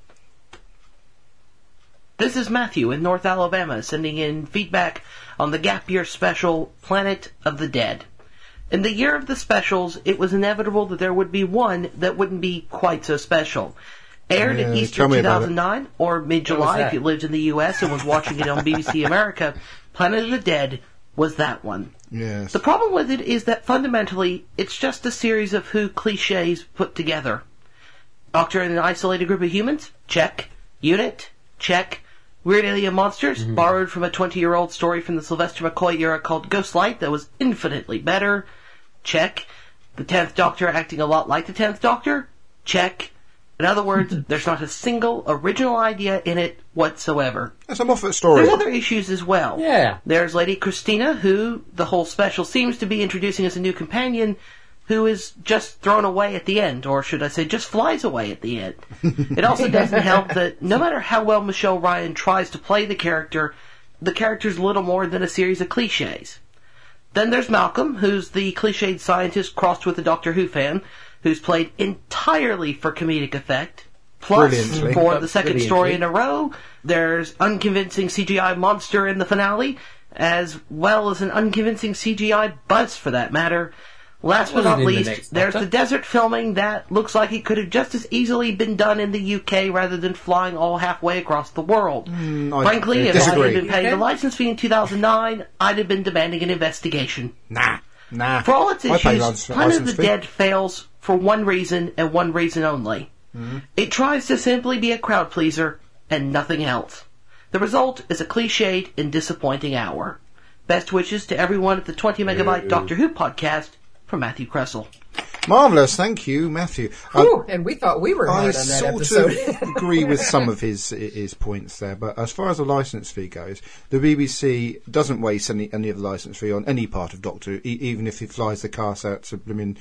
Speaker 10: This is Matthew in North Alabama sending in feedback on the gap year special Planet of the Dead. In the year of the specials, it was inevitable that there would be one that wouldn't be quite so special. Aired in
Speaker 2: Yeah,
Speaker 10: Easter
Speaker 2: tell me
Speaker 10: two
Speaker 2: about it.
Speaker 10: thousand nine or mid-July
Speaker 5: that?
Speaker 10: if you lived in the U S and was watching it on B B C America, Planet of the Dead was that one.
Speaker 2: Yes.
Speaker 10: The problem with it is that fundamentally, it's just a series of Who cliches put together. Doctor and an isolated group of humans? Check. Unit? Check. Weird alien monsters? Borrowed from a twenty-year-old story from the Sylvester McCoy era called Ghostlight that was infinitely better? Check. The tenth Doctor acting a lot like the tenth Doctor? Check. In other words, there's not a single original idea in it whatsoever.
Speaker 2: That's a Moffat story.
Speaker 10: There's other issues as well.
Speaker 5: Yeah.
Speaker 10: There's Lady Christina, who the whole special seems to be introducing as a new companion, who is just thrown away at the end, or should I say just flies away at the end. It also doesn't help that no matter how well Michelle Ryan tries to play the character, the character's little more than a series of cliches. Then there's Malcolm, who's the cliched scientist crossed with a Doctor Who fan, who's played entirely for comedic effect. Plus,
Speaker 2: Brilliantly.
Speaker 10: for the second story
Speaker 5: Brilliantly.
Speaker 10: in a row, there's unconvincing C G I monster in the finale, as well as an unconvincing C G I buzz for that matter. Last but
Speaker 5: Wasn't
Speaker 10: not
Speaker 5: in the
Speaker 10: least,
Speaker 5: next
Speaker 10: there's
Speaker 5: Doctor.
Speaker 10: the desert filming that looks like it could have just as easily been done in the U K rather than flying all halfway across the world.
Speaker 2: I
Speaker 10: Frankly, if I
Speaker 2: disagree.
Speaker 10: had been paying the license fee in two thousand nine, I'd have been demanding an investigation.
Speaker 2: Nah, nah.
Speaker 10: For all its
Speaker 2: I pay
Speaker 10: issues,
Speaker 2: license-
Speaker 10: Planet of
Speaker 2: license
Speaker 10: the
Speaker 2: fee.
Speaker 10: Dead fails for one reason and one reason only.
Speaker 2: Mm-hmm.
Speaker 10: It tries to simply be a crowd pleaser and nothing else. The result is a cliched and disappointing hour. Best wishes to everyone at the twenty megabyte Doctor Who podcast from Matthew Cressel.
Speaker 2: Marvellous, thank you, Matthew. Um,
Speaker 4: Whew, and we thought we were
Speaker 2: I
Speaker 4: hard on that
Speaker 2: sort
Speaker 4: episode.
Speaker 2: of agree with some of his his points there, but as far as the licence fee goes, the B B C doesn't waste any any of the licence fee on any part of Doctor Who, e- even if it flies the cast out to blooming.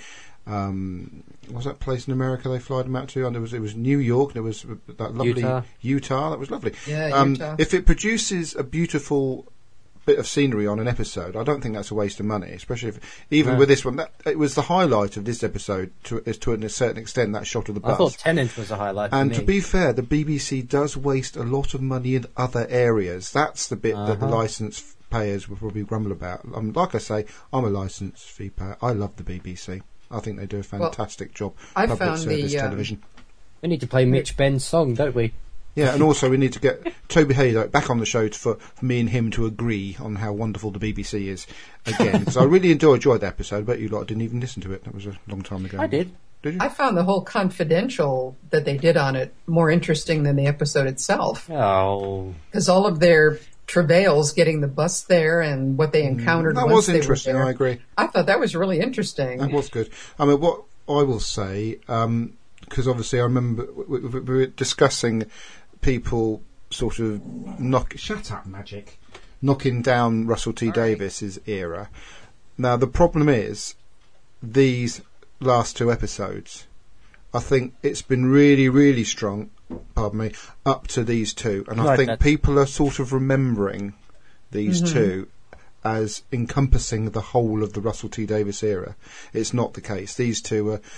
Speaker 2: Um, what was that place in America they flied them out to? And it was it was New York. There was that lovely
Speaker 5: Utah.
Speaker 2: Utah. That was lovely.
Speaker 4: Yeah,
Speaker 2: um,
Speaker 4: Utah.
Speaker 2: If it produces a beautiful bit of scenery on an episode, I don't think that's a waste of money, especially if even
Speaker 5: No.
Speaker 2: with this one. That, it was the highlight of this episode to, is to a certain extent that shot of the
Speaker 5: I
Speaker 2: bus.
Speaker 5: thought Tennant was a highlight
Speaker 2: And
Speaker 5: for
Speaker 2: to
Speaker 5: me.
Speaker 2: be fair, the B B C does waste a lot of money in other areas. That's the bit that the
Speaker 5: Uh-huh.
Speaker 2: licence payers will probably grumble about. Um, like I say, I'm a licence fee payer. I love the B B C. I think they do a fantastic job.
Speaker 4: I
Speaker 2: Public
Speaker 4: found
Speaker 2: service
Speaker 4: the, um,
Speaker 2: television.
Speaker 5: We need to play Mitch Ben's song, don't we?
Speaker 2: Yeah, and also we need to get Toby Haydock back on the show to, for, for me and him to agree on how wonderful the B B C is again. Because I really enjoyed, enjoyed the episode, but you lot didn't even listen to it. That was a long time ago.
Speaker 5: I did.
Speaker 2: Did you?
Speaker 4: I found the whole confidential that they did on it more interesting than the episode itself.
Speaker 5: Oh.
Speaker 4: Because all of their travails getting the bus there and what they encountered
Speaker 2: that
Speaker 4: once
Speaker 2: was
Speaker 4: they were
Speaker 2: interesting,
Speaker 4: there.
Speaker 2: I agree.
Speaker 4: I thought that was really interesting.
Speaker 2: That was good. I mean, what I will say, because obviously I remember we, we, we were discussing people sort of knock. Shut up, Magic. Knocking down Russell T Davis's era. Now the problem is these last two episodes. I think it's been really, really strong. Pardon me. Up to these two, and I
Speaker 5: Right,
Speaker 2: think
Speaker 5: that-
Speaker 2: people are sort of remembering these two as encompassing the whole of the Russell T Davis era. It's not the case. These two are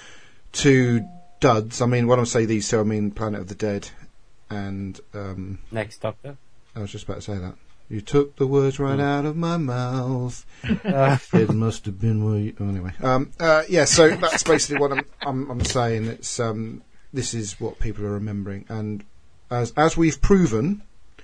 Speaker 2: two duds. I mean, when I say these two, I mean Planet of the Dead and um,
Speaker 5: Next Doctor.
Speaker 2: I was just about to say that. You took the words right out of my mouth.
Speaker 5: Uh,
Speaker 2: It must have been where you... Oh, anyway. Um, uh, yeah, so that's basically what I'm, I'm, I'm saying. It's um, this is what people are remembering. And as as we've proven,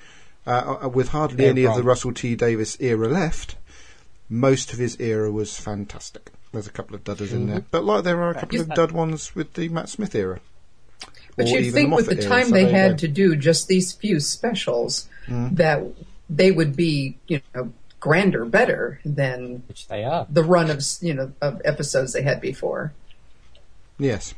Speaker 2: uh, uh, with hardly
Speaker 5: They're
Speaker 2: any of the
Speaker 5: wrong.
Speaker 2: Russell T Davis era left, most of his era was fantastic. There's a couple of dudders in there. But like there are a couple
Speaker 5: Yes,
Speaker 2: of
Speaker 5: that-
Speaker 2: dud ones with the Matt Smith era.
Speaker 4: But
Speaker 2: or
Speaker 4: you'd
Speaker 2: even
Speaker 4: think
Speaker 2: the
Speaker 4: with the
Speaker 2: Moffat era,
Speaker 4: time
Speaker 2: so
Speaker 4: they
Speaker 2: there you
Speaker 4: had
Speaker 2: go.
Speaker 4: to do just these few specials,
Speaker 2: Mm.
Speaker 4: that they would be, you know, grander, better than
Speaker 5: Which they are.
Speaker 4: the run of, you know, of episodes they had before.
Speaker 2: Yes.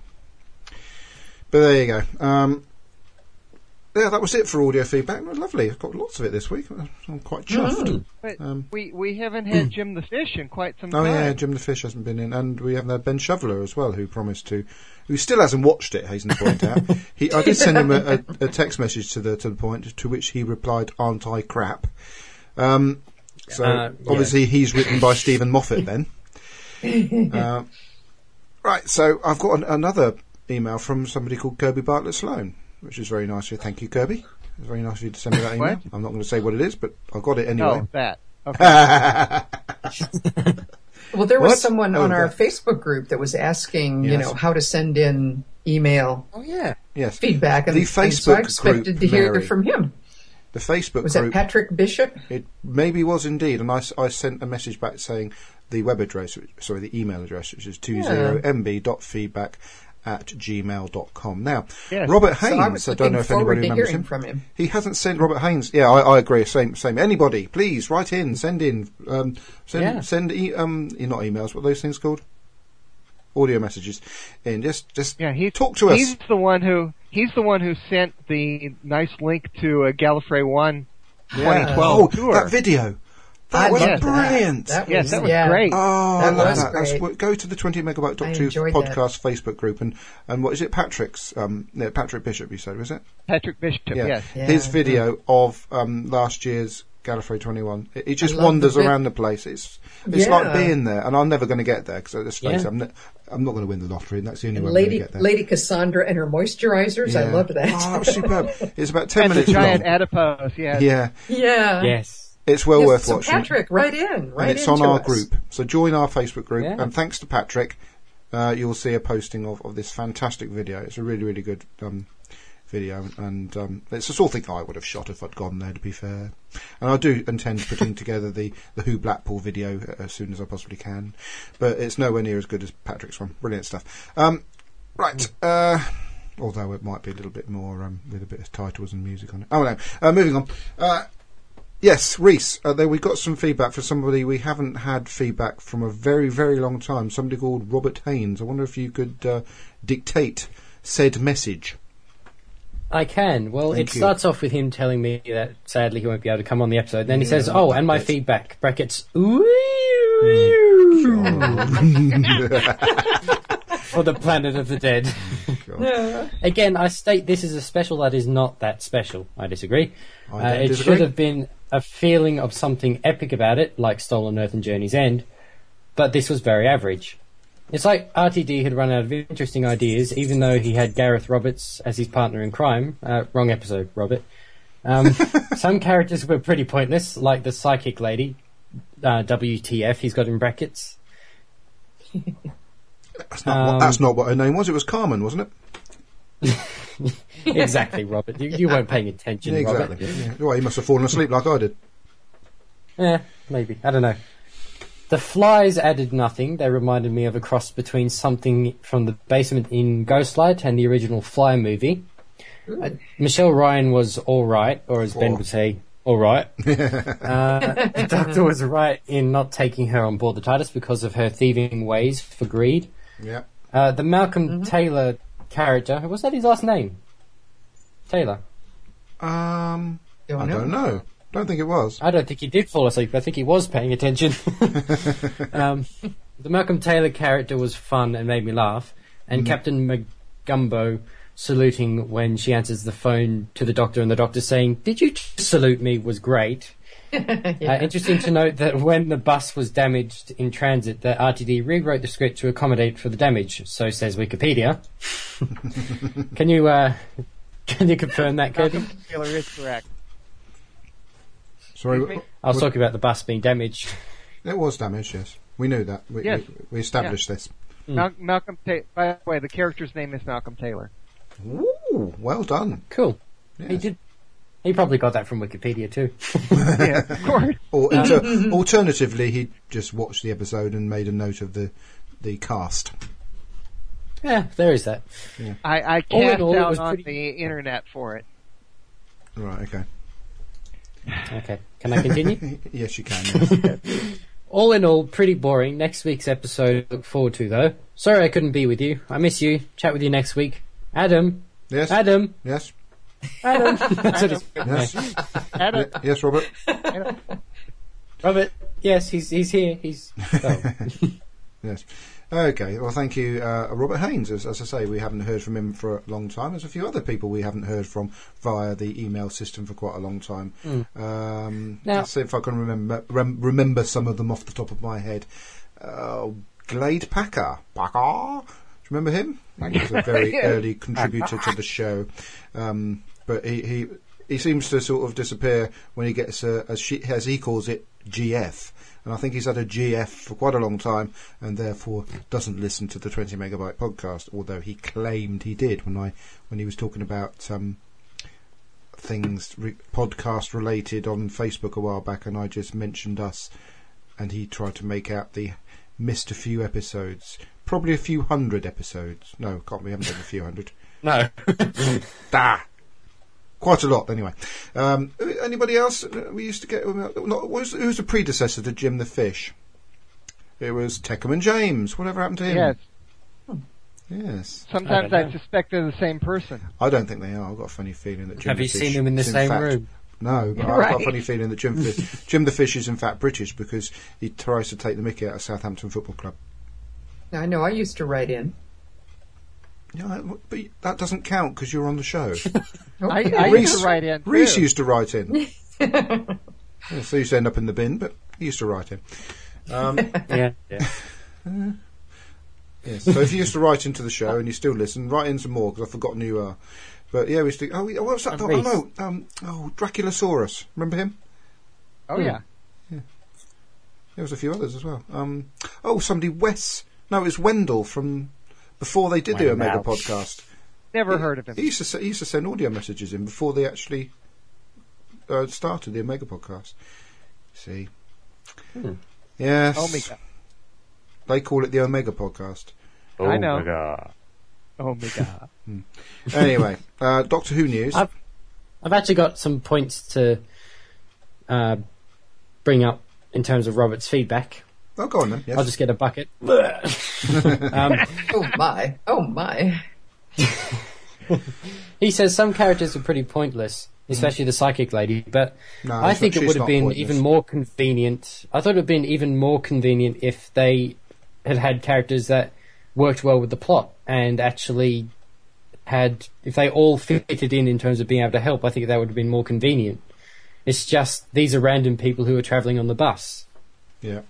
Speaker 2: But there you go. Um, yeah, that was it for audio feedback. It was lovely. I've got lots of it this week. I'm quite chuffed.
Speaker 4: Mm.
Speaker 3: But
Speaker 2: Um,
Speaker 3: we we haven't had Jim the Fish in quite some
Speaker 2: Oh
Speaker 3: time.
Speaker 2: yeah, Jim the Fish hasn't been in, and we haven't had Ben Shoveler as well, who promised to, who still hasn't watched it. Hasten to point out, he I did send him a, a, a text message to the to the point, to which he replied, "Aren't I crap?" Um, so
Speaker 5: Uh, yeah.
Speaker 2: obviously he's written by Stephen Moffat then. uh, right, so I've got an, another email from somebody called Kirby Bartlett Sloan, which is very nice of you. Thank you, Kirby. It's very nice of you to send me that email.
Speaker 3: What?
Speaker 2: I'm not going to say what it is, but I got it anyway.
Speaker 3: Oh, that. Okay.
Speaker 4: Well, there was
Speaker 2: What?
Speaker 4: someone
Speaker 2: Oh,
Speaker 4: on our
Speaker 2: that-
Speaker 4: Facebook group that was asking, you
Speaker 2: Yes.
Speaker 4: know, how to send in email
Speaker 5: Oh yeah.
Speaker 2: Yes,
Speaker 4: feedback, and,
Speaker 2: The
Speaker 4: and so I
Speaker 2: Facebook
Speaker 4: expected
Speaker 2: group,
Speaker 4: to hear
Speaker 2: Mary.
Speaker 4: from him.
Speaker 2: the Facebook
Speaker 4: Was that
Speaker 2: group.
Speaker 4: Patrick Bishop?
Speaker 2: It maybe was indeed, and I, s- I sent a message back saying the web address, which- sorry, the email address, which is two zero m b dot feedback at gmail dot com. Now,
Speaker 3: Yes.
Speaker 2: Robert
Speaker 4: So I
Speaker 2: Haynes,
Speaker 4: was
Speaker 2: I, don't know
Speaker 4: looking
Speaker 2: if anybody
Speaker 4: forward to
Speaker 2: remembers
Speaker 4: hearing
Speaker 2: him.
Speaker 4: from him.
Speaker 2: He hasn't sent Robert Haynes. Yeah, I, I agree. Same, same. Anybody, please write in, send in, um, send,
Speaker 5: Yeah.
Speaker 2: send, e- um, e- not emails. What are those things called? Audio messages. In just, just
Speaker 3: Yeah, he,
Speaker 2: talk to us.
Speaker 3: He's the one who he's the one who sent the nice link to a Gallifrey One twenty twelve
Speaker 2: oh,
Speaker 3: tour.
Speaker 2: that video. That
Speaker 4: I
Speaker 2: was
Speaker 4: loved that.
Speaker 2: brilliant.
Speaker 4: That
Speaker 3: Yes,
Speaker 4: was,
Speaker 3: that was
Speaker 4: yeah.
Speaker 3: great.
Speaker 2: Oh, I
Speaker 4: That
Speaker 2: love
Speaker 4: was
Speaker 2: that. That's,
Speaker 4: great.
Speaker 2: what- go to the twenty megabyte
Speaker 4: I
Speaker 2: Doctor Who
Speaker 4: enjoyed
Speaker 2: podcast Facebook group and, and what is it? Patrick's, um, no, Patrick Bishop, you said, was it?
Speaker 3: Patrick Bishop. Yes.
Speaker 4: Yeah.
Speaker 2: His video of um, last year's Gallifrey twenty-one. It, it just
Speaker 4: I love
Speaker 2: wanders
Speaker 4: the bit-
Speaker 2: around the place. It's it's
Speaker 4: Yeah.
Speaker 2: like being there, and I'm never going to get there because let's face
Speaker 5: Yeah.
Speaker 2: it, I'm, ne- I'm not going to win the lottery, and that's the only
Speaker 4: And
Speaker 2: way I'm going to
Speaker 4: Lady
Speaker 2: get there.
Speaker 4: Lady Cassandra and her moisturizers. I
Speaker 2: Yeah.
Speaker 4: loved that.
Speaker 2: Oh, that was superb. It's about ten
Speaker 3: And the
Speaker 2: minutes
Speaker 3: giant
Speaker 2: long.
Speaker 3: adipose. Yeah.
Speaker 2: Yeah,
Speaker 4: yeah.
Speaker 5: Yes.
Speaker 2: it's well
Speaker 4: Yes,
Speaker 2: worth
Speaker 4: so
Speaker 2: watching.
Speaker 4: Patrick, right in, right
Speaker 2: and it's
Speaker 4: into
Speaker 2: on our
Speaker 4: us.
Speaker 2: group. So join our Facebook group,
Speaker 5: Yeah.
Speaker 2: and thanks to Patrick, uh, you'll see a posting of, of this fantastic video. It's a really, really good um, video, and um, it's the sort of thing I would have shot if I'd gone there, to be fair. And I do intend putting together the, the Who Blackpool video as soon as I possibly can, but it's nowhere near as good as Patrick's one. Brilliant stuff. Um, right. Uh, although it might be a little bit more um, with a bit of titles and music on it. Oh no. Uh, moving on. Uh, Yes, Reese, uh, there we got some feedback for somebody we haven't had feedback from a very, very long time. Somebody called Robert Haynes. I wonder if you could uh, dictate said message.
Speaker 5: I can. Well,
Speaker 2: Thank
Speaker 5: it
Speaker 2: you.
Speaker 5: starts off with him telling me that sadly he won't be able to come on the episode. Then he says, "Oh, and my
Speaker 2: Yes.
Speaker 5: feedback brackets ooh, for the Planet of the Dead."
Speaker 2: God.
Speaker 5: Again, I state this is a special that is not that special. I disagree.
Speaker 2: I
Speaker 5: Uh,
Speaker 2: don't
Speaker 5: it
Speaker 2: disagree.
Speaker 5: should have been a feeling of something epic about it, like Stolen Earth and Journey's End, but this was very average. It's like R T D had run out of interesting ideas, even though he had Gareth Roberts as his partner in crime. Uh, wrong episode, Robert. Um, some characters were pretty pointless, like the psychic lady, uh, W T F, he's got in brackets.
Speaker 2: That's not, what,
Speaker 5: Um,
Speaker 2: that's not what her name was. It was Carmen, wasn't it?
Speaker 5: Exactly, Robert. You, you weren't paying attention,
Speaker 2: Yeah,
Speaker 5: Robert.
Speaker 2: exactly. Yeah. Well, he must have fallen asleep like I did.
Speaker 5: Yeah, maybe. I don't know. The flies added nothing. They reminded me of a cross between something from the basement in Ghostlight and the original Fly movie. Uh, Michelle Ryan was alright, or as Ben
Speaker 2: Oh.
Speaker 5: would say, alright. uh, the Doctor was right in not taking her on board the TARDIS because of her thieving ways for greed.
Speaker 2: Yeah.
Speaker 5: Uh, the Malcolm Taylor character, was that his last name? Taylor.
Speaker 2: Um,
Speaker 4: Don't
Speaker 2: I
Speaker 4: know.
Speaker 2: don't know. Don't think it was.
Speaker 5: I don't think he did fall asleep. I think he was paying attention. um, the Malcolm Taylor character was fun and made me laugh. And Captain McGumbo saluting when she answers the phone to the Doctor and the Doctor saying, "Did you just salute me?" was great. uh, interesting to note that when the bus was damaged in transit, that R T D rewrote the script to accommodate for the damage. So says Wikipedia. Can you uh, can you confirm that, Kirby?
Speaker 3: Malcolm Taylor is correct.
Speaker 2: Sorry,
Speaker 3: Excuse me?
Speaker 5: I was talking about the bus being damaged.
Speaker 2: it was damaged. Yes, we knew that. We,
Speaker 3: Yes.
Speaker 2: we, we established this.
Speaker 3: Mal- Malcolm. Ta- by the way, the character's name is Malcolm Taylor.
Speaker 2: Ooh, well done.
Speaker 5: Cool. He
Speaker 2: Yes.
Speaker 5: did. He probably got that from Wikipedia too.
Speaker 3: Yeah, of course.
Speaker 2: Or inter- alternatively, he just watched the episode and made a note of the the cast.
Speaker 5: Yeah, there is that.
Speaker 3: I, I
Speaker 5: All in
Speaker 3: cast
Speaker 5: all, it
Speaker 3: out
Speaker 5: was
Speaker 3: on
Speaker 5: pretty-
Speaker 3: the internet for it.
Speaker 2: Right, okay.
Speaker 5: Okay, can I continue?
Speaker 2: Yes, you can. Yes.
Speaker 5: All in all, pretty boring. Next week's episode, look forward to though. Sorry I couldn't be with you. I miss you. Chat with you next week. Adam.
Speaker 2: Yes.
Speaker 5: Adam.
Speaker 2: Yes.
Speaker 5: Adam. That's what it's-
Speaker 2: Yes.
Speaker 3: Adam.
Speaker 2: Y- yes, Robert.
Speaker 5: Robert. Yes, he's he's here. He's. Oh.
Speaker 2: Yes. Okay. Well, thank you, uh, Robert Haynes. As, as I say, we haven't heard from him for a long time. There's a few other people we haven't heard from via the email system for quite a long time.
Speaker 5: Mm.
Speaker 2: Um,
Speaker 5: Now-
Speaker 2: let's see if I can remember rem- remember some of them off the top of my head. Uh, Glade Packer. Packer. Do you remember him? He was a very
Speaker 3: Yeah.
Speaker 2: early contributor to the show. Um, but he, he he seems to sort of disappear when he gets a, as, she, as he calls it, G F. And I think he's had a G F for quite a long time, and therefore doesn't listen to the twenty megabyte podcast. Although he claimed he did when I when he was talking about um, things re- podcast related on Facebook a while back, and I just mentioned us, and he tried to make out the missed a few episodes, probably a few hundred episodes. No, can't we haven't done a few hundred.
Speaker 5: No.
Speaker 2: Ah. Quite a lot, anyway. Um, anybody else? We used to get. Not, who's, who's the predecessor to Jim the Fish? It was Teckham and James. Whatever happened to him?
Speaker 3: Yes.
Speaker 2: Yes.
Speaker 3: Sometimes
Speaker 5: I
Speaker 3: I,
Speaker 5: don't know.
Speaker 3: suspect they're the same person.
Speaker 2: I don't think they are. I've got a funny feeling that Jim
Speaker 5: Have
Speaker 2: the
Speaker 5: you
Speaker 2: Fish
Speaker 5: seen them in the
Speaker 2: is
Speaker 5: same
Speaker 2: fact-
Speaker 5: room?
Speaker 2: No, but I've got
Speaker 3: Right.
Speaker 2: a funny feeling that Jim, Fish, Jim the Fish is in fact British because he tries to take the mickey out of Southampton Football Club.
Speaker 4: I know. I used to write in.
Speaker 2: Yeah, but that doesn't count because you're on the show.
Speaker 3: I,
Speaker 4: Okay.
Speaker 3: I
Speaker 2: Reese-
Speaker 3: used to write in.
Speaker 2: Reese
Speaker 3: too.
Speaker 2: used to write in. Yeah, so he used to end up in the bin, but he used to write in. Um,
Speaker 5: Yeah. Yeah.
Speaker 2: yes. So if you used to write into the show and you still listen, write in some more because I've forgotten who you are. But yeah, we used to. Oh, we- what was that?
Speaker 5: And
Speaker 2: Oh
Speaker 5: Reese.
Speaker 2: no, um, oh Draculasaurus. Remember him?
Speaker 3: Oh yeah.
Speaker 2: There was a few others as well. Um, oh, somebody Wes. No, it was Wendell from before they did the
Speaker 5: Wendell.
Speaker 2: Omega podcast.
Speaker 3: Never
Speaker 2: He-
Speaker 3: heard of him.
Speaker 2: He used to se- he used to send audio messages in before they actually uh, started the Omega podcast. See,
Speaker 5: Hmm.
Speaker 2: yes,
Speaker 3: Omega.
Speaker 2: they call it the Omega podcast.
Speaker 3: I know.
Speaker 8: my God.
Speaker 3: Omega.
Speaker 2: Anyway, uh, Doctor Who news.
Speaker 5: I've, I've actually got some points to uh, bring up in terms of Robert's feedback.
Speaker 2: Oh, go on then. Yes.
Speaker 5: I'll just get a bucket. um,
Speaker 4: Oh my! Oh my!
Speaker 5: he says some characters are pretty pointless, especially the psychic lady, but
Speaker 2: No,
Speaker 5: I
Speaker 2: she's
Speaker 5: think
Speaker 2: not-
Speaker 5: it
Speaker 2: she's
Speaker 5: would have
Speaker 2: not
Speaker 5: been
Speaker 2: pointless.
Speaker 5: even more convenient. I thought it would have been even more convenient if they had had characters that worked well with the plot and actually had, if they all fitted in in terms of being able to help, I think that would have been more convenient. It's just, these are random people who are travelling on the bus.
Speaker 2: Yeah.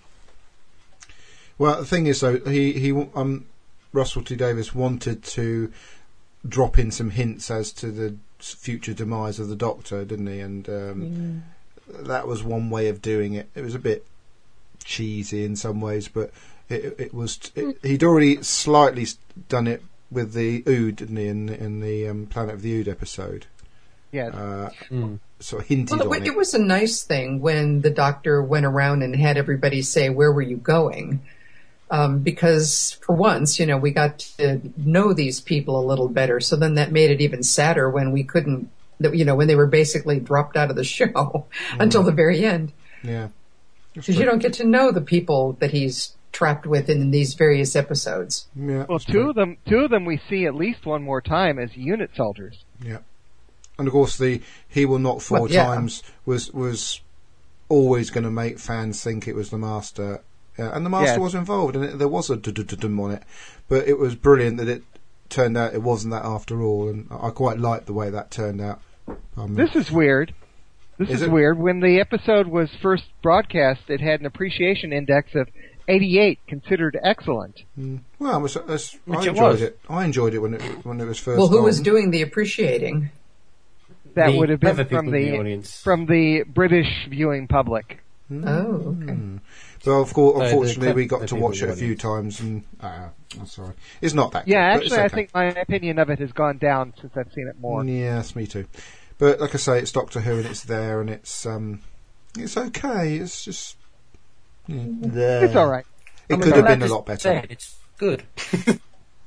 Speaker 2: Well, the thing is, though, he he um, Russell T Davies wanted to drop in some hints as to the future demise of the Doctor, didn't he? And um, that was one way of doing it. It was a bit cheesy in some ways, but it, it was. It, he'd already slightly done it with the Ood, didn't he? In in the um, Planet of the Ood episode,
Speaker 3: Yes.
Speaker 2: uh,
Speaker 5: Mm.
Speaker 2: sort of hinted
Speaker 4: Well,
Speaker 2: on
Speaker 4: it, it was a nice thing when the doctor went around and had everybody say, "Where were you going?" Um, because for once, you know, we got to know these people a little better. So then that made it even sadder when we couldn't, that you know, when they were basically dropped out of the show until the very end.
Speaker 2: Yeah. That's
Speaker 4: Because you
Speaker 2: true.
Speaker 4: don't get to know the people that he's trapped with in these various episodes.
Speaker 2: Yeah,
Speaker 3: Well,
Speaker 2: that's
Speaker 3: two
Speaker 2: true.
Speaker 3: of them, two of them we see at least one more time as unit soldiers.
Speaker 2: Yeah, and of course the "he will not four
Speaker 4: Well, yeah.
Speaker 2: times" was was always going to make fans think it was the Master, uh, and the Master
Speaker 3: Yeah.
Speaker 2: was involved, and it, there was a dum on it, but it was brilliant that it turned out it wasn't that after all, and I quite liked the way that turned out. Um,
Speaker 3: This is weird. This
Speaker 2: Is
Speaker 3: is,
Speaker 2: it?
Speaker 3: weird. When the episode was first broadcast, it had an appreciation index of eighty-eight, considered excellent.
Speaker 2: mm, well, it was, it was- I
Speaker 5: Which it
Speaker 2: enjoyed
Speaker 5: was.
Speaker 2: it. I enjoyed it when it when it was first.
Speaker 4: Well, who was
Speaker 2: on.
Speaker 4: doing the appreciating?
Speaker 3: That
Speaker 5: The
Speaker 3: would have been
Speaker 5: clever
Speaker 3: from
Speaker 5: people in
Speaker 3: the,
Speaker 5: the audience.
Speaker 3: from the British viewing public.
Speaker 4: Oh, okay.
Speaker 2: Well, of course,
Speaker 5: So the
Speaker 2: unfortunately,
Speaker 5: clever
Speaker 2: we got to
Speaker 5: people
Speaker 2: watch
Speaker 5: in
Speaker 2: it
Speaker 5: the
Speaker 2: a few
Speaker 5: audience.
Speaker 2: times, and uh, I'm sorry, it's not that.
Speaker 3: Yeah,
Speaker 2: good, but it's
Speaker 3: actually, I
Speaker 2: okay.
Speaker 3: think my opinion of it has gone down since I've seen it more.
Speaker 2: Yes, me too. But like I say, it's Doctor Who, and it's there, and it's um, it's okay. It's just yeah.
Speaker 3: It's all right.
Speaker 2: It
Speaker 5: I'm
Speaker 2: could have
Speaker 5: allowed
Speaker 2: been a
Speaker 5: to
Speaker 2: lot better.
Speaker 5: say it, It's good.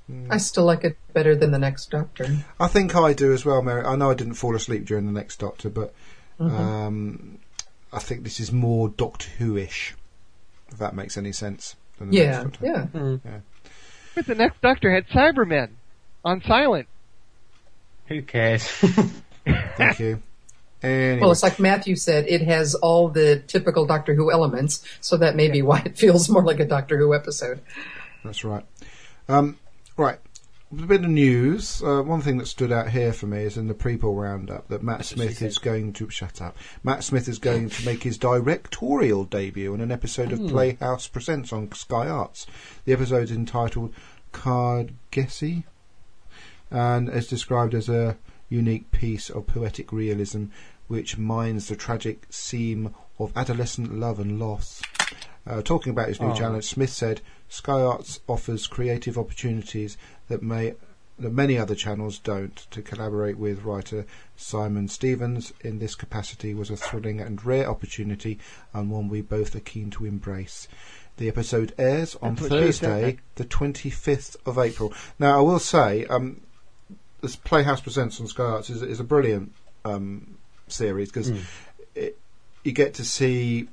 Speaker 4: I still like it better than the Next Doctor.
Speaker 2: I think I do as well, Mary. I know I didn't fall asleep during the Next Doctor, but
Speaker 4: Mm-hmm.
Speaker 2: um, I think this is more Doctor Who-ish, if that makes any sense. Than the
Speaker 4: Yeah,
Speaker 2: Next Doctor.
Speaker 4: yeah.
Speaker 5: Mm.
Speaker 2: yeah.
Speaker 3: But the Next Doctor had Cybermen on silent.
Speaker 5: Who cares?
Speaker 2: Thank you. Anyway.
Speaker 4: Well, it's like Matthew said, it has all the typical Doctor Who elements, so that may be why it feels more like a Doctor Who episode.
Speaker 2: That's right. Um, right. A bit of news. Uh, one thing that stood out here for me is in the pre-poll roundup that Matt
Speaker 5: That's what
Speaker 2: Smith
Speaker 5: she
Speaker 2: is
Speaker 5: said.
Speaker 2: going to shut up. Matt Smith is going to make his directorial debut in an episode of Playhouse Presents on Sky Arts. The episode is entitled Cardgessi and is described as a unique piece of poetic realism which mines the tragic theme of adolescent love and loss. Uh, talking about his new
Speaker 5: Oh.
Speaker 2: challenge, Smith said, Sky Arts offers creative opportunities that may that many other channels don't. To collaborate with writer Simon Stevens in this capacity was a thrilling and rare opportunity, and one we both are keen to embrace. The episode airs on
Speaker 3: That's what she said,
Speaker 2: Thursday,
Speaker 3: Nick.
Speaker 2: the twenty-fifth of April. Now, I will say, um, this Playhouse Presents on Sky Arts is, is a brilliant um, series because
Speaker 5: Mm.
Speaker 2: you get to see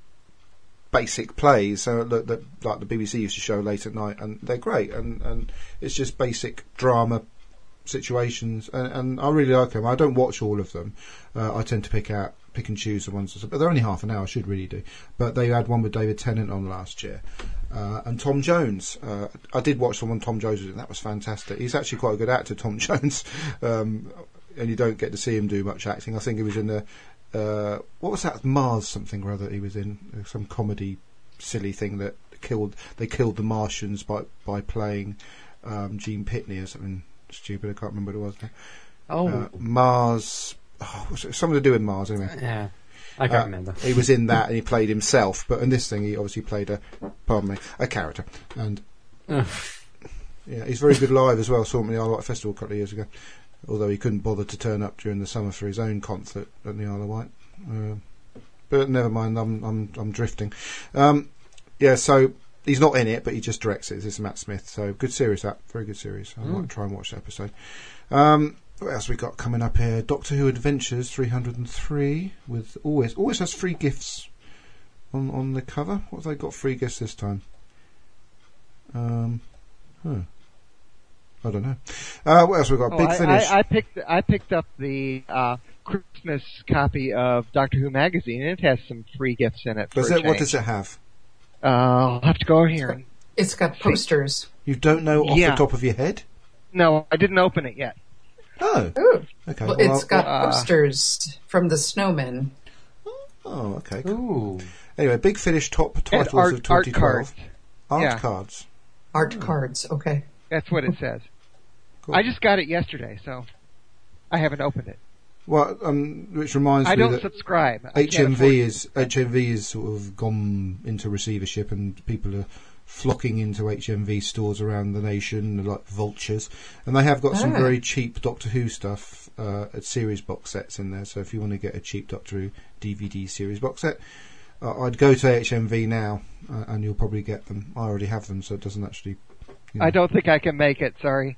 Speaker 2: basic plays, so that, that like the B B C used to show late at night, and they're great, and, and it's just basic drama situations, and, and I really like them. I don't watch all of them. Uh, I tend to pick out, pick and choose the ones, but they're only half an hour. I should really do. But they had one with David Tennant on last year, uh, and Tom Jones. Uh, I did watch the one Tom Jones was in. That was fantastic. He's actually quite a good actor, Tom Jones, um, and you don't get to see him do much acting. I think he was in the Uh, what was that? Mars something or other he was in, uh, some comedy silly thing that killed they killed the Martians by by playing um, Gene Pitney or something stupid. I can't remember what it was now.
Speaker 5: Oh,
Speaker 2: Uh, Mars, oh, what's it? Something to do with Mars anyway.
Speaker 5: yeah. I can't
Speaker 2: Uh,
Speaker 5: remember.
Speaker 2: He was in that and he played himself, but in this thing he obviously played a pardon me a character, and
Speaker 5: Ugh.
Speaker 2: yeah, he's very good live as well. Saw him at the Isle of Wight Festival a couple of years ago, although he couldn't bother to turn up during the summer for his own concert at the Isle of Wight. Uh, but never mind, I'm I'm I'm drifting. Um, yeah, so he's not in it, but he just directs it. This is Matt Smith, so good series. That very good series. I might try and watch that episode. Um, what else we got coming up here? Doctor Who Adventures three hundred and three with always always has free gifts on on the cover. What have they got free gifts this time? Um, huh. I don't know. Uh, what else we got?
Speaker 3: Oh,
Speaker 2: Big
Speaker 3: I,
Speaker 2: Finish.
Speaker 3: I, I picked I picked up the uh, Christmas copy of Doctor Who magazine, and it has some free gifts in it. For
Speaker 2: does
Speaker 3: a
Speaker 2: it? What
Speaker 3: change.
Speaker 2: does it have?
Speaker 3: Uh, I'll have to go in here. And,
Speaker 4: It's got posters.
Speaker 2: You don't know off
Speaker 3: Yeah.
Speaker 2: the top of your head?
Speaker 3: no, I didn't open it yet.
Speaker 2: Oh,
Speaker 4: Ooh.
Speaker 2: okay.
Speaker 4: Well,
Speaker 2: well,
Speaker 4: it's
Speaker 2: I'll-
Speaker 4: got
Speaker 3: uh,
Speaker 4: posters from the Snowmen.
Speaker 2: Oh, okay. Cool.
Speaker 5: Ooh.
Speaker 2: Anyway, Big Finish top titles
Speaker 3: art-
Speaker 2: of
Speaker 3: art
Speaker 2: twenty twelve.
Speaker 3: cards.
Speaker 2: Art
Speaker 3: Yeah.
Speaker 2: cards.
Speaker 4: Art cards, okay.
Speaker 3: That's what it says.
Speaker 2: Cool.
Speaker 3: I just got it yesterday, so I haven't opened it.
Speaker 2: Well, um, which reminds
Speaker 3: I
Speaker 2: me
Speaker 3: don't
Speaker 2: that
Speaker 3: subscribe. I can't afford
Speaker 2: H M V
Speaker 3: it.
Speaker 2: is H M V is sort of gone into receivership, and people are flocking into H M V stores around the nation like vultures. And they have got some
Speaker 4: Ah.
Speaker 2: very cheap Doctor Who stuff uh, at series box sets in there. So if you want to get a cheap Doctor Who D V D series box set, uh, I'd go to H M V now, uh, and you'll probably get them. I already have them, so it doesn't actually. You know,
Speaker 3: I don't think I can make it. Sorry.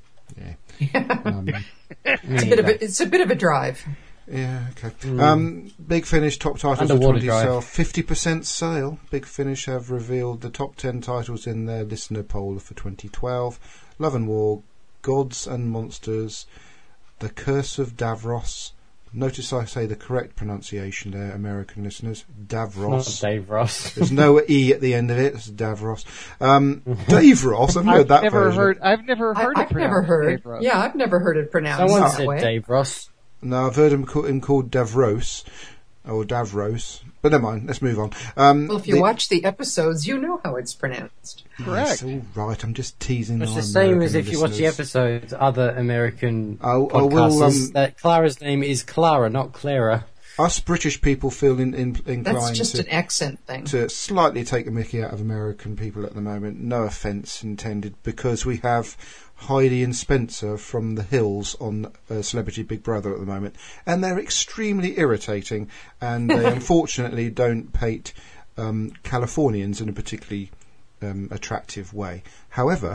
Speaker 2: Yeah. um,
Speaker 4: It's a bit of a, it's a bit of a drive.
Speaker 2: Yeah, okay. Um, Big Finish top titles of
Speaker 5: Underwater
Speaker 2: twenty
Speaker 5: drive.
Speaker 2: sale, fifty percent sale. Big Finish have revealed the top ten titles in their listener poll for twenty twelve. Love and War, Gods and Monsters, The Curse of Davros. Notice I say the correct pronunciation there, American listeners.
Speaker 5: Not
Speaker 2: Davros.
Speaker 5: Dave Ross.
Speaker 2: There's no E at the end of it. It's Davros. Um, Dave Ross. I've heard
Speaker 3: I've
Speaker 2: that
Speaker 3: never
Speaker 2: version.
Speaker 3: heard. I've never
Speaker 4: I,
Speaker 3: heard. it
Speaker 4: I've never
Speaker 3: pronounced
Speaker 4: heard.
Speaker 3: Dave Ross.
Speaker 4: Yeah, I've never heard it pronounced
Speaker 5: Someone
Speaker 4: that
Speaker 5: said
Speaker 4: way.
Speaker 5: Dave Ross.
Speaker 2: No, I've heard him, call, him called Davros, or Davros, but never mind, let's move on. Um,
Speaker 4: Well, if you
Speaker 2: the-
Speaker 4: watch the episodes, you know how it's pronounced.
Speaker 2: It's
Speaker 3: Correct.
Speaker 2: all right, I'm just teasing
Speaker 5: It's
Speaker 2: our
Speaker 5: the same
Speaker 2: American
Speaker 5: as if you watch the
Speaker 2: listeners.
Speaker 5: episodes, other American
Speaker 2: I- I will,
Speaker 5: podcasters,
Speaker 2: um,
Speaker 5: that Clara's name is Clara, not Clara.
Speaker 2: Us British people feel in, in,
Speaker 4: That's
Speaker 2: inclined
Speaker 4: just
Speaker 2: to,
Speaker 4: an accent thing.
Speaker 2: to slightly take a mickey out of American people at the moment. No offence intended, because we have Heidi and Spencer from the Hills on uh, Celebrity Big Brother at the moment, and they're extremely irritating, and they unfortunately don't paint um, Californians in a particularly um, attractive way. However,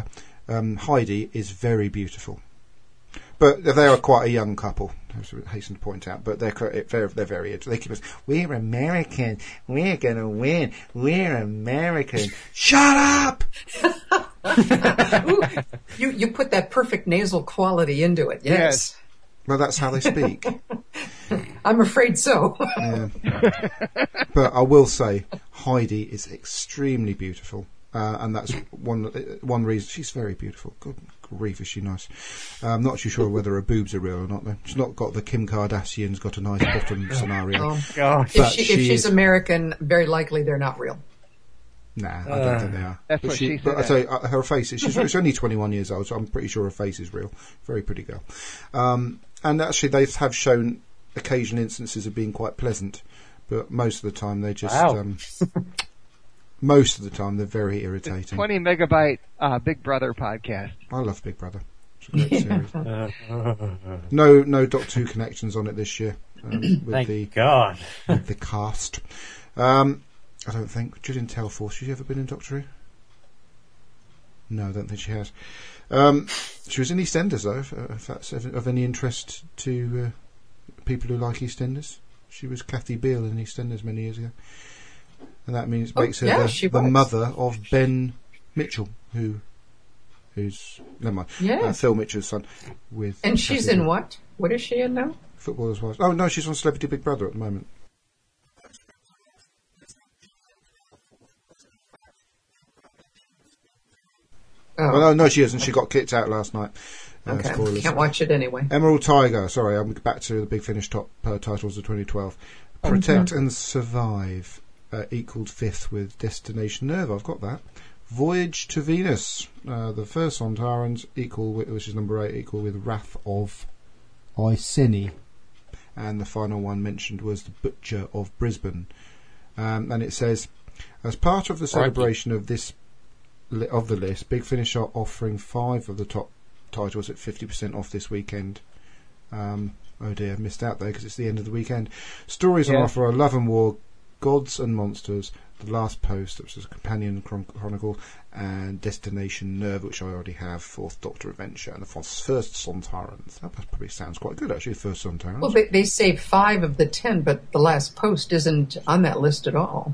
Speaker 2: um, Heidi is very beautiful. But they are quite a young couple, I hasten to point out. But they're they're, they're very they keep us. We're American. We're gonna win. We're American. Shut up!
Speaker 4: Ooh, you you put that perfect nasal quality into it. Yes.
Speaker 3: Yes.
Speaker 2: Well, that's how they speak.
Speaker 4: I'm afraid so.
Speaker 2: Yeah. But I will say, Heidi is extremely beautiful, uh, and that's one one reason she's very beautiful. Good grief, is she nice? Uh, I'm not too sure whether her boobs are real or not, though. She's not got the Kim Kardashian's got a nice bottom scenario.
Speaker 4: Oh,
Speaker 3: Gosh.
Speaker 4: if,
Speaker 2: But
Speaker 4: she,
Speaker 2: she
Speaker 4: if she's
Speaker 2: is-
Speaker 4: American, very likely they're not real.
Speaker 2: Nah, I don't think they are.
Speaker 3: That's
Speaker 2: but
Speaker 3: what she
Speaker 2: But I
Speaker 3: said.
Speaker 2: tell you, uh, her face, is- she's, she's only twenty-one years old, so I'm pretty sure her face is real. Very pretty girl. Um, and actually, they have shown occasional instances of being quite pleasant, but most of the time they just...
Speaker 5: Wow.
Speaker 2: Um, most of the time they're very irritating.
Speaker 3: twenty megabyte uh, Big Brother podcast.
Speaker 2: I love Big Brother. It's a great series. No, no Doctor Who connections on it this year um, with
Speaker 5: Thank
Speaker 2: the
Speaker 5: God.
Speaker 2: with the cast. Um, I don't think Gillian Telforce. Has she ever been in Doctor Who? No, I don't think she has. Um, she was in EastEnders though. If, if that's of, of any interest to uh, people who like EastEnders, she was Kathy Beale in EastEnders many years ago, and that means
Speaker 4: Oh,
Speaker 2: makes her
Speaker 4: yeah,
Speaker 2: the,
Speaker 4: she
Speaker 2: the
Speaker 4: was.
Speaker 2: mother of Ben Mitchell, who. Who's never mind?
Speaker 4: Yeah.
Speaker 2: uh, Phil Mitchell's son. With
Speaker 4: And she's
Speaker 2: Kathy
Speaker 4: in
Speaker 2: Beale.
Speaker 4: what? What is she in now?
Speaker 2: Footballers' Wives. Oh no, she's on Celebrity Big Brother at the moment.
Speaker 4: Oh,
Speaker 2: Oh no, no, she isn't. She got kicked out last night. Uh,
Speaker 4: okay.
Speaker 2: spoilers.
Speaker 4: Can't watch it anyway.
Speaker 2: Emerald Tiger. Sorry, I'm back to the Big Finish top uh, titles of twenty twelve. Protect and Survive uh, equalled fifth with Destination Nerve. I've got that. Voyage to Venus. Uh, the first Sontarans equal, with, which is number eight, equal with Wrath of Iceni. And the final one mentioned was The Butcher of Brisbane. Um, and it says, as part of the celebration of this li- of the list, Big Finish are offering five of the top titles at fifty percent off this weekend. Um, oh dear, missed out there because it's the end of the weekend. Stories on
Speaker 3: Yeah.
Speaker 2: offer are Love and War, Gods and Monsters, The Last Post, which is a companion chron- chronicle, and Destination Nerve, which I already have, Fourth Doctor Adventure, and the first, first Sontarans. That probably sounds quite good, actually, First Sontarans.
Speaker 4: Well, they, they say five of the ten, but the last post isn't on that list at all.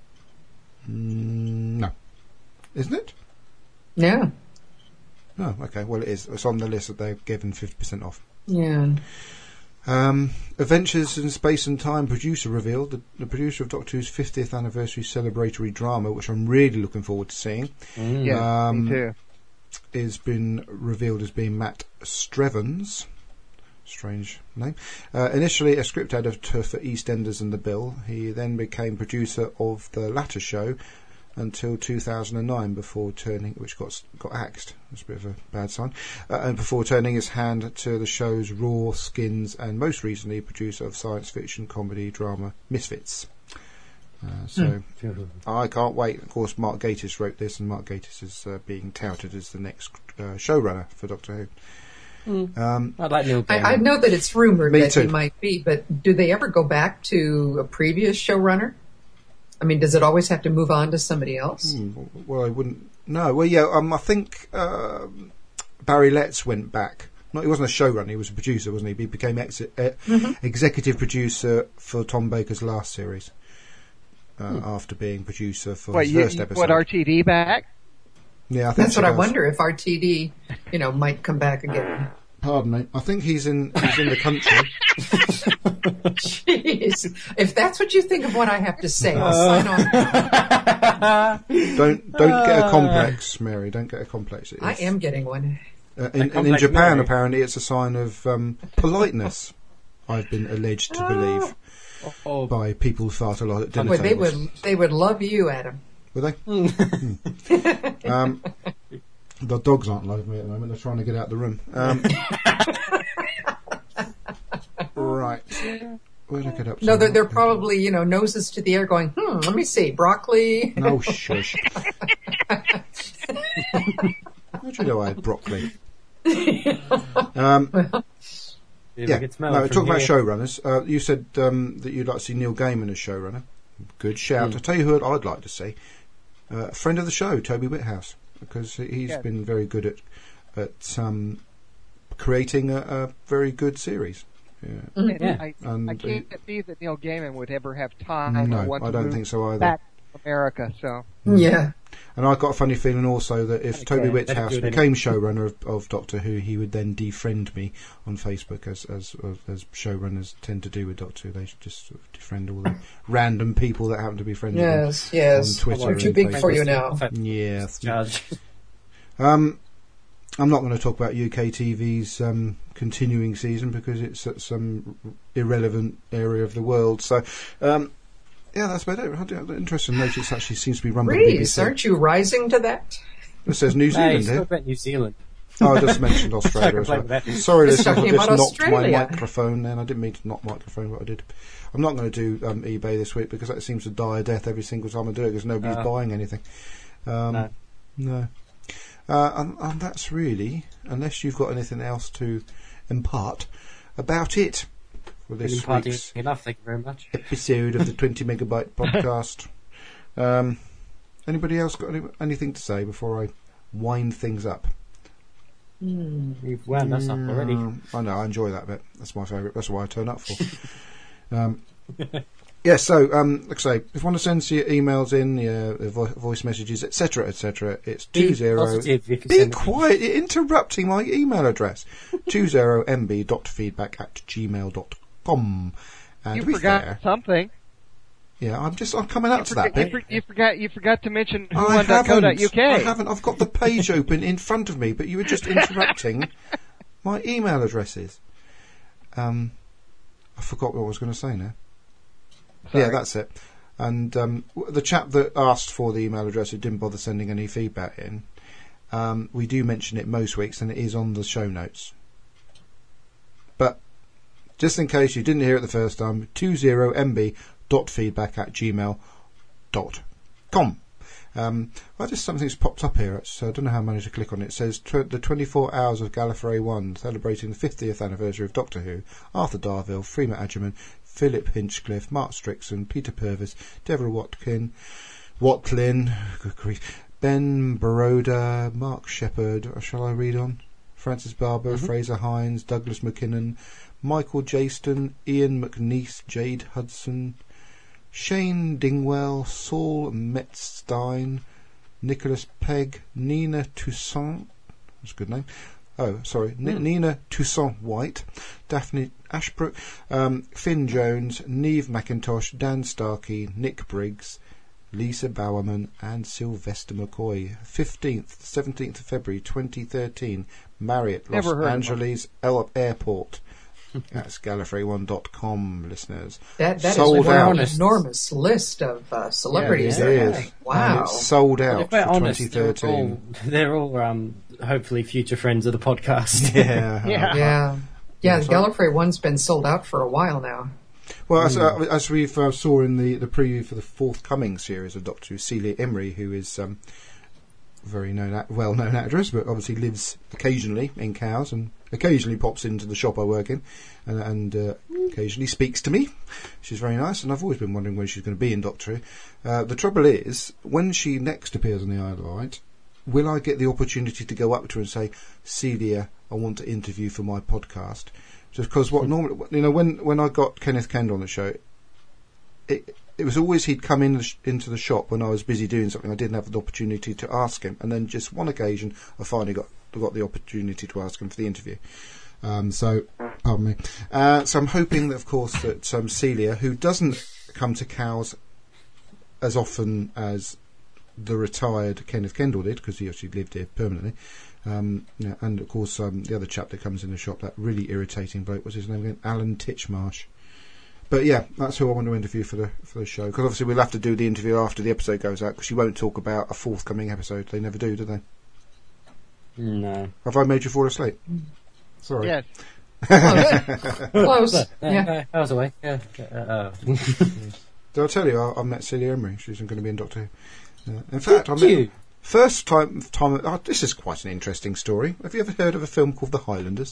Speaker 2: Mm, no. Isn't it?
Speaker 4: Yeah.
Speaker 2: Oh, okay. Well, it is. It's on the list that they've given fifty percent off.
Speaker 4: Yeah.
Speaker 2: Um, Adventures in Space and Time producer revealed, the, the producer of Doctor Who's fiftieth anniversary celebratory drama, which I'm really looking forward to seeing,
Speaker 3: Yeah,
Speaker 2: Um,
Speaker 3: me too.
Speaker 2: is been revealed as being Matt Strevens. Strange name. Uh, initially a script editor for EastEnders and The Bill, he then became producer of the latter show until two thousand nine, before turning, which got got axed. That's a bit of a bad sign. Uh, and before turning his hand to the shows Raw, Skins, and most recently producer of science fiction comedy drama Misfits. Uh, so I can't wait. Of course, Mark Gatiss wrote this, and Mark Gatiss is uh, being touted as the next uh, showrunner for Doctor Who. Um,
Speaker 5: I'd like Neil Gaiman.
Speaker 4: I, I know that it's rumored
Speaker 2: Me
Speaker 4: that
Speaker 2: too.
Speaker 4: he might be, but do they ever go back to a previous showrunner? I mean, does it always have to move on to somebody else?
Speaker 2: Hmm, well, I wouldn't. No. Well, yeah. Um, I think uh, Barry Letts went back. No, he wasn't a showrunner. He was a producer, wasn't he? He became ex- uh,
Speaker 4: Mm-hmm.
Speaker 2: executive producer for Tom Baker's last series uh, after being producer for
Speaker 3: What,
Speaker 2: his
Speaker 3: you,
Speaker 2: first
Speaker 3: you
Speaker 2: episode.
Speaker 3: put R T D back?
Speaker 2: Yeah, I think
Speaker 4: That's
Speaker 2: she
Speaker 4: what I
Speaker 2: does.
Speaker 4: wonder, if R T D, you know, might come back again.
Speaker 2: Pardon me. I think he's in. He's in the country.
Speaker 4: Jeez. If that's what you think of what I have to say, I'll sign on.
Speaker 2: Don't don't get a complex, Mary. Don't get a complex. It
Speaker 4: I
Speaker 2: is-
Speaker 4: am getting one.
Speaker 2: Uh, in, and in
Speaker 5: complex
Speaker 2: Japan,
Speaker 5: Mary.
Speaker 2: apparently, it's a sign of um, politeness. I've been alleged to believe
Speaker 5: Oh,
Speaker 2: by people who fart a lot at dinner
Speaker 4: Boy, they
Speaker 2: tables.
Speaker 4: would they would love you, Adam.
Speaker 2: Were they? Hmm. um, the dogs aren't loving me at the moment. They're trying to get out the room. Um, right. Where did I get up to?
Speaker 4: No, they're, they're probably, you know, noses to the air going, hmm, let me see, broccoli.
Speaker 2: No, shush. How do you know I had broccoli? Um, yeah,
Speaker 5: can smell
Speaker 2: no,
Speaker 5: it
Speaker 2: talking
Speaker 5: from
Speaker 2: about
Speaker 5: here.
Speaker 2: showrunners, uh, you said um, that you'd like to see Neil Gaiman as showrunner. Good shout. I'll tell you who I'd like to see. Uh, a friend of the show, Toby Whithouse. because he's
Speaker 3: Yeah.
Speaker 2: been very good at at um, creating a, a very good series. Yeah.
Speaker 3: And
Speaker 5: Yeah.
Speaker 3: I,
Speaker 2: And
Speaker 3: I can't see that Neil Gaiman would ever have time or
Speaker 2: No,
Speaker 3: want
Speaker 2: I
Speaker 3: to
Speaker 2: don't
Speaker 3: move
Speaker 2: think so either.
Speaker 3: back to America. So
Speaker 4: Yeah.
Speaker 2: And I've got a funny feeling also that if
Speaker 5: Okay,
Speaker 2: Toby
Speaker 5: better
Speaker 2: Whithouse
Speaker 5: do it
Speaker 2: became showrunner of, of Doctor Who, he would then defriend me on Facebook, as as as showrunners tend to do with Doctor Who. They should just sort of defriend all the random people that happen to be friends with him.
Speaker 4: Yes, yes.
Speaker 2: On Twitter
Speaker 4: We're too
Speaker 2: and
Speaker 4: big for
Speaker 2: Facebook.
Speaker 4: you now.
Speaker 2: Yes.
Speaker 5: Charge.
Speaker 2: Um, I'm not going to talk about U K T V's um, continuing season because it's at some irrelevant area of the world. So, um, yeah, that's about it. I do- Interesting note, it actually seems to be run by the B B
Speaker 4: Reese,
Speaker 2: C.
Speaker 4: aren't you rising to that?
Speaker 2: It says New
Speaker 5: No,
Speaker 2: Zealand
Speaker 5: he's
Speaker 2: here.
Speaker 5: talking about New Zealand.
Speaker 2: Oh, I just mentioned Australia as
Speaker 5: Sorry,
Speaker 2: well.
Speaker 5: about that.
Speaker 2: Sorry,
Speaker 4: He's
Speaker 2: listeners, I
Speaker 4: talking
Speaker 2: just
Speaker 4: about
Speaker 2: knocked my
Speaker 4: Australia.
Speaker 2: microphone then. I didn't mean to knock my microphone, but I did. I'm not going to do um, eBay this week because that seems to die a death every single time I do it because nobody's
Speaker 5: Uh,
Speaker 2: buying anything. Um,
Speaker 5: no.
Speaker 2: no. Uh, and, and that's really, unless you've got anything else to impart, about it for
Speaker 5: Been
Speaker 2: this
Speaker 5: imparting
Speaker 2: week's
Speaker 5: enough, thank you very much.
Speaker 2: episode of the twenty megabyte podcast. Um, anybody else got any, anything to say before I wind things up?
Speaker 5: You've wound us up already.
Speaker 2: Mm, I know, I enjoy that bit. That's my favourite. That's what I turn up for. um, yeah, so, um, like I say, if you want to send your emails in, your vo- voice messages, et cetera, et cetera, it's
Speaker 5: Be
Speaker 2: two zero.
Speaker 5: positive, you can
Speaker 2: Be
Speaker 5: send it.
Speaker 2: quiet, you're interrupting my email address. two zero m b dot feedback at gmail dot com. And
Speaker 3: you
Speaker 2: to be
Speaker 3: forgot
Speaker 2: fair,
Speaker 3: something.
Speaker 2: yeah, I'm just, I'm coming up
Speaker 3: You
Speaker 2: to
Speaker 3: forgot,
Speaker 2: that
Speaker 3: you,
Speaker 2: bit.
Speaker 3: for, you forgot. You forgot to mention who
Speaker 2: I
Speaker 3: won dot co dot U K.
Speaker 2: haven't. I haven't. I've got the page open in front of me, but you were just interrupting my email addresses. Um, I forgot what I was going to say now.
Speaker 3: Sorry.
Speaker 2: Yeah, that's it. And um, w- the chap that asked for the email address who didn't bother sending any feedback in, um, we do mention it most weeks, and it is on the show notes. But just in case you didn't hear it the first time, two zero m b dot feedback at gmail dot com. Um, well, just something's popped up here. It's, uh, I don't know how I managed to click on it. It says tw- the twenty-four hours of Gallifrey one, celebrating the fiftieth anniversary of Doctor Who. Arthur Darvill, Freema Agyeman, Philip Hinchcliffe, Mark Strickson, Peter Purvis, Deborah Watkin, Watlin, good grief, Ben Baroda, Mark Shepherd. Shall I read on? Francis Barber,
Speaker 5: Mm-hmm.
Speaker 2: Fraser Hines, Douglas McKinnon, Michael Jaston, Ian McNeice, Jade Hudson, Shane Dingwell, Saul Metzstein, Nicholas Pegg, Nina Toussaint, that's a good name. Oh, sorry, N- Nina Toussaint White, Daphne Ashbrook, um, Finn Jones, Neve McIntosh, Dan Starkey, Nick Briggs, Lisa Bowerman, and Sylvester McCoy. fifteenth, seventeenth of February twenty thirteen, Marriott, Los
Speaker 3: Never heard of
Speaker 2: Angeles El- Airport. That's Gallifrey one dot com, listeners.
Speaker 4: That that is
Speaker 2: Sold
Speaker 4: quite
Speaker 2: out.
Speaker 4: an enormous list of uh, celebrities.
Speaker 5: Yeah,
Speaker 2: It
Speaker 4: there.
Speaker 2: is. And
Speaker 4: Wow.
Speaker 2: it's sold
Speaker 5: But
Speaker 2: out
Speaker 5: if we're
Speaker 2: for
Speaker 5: honest, they're
Speaker 2: twenty
Speaker 5: all,
Speaker 2: thirteen.
Speaker 5: they're all um, hopefully future friends of the podcast.
Speaker 2: Yeah.
Speaker 3: Yeah.
Speaker 4: Yeah. Yeah,
Speaker 2: so-
Speaker 4: Gallifrey one's been sold out for a while now.
Speaker 2: Well, as, uh, as we uh, saw in the, the preview for the forthcoming series of Doctor Who, Celia Imrie, who is um, a very known, act- well-known actress, but obviously lives occasionally in Cowes and occasionally pops into the shop I work in and, and uh, occasionally speaks to me. She's very nice, and I've always been wondering when she's going to be in Doctor Who. Uh, the trouble is, when she next appears on the Isle of Wight, will I get the opportunity to go up to her and say, Celia, I want to interview for my podcast? Just because what normally, you know, when, when I got Kenneth Kendall on the show, it it was always he'd come in the sh- into the shop when I was busy doing something. I didn't have the opportunity to ask him, and then just one occasion I finally got got the opportunity to ask him for the interview. Um, so, pardon me. Uh, so I'm hoping that, of course, that um, Celia, who doesn't come to Cowes as often as the retired Kenneth Kendall did, because he actually lived here permanently. Um, yeah, and of course, um, the other chap that comes in the shop, that really irritating bloke, what's his name again? Alan Titchmarsh. But yeah, that's who I want to interview for the for the show. Because obviously we'll have to do the interview after the episode goes out, because she won't talk about a forthcoming episode. They never do, do they?
Speaker 5: No.
Speaker 2: Have I made you fall asleep? Sorry.
Speaker 3: Yes.
Speaker 4: Close.
Speaker 5: Uh,
Speaker 4: Yeah.
Speaker 5: uh, I was away. Yeah. Uh, uh,
Speaker 2: Did I tell you I, I met Celia Imrie? She's going to be in Doctor Who. Uh, in fact, I
Speaker 5: Did
Speaker 2: met
Speaker 5: you?
Speaker 2: first time. time oh, this is quite an interesting story. Have you ever heard of a film called The Highlanders?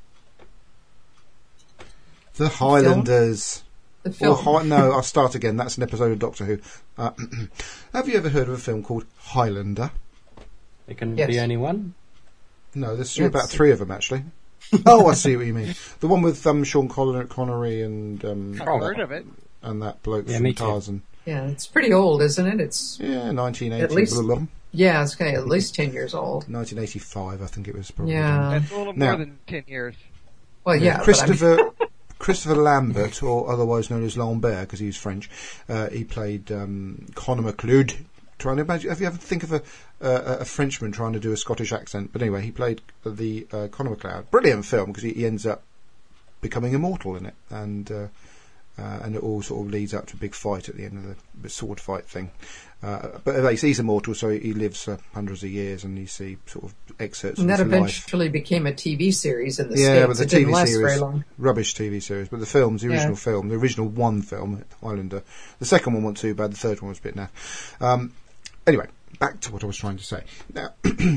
Speaker 2: The Highlanders.
Speaker 4: The
Speaker 2: Or
Speaker 4: film.
Speaker 2: Hi- no, I'll start again. That's an episode of Doctor Who. Uh, have you ever heard of a film called Highlander?
Speaker 5: There can
Speaker 4: Yes.
Speaker 5: be only one.
Speaker 2: No, there's
Speaker 4: Yes.
Speaker 2: about three of them actually. Oh, I see what you mean. The one with um, Sean Connery, Connery and um,
Speaker 3: I've heard of it.
Speaker 2: and that bloke
Speaker 5: Yeah,
Speaker 2: from
Speaker 5: me too.
Speaker 2: Tarzan.
Speaker 4: Yeah, it's pretty old, isn't it? It's
Speaker 2: Yeah, nineteen eighty.
Speaker 4: At least-
Speaker 2: blah, blah,
Speaker 4: yeah, it's kind of at least ten years old.
Speaker 2: nineteen eighty-five, I think it was probably.
Speaker 4: Yeah.
Speaker 3: That's a little
Speaker 2: Now-
Speaker 3: more than ten years.
Speaker 4: Well, yeah, but I mean-
Speaker 2: Christopher Christopher Lambert, or otherwise known as Lambert, because he's French. Uh, he played um, Conor McLeod. Trying to imagine, have you ever think of a uh, a Frenchman trying to do a Scottish accent? But anyway, he played the uh, Conor McLeod. Brilliant film because he, he ends up becoming immortal in it, and uh, uh, and it all sort of leads up to a big fight at the end of the, the sword fight thing. Uh, but uh, he's immortal, so he lives uh, hundreds of years, and you see sort of excerpts
Speaker 4: and
Speaker 2: of
Speaker 4: that
Speaker 2: his life.
Speaker 4: eventually became a T V series in the
Speaker 2: Yeah,
Speaker 4: States.
Speaker 2: but the
Speaker 4: it
Speaker 2: T
Speaker 4: didn't
Speaker 2: V
Speaker 4: last
Speaker 2: series,
Speaker 4: very long.
Speaker 2: rubbish T V series. But the films, the
Speaker 4: Yeah.
Speaker 2: original film, the original one film, Highlander. The second one wasn't too bad. The third one was a bit naff. Um, anyway, back to what I was trying to say. Now,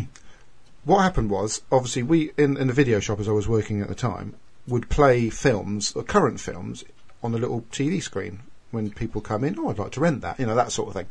Speaker 2: what happened was, obviously, we in, in the video shop as I was working at the time would play films, or current films, on the little T V screen when people come in. Oh, I'd like to rent that, you know, that sort of thing.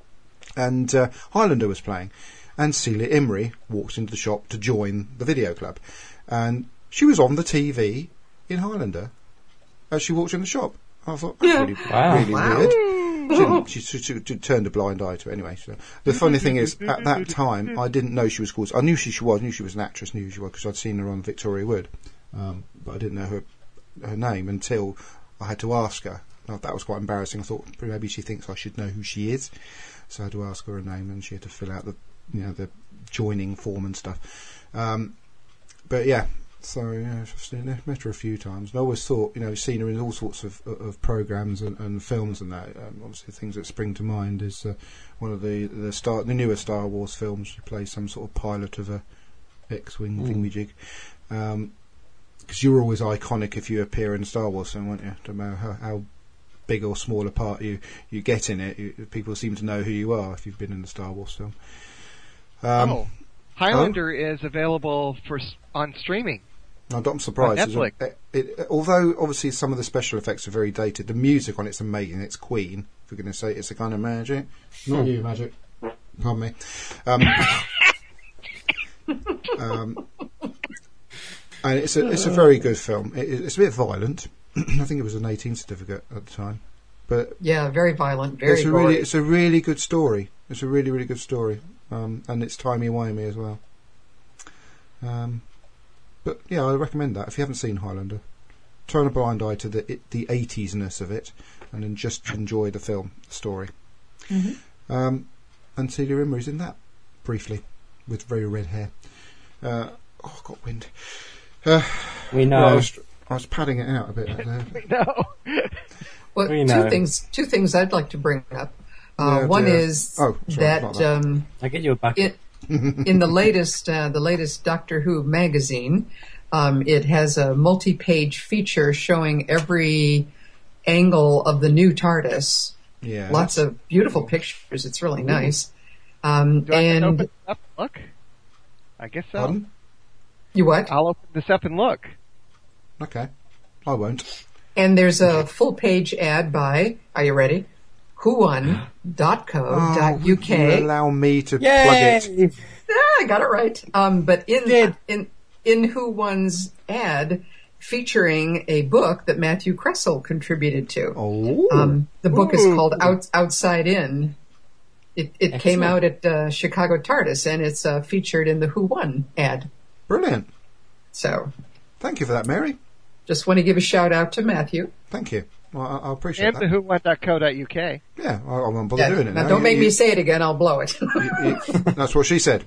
Speaker 2: And uh, Highlander was playing, and Celia Imrie walked into the shop to join the video club, and she was on the T V in Highlander as she walked in the shop. I thought, that's
Speaker 4: Yeah.
Speaker 2: really,
Speaker 5: Wow.
Speaker 2: really
Speaker 4: Wow.
Speaker 2: weird. She, didn't- she, she, she, she turned a blind eye to it anyway. So the funny thing is, at that time, I didn't know she was called. I knew she, she was, knew she was an actress, knew she was because I'd seen her on Victoria Wood, um, but I didn't know her her name until I had to ask her. Now, that was quite embarrassing. I thought maybe she thinks I should know who she is, so I had to ask her her name, and she had to fill out the you know the joining form and stuff. Um, but yeah. So yeah, I've seen her, met her a few times, and I always thought, you know, seen her in all sorts of of programs and, and films and that. Um, obviously, things that spring to mind is uh, one of the the Star the newer Star Wars films. She plays some sort of pilot of a X-wing
Speaker 5: Mm.
Speaker 2: thingamajig. Um, because you were always iconic if you appear in a Star Wars film, weren't you? No matter how, how big or small a part you you get in it, you, people seem to know who you are if you've been in a Star Wars film. Um,
Speaker 3: oh, Highlander is available for s- on streaming.
Speaker 2: No, I'm surprised.
Speaker 3: On
Speaker 2: It's
Speaker 3: Netflix.
Speaker 2: a- It, it, although obviously some of the special effects are very dated, the music on it's amazing. It's Queen, if we're going to say it's a kind of magic. Not you, magic. Pardon me. Um, um, and it's a it's a very good film. It, it's a bit violent. I think it was an eighteen certificate at the time, but
Speaker 4: Yeah, very violent, very
Speaker 2: it's a
Speaker 4: gory.
Speaker 2: really it's a really good story. It's a really really good story, um, and it's timey-wimey as well. Um, but yeah, I recommend that if you haven't seen Highlander. Turn a blind eye to the it, the eighties-ness of it, and then just enjoy the film, the story.
Speaker 4: Mm-hmm.
Speaker 2: Um, and Celia Imrie's in that briefly, with very red hair. Uh, oh, I've got wind. Uh,
Speaker 5: We know.
Speaker 2: well, I, was, I was padding it out a bit there.
Speaker 3: No.
Speaker 4: Well,
Speaker 5: We
Speaker 4: two
Speaker 5: know.
Speaker 4: things. Two things I'd like to bring up. Uh,
Speaker 2: Yeah,
Speaker 4: one
Speaker 2: yeah.
Speaker 4: is
Speaker 2: Oh, sorry,
Speaker 4: that,
Speaker 2: not that.
Speaker 4: Um,
Speaker 5: I'll get you a bucket.
Speaker 4: it, in the latest uh, the latest Doctor Who magazine, um, it has a multi-page feature showing every angle of the new TARDIS.
Speaker 2: Yeah,
Speaker 4: Lots of beautiful pictures. It's really nice. Um,
Speaker 3: Do I have to
Speaker 4: and
Speaker 3: open this up and look? I guess so.
Speaker 2: Pardon?
Speaker 4: you what?
Speaker 3: I'll open this up and look.
Speaker 2: Okay, I won't.
Speaker 4: And there's a full page ad by, are you ready? who one dot co dot
Speaker 2: Oh,
Speaker 4: U K.
Speaker 2: you allow me to plug
Speaker 5: Yay!
Speaker 2: it.
Speaker 4: Yeah, I got it right. Um, but in
Speaker 5: Did.
Speaker 4: in in Who One's ad, featuring a book that Matthew Kressel contributed to.
Speaker 2: Oh,
Speaker 4: Um, the book is
Speaker 2: Ooh.
Speaker 4: called Out, Outside In. It it came
Speaker 5: Excellent.
Speaker 4: out at uh, Chicago TARDIS, and it's uh, featured in the Who One ad.
Speaker 2: brilliant!
Speaker 4: So,
Speaker 2: Thank you for that, Mary.
Speaker 4: just want to give a shout out to Matthew.
Speaker 2: Thank you. Well, I, I appreciate
Speaker 3: And
Speaker 2: that.
Speaker 3: the who one dot co dot U K.
Speaker 2: Yeah, I, I won't bother
Speaker 4: Yeah,
Speaker 2: doing it
Speaker 4: now,
Speaker 2: now.
Speaker 4: don't
Speaker 2: You-
Speaker 4: make
Speaker 2: you-
Speaker 4: me say it again. I'll blow it.
Speaker 2: you- that's what she said.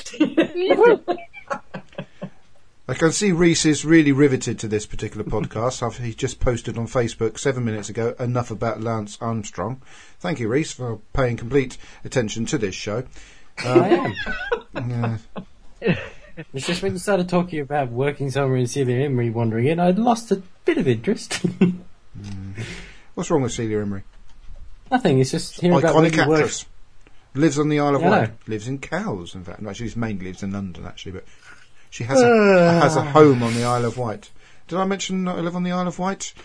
Speaker 2: I can see Reese is really riveted to this particular podcast. I've, he just posted on Facebook seven minutes ago, enough about Lance Armstrong. Thank you, Reese, for paying complete attention to this show.
Speaker 5: I am.
Speaker 2: Yeah.
Speaker 5: It's just when you started talking about working somewhere in Celia Imrie wandering in, I'd lost a bit of interest.
Speaker 2: What's wrong with Celia Imrie?
Speaker 5: Nothing, it's just hearing about where
Speaker 2: Iconic
Speaker 5: you work.
Speaker 2: actress. Lives on the Isle of
Speaker 5: Yeah, I
Speaker 2: Wight.
Speaker 5: know.
Speaker 2: Lives in Cowes, in fact. No, she mainly lives in London, actually, but she has a, has a home on the Isle of Wight. Did I mention I live on the Isle of Wight?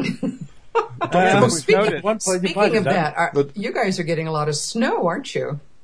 Speaker 5: Uh,
Speaker 3: we've
Speaker 4: speaking
Speaker 3: noted.
Speaker 5: one point you
Speaker 4: speaking
Speaker 5: might have
Speaker 4: of
Speaker 5: done.
Speaker 4: that, are,
Speaker 2: But-
Speaker 4: you guys are getting a lot of snow, aren't you?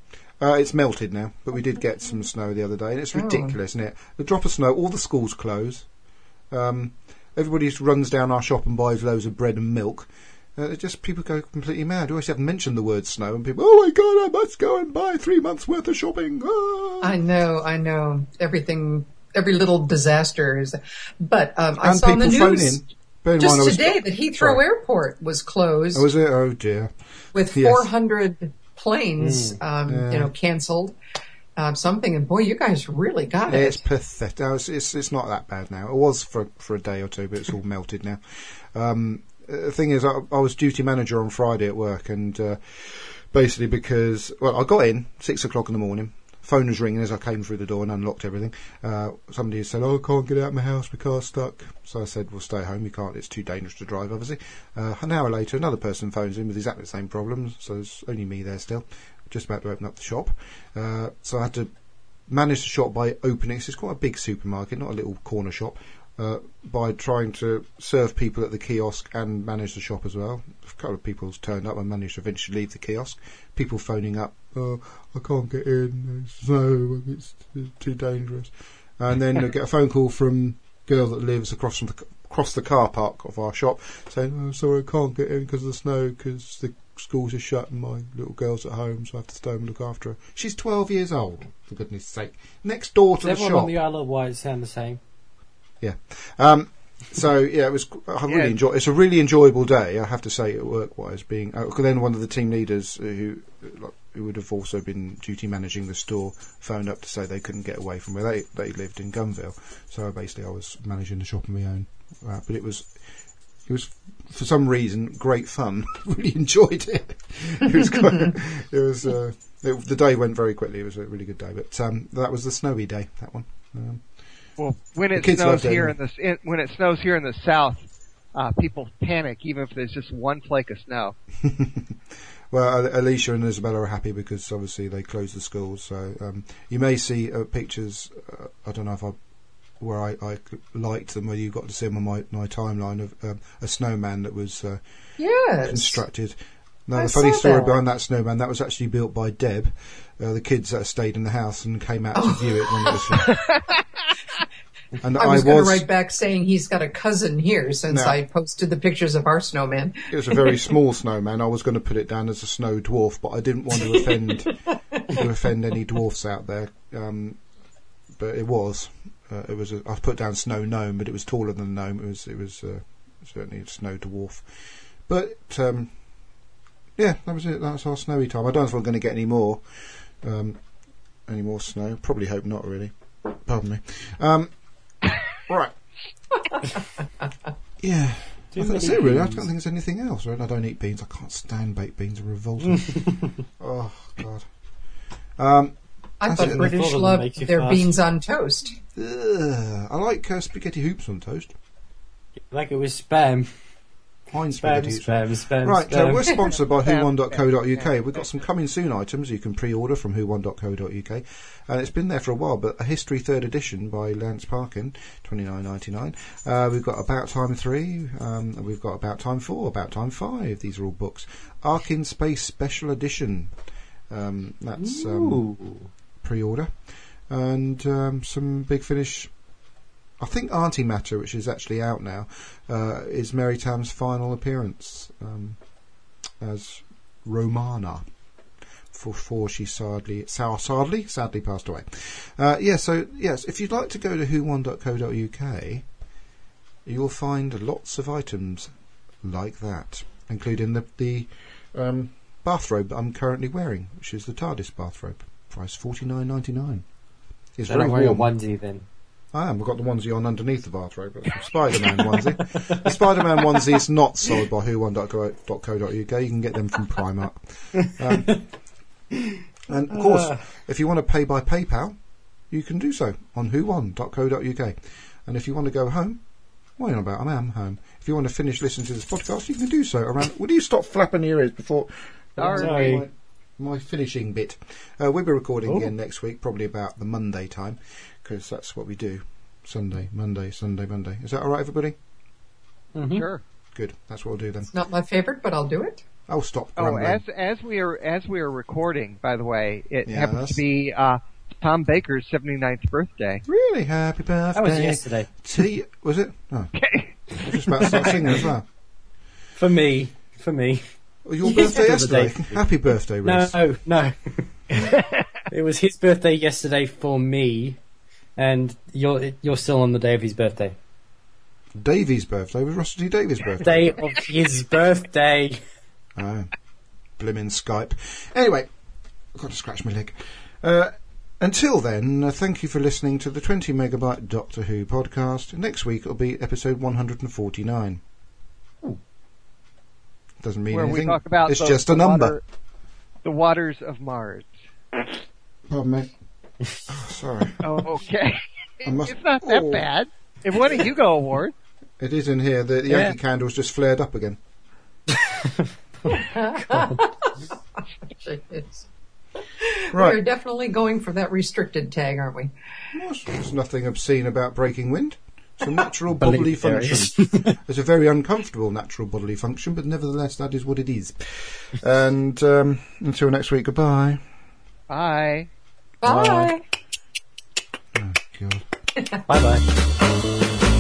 Speaker 2: Uh, it's melted now, but we did get some snow the other day, and it's
Speaker 4: Oh.
Speaker 2: ridiculous, isn't it? The drop of snow, all the schools close. Um, everybody just runs down our shop and buys loads of bread and milk. Uh, it just people go completely mad. We always haven't mentioned the word snow, and people, oh my god, I must go and buy three months worth of shopping. Ah.
Speaker 4: I know, I know. Everything, every little disaster is. But um, I
Speaker 2: And
Speaker 4: saw in the
Speaker 2: people phone
Speaker 4: news
Speaker 2: in. Bear in
Speaker 4: just
Speaker 2: mind I was-
Speaker 4: today that Heathrow
Speaker 2: Sorry.
Speaker 4: Airport was closed
Speaker 2: Oh, was it? Oh dear.
Speaker 4: with
Speaker 2: Yes.
Speaker 4: four hundred planes, um,
Speaker 2: Yeah.
Speaker 4: you know, cancelled. Um, something, and boy, you guys really got
Speaker 2: It's
Speaker 4: it.
Speaker 2: pathetic. No, it's, it's it's not that bad now. It was for for a day or two, but it's all melted now. Um, the thing is, I, I was duty manager on Friday at work, and uh, basically because well, I got in six o'clock in the morning. Phone was ringing as I came through the door and unlocked everything. Uh, somebody said, "Oh, I can't get out of my house. My car's stuck." So I said, "Well, stay home. You can't. It's too dangerous to drive, obviously." Uh, an hour later, another person phones in with exactly the same problems. So there's only me there still, just about to open up the shop. Uh, so I had to manage the shop by opening. It's quite a big supermarket, not a little corner shop. Uh, by trying to serve people at the kiosk and manage the shop as well. A couple of people turned up and managed to eventually leave the kiosk. People phoning up, oh, I can't get in, there's snow, it's too dangerous. And then I get a phone call from a girl that lives across from the, across the car park of our shop saying, oh, sorry, I can't get in because of the snow because the schools are shut and my little girl's at home, so I have to stay and look after her. She's twelve years old, for goodness sake. Next door to
Speaker 11: Does
Speaker 2: the
Speaker 11: everyone
Speaker 2: shop.
Speaker 11: on the Isle of Wight sound the same?
Speaker 2: Yeah. Um, so yeah, it was. I really
Speaker 3: Yeah.
Speaker 2: enjoy. It's a really enjoyable day, I have to say, at work-wise. Being uh, then one of the team leaders who like, who would have also been duty managing the store phoned up to say they couldn't get away from where they they lived in Gunville. So basically, I was managing the shop on my own. Uh, but it was it was for some reason great fun. Really enjoyed it. It was quite, it was uh, it, the day went very quickly. It was a really good day. But um, that was the snowy day. That one. Um,
Speaker 3: Well, when
Speaker 2: The
Speaker 3: it
Speaker 2: kids
Speaker 3: snows
Speaker 2: loved it,
Speaker 3: here
Speaker 2: anyway.
Speaker 3: in the in, when it snows here in the south, uh, people panic even if there's just one flake of snow.
Speaker 2: Well, Alicia and Isabella are happy because obviously they closed the schools. So um, you may see uh, pictures. Uh, I don't know if I where I, I liked them, whether you got to see them on my, my timeline of um, a snowman that was uh,
Speaker 4: Yes.
Speaker 2: constructed. Now,
Speaker 4: I
Speaker 2: the funny
Speaker 4: saw
Speaker 2: story
Speaker 4: that.
Speaker 2: behind that snowman, that was actually built by Deb. Uh, the kids that stayed in the house and came out to view it when it was. And
Speaker 4: I was,
Speaker 2: I
Speaker 4: going
Speaker 2: was
Speaker 4: to write back saying he's got a cousin here since
Speaker 2: No.
Speaker 4: I posted the pictures of our snowman.
Speaker 2: It was a very small snowman. I was going to put it down as a snow dwarf, but I didn't want to offend to offend any dwarfs out there. Um, but it was. Uh, it was. A, I put down snow gnome, but it was taller than gnome. It was. It was uh, certainly a snow dwarf. But um, yeah, that was it. That's our snowy time. I don't know if we're going to get any more. Um, any more snow? Probably hope not. Really. Pardon me. Um, right. Yeah. I think that's it, really. I don't think there's anything else. Right? I don't eat beans. I can't stand baked beans. They're revolting. Oh, God. Um,
Speaker 4: I
Speaker 2: That's
Speaker 4: thought
Speaker 2: it.
Speaker 4: British
Speaker 11: Thought of them
Speaker 4: love
Speaker 11: makes you
Speaker 4: their
Speaker 11: fast.
Speaker 4: beans on toast.
Speaker 2: ugh, I like uh, spaghetti hoops on toast.
Speaker 11: Like it was spam.
Speaker 2: Fine
Speaker 11: Spam,
Speaker 2: spaghetti hoops.
Speaker 11: spam, spam,
Speaker 2: Right, uh,
Speaker 11: spam.
Speaker 2: we're sponsored by who one dot co dot uk.
Speaker 3: Spam,
Speaker 2: We've got some coming soon items you can pre-order from who one dot co dot uk. And it's been there for a while, but a History third edition by Lance Parkin, twenty-nine ninety-nine. Uh, we've got About Time three, um, and we've got About Time four, About Time five. These are all books. Ark in Space Special Edition. Um, that's um,
Speaker 11: Ooh.
Speaker 2: pre-order. And um, some Big Finish. I think Antimatter, which is actually out now, uh, is Mary Tam's final appearance um, as Romana. For before she sadly, sa- sadly, sadly passed away. Uh, yeah, so yes, if you'd like to go to who one dot co dot uk, you'll find lots of items like that, including the the um, bathrobe that I'm currently wearing, which is the TARDIS bathrobe. Price forty nine ninety nine. It's
Speaker 11: They're
Speaker 2: very
Speaker 11: not wearing a
Speaker 2: warm.
Speaker 11: onesie then.
Speaker 2: I am. We've got the onesie on underneath the bathrobe. That's a Spider-Man onesie. The Spider-Man onesie is not sold by who one dot co dot uk. You can get them from Primark. Um, and of course, if you want to pay by PayPal, you can do so on who one dot co dot uk. And if you want to go home, what are you on about? I am home. If you want to finish listening to this podcast, you can do so around. Will you stop flapping your ears before
Speaker 11: Sorry.
Speaker 2: my, my finishing bit? Uh, we'll be recording
Speaker 11: Oh.
Speaker 2: again next week, probably about the Monday time, because that's what we do. Sunday, Monday, Sunday, Monday. Is that all right, everybody?
Speaker 11: Mhm.
Speaker 3: Sure.
Speaker 2: Good. That's what we'll do then.
Speaker 4: It's not my favorite, but I'll do it.
Speaker 2: Oh, stop
Speaker 3: Oh,
Speaker 2: grumbling.
Speaker 3: as as we are as we are recording, by the way, it
Speaker 2: Yeah,
Speaker 3: happens
Speaker 2: that's-
Speaker 3: to be uh, Tom Baker's seventy-ninth birthday.
Speaker 2: Really? Happy birthday.
Speaker 11: That was yesterday.
Speaker 2: To was it? Oh. I was just about to start singing as well.
Speaker 11: For me. For me.
Speaker 2: Oh, your birthday
Speaker 11: Yesterday.
Speaker 2: yesterday? Happy birthday,
Speaker 11: No,
Speaker 2: Reese.
Speaker 11: no. It was his birthday yesterday for me, and you're you're still on the day of his birthday.
Speaker 2: Davy's birthday was Russell T Davies' birthday.
Speaker 11: Day of his birthday.
Speaker 2: Oh, blimmin' Skype. Anyway, I've got to scratch my leg. Uh, until then, uh, thank you for listening to the twenty megabyte Doctor Who podcast. Next week it'll be episode one hundred forty-nine. Doesn't mean
Speaker 3: Where
Speaker 2: anything.
Speaker 3: we talk about
Speaker 2: it's
Speaker 3: the,
Speaker 2: just
Speaker 3: the
Speaker 2: a number.
Speaker 3: water- the waters of Mars.
Speaker 2: Pardon me. Oh, sorry.
Speaker 3: Oh, okay.
Speaker 2: I must-
Speaker 3: It's not that
Speaker 2: oh.
Speaker 3: bad. It won a Hugo Award.
Speaker 2: It is in here. The, the
Speaker 11: Yeah.
Speaker 2: Yankee candle's just flared up again.
Speaker 4: Jeez.
Speaker 2: Right.
Speaker 4: We're definitely going for that restricted tag, aren't we?
Speaker 2: There's nothing obscene about breaking wind. It's a natural
Speaker 11: Believe
Speaker 2: bodily
Speaker 11: there
Speaker 2: function.
Speaker 11: is.
Speaker 2: It's a very uncomfortable natural bodily function, but nevertheless, that is what it is. And um, until next week, goodbye.
Speaker 3: Bye.
Speaker 4: Bye.
Speaker 2: Oh, God.
Speaker 11: Bye bye.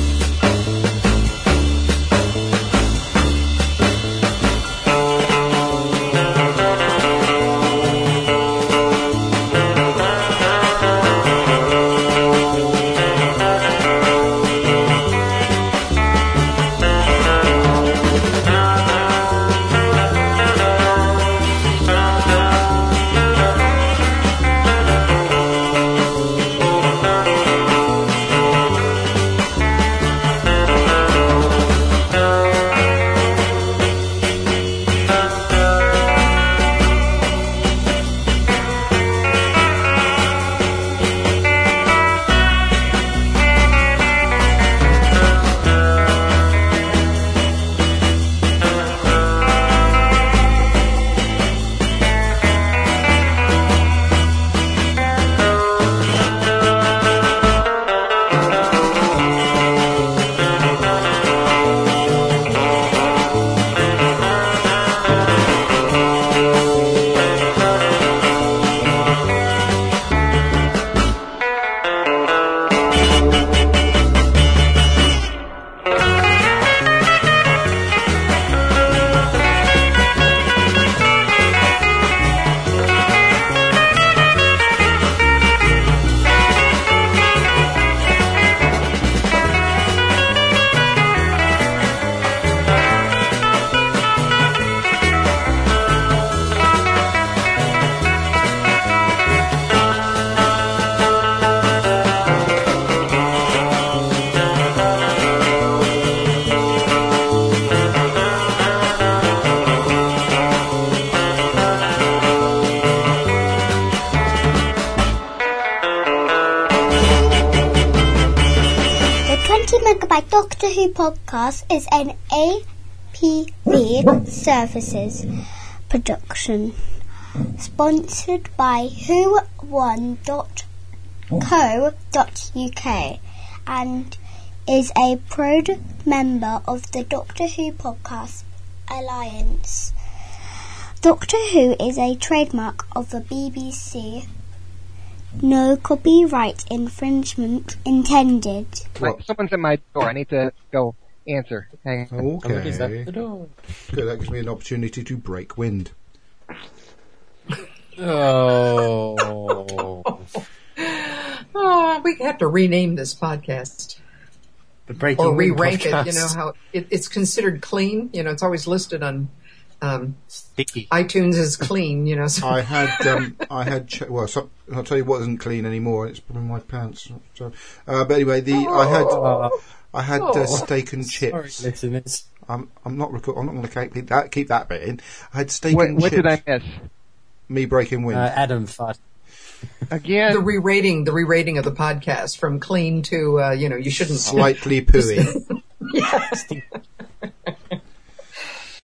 Speaker 12: twenty megabyte Doctor Who podcast is an A P V Services production, sponsored by who one dot co dot U K and is a proud member of the Doctor Who Podcast Alliance. Doctor Who is a trademark of the B B C. No copyright infringement intended.
Speaker 3: Right, someone's at my door. I need to go answer. Hang on.
Speaker 2: Okay.
Speaker 11: Somebody's at the door.
Speaker 2: Good, that gives me an opportunity to break wind.
Speaker 11: Oh.
Speaker 4: Oh, we have to rename this podcast.
Speaker 11: The Breaking
Speaker 4: Or
Speaker 11: Wind
Speaker 4: re-rank it, you
Speaker 11: podcast.
Speaker 4: know, how it, it's considered clean. You know, it's always listed on um,
Speaker 11: Sticky.
Speaker 4: iTunes as clean, you know. So.
Speaker 2: I had, um, I had, ch- well, so, I'll tell you what isn't clean anymore. It's in my pants. So, uh, but anyway, the I had, I had uh,
Speaker 4: Oh.
Speaker 2: steak and
Speaker 11: Sorry,
Speaker 2: chips.
Speaker 11: listeners.
Speaker 2: I'm, I'm not, record- I'm not going to keep that, keep that bit in. I had steak
Speaker 3: What,
Speaker 2: and
Speaker 3: what
Speaker 2: chips.
Speaker 3: did I miss?
Speaker 2: Me breaking wind.
Speaker 11: Uh, Adam thought.
Speaker 3: Again,
Speaker 4: The re-rating, the re-rating of the podcast from clean to, uh, you know, you shouldn't.
Speaker 2: Slightly pooey.
Speaker 4: Yeah.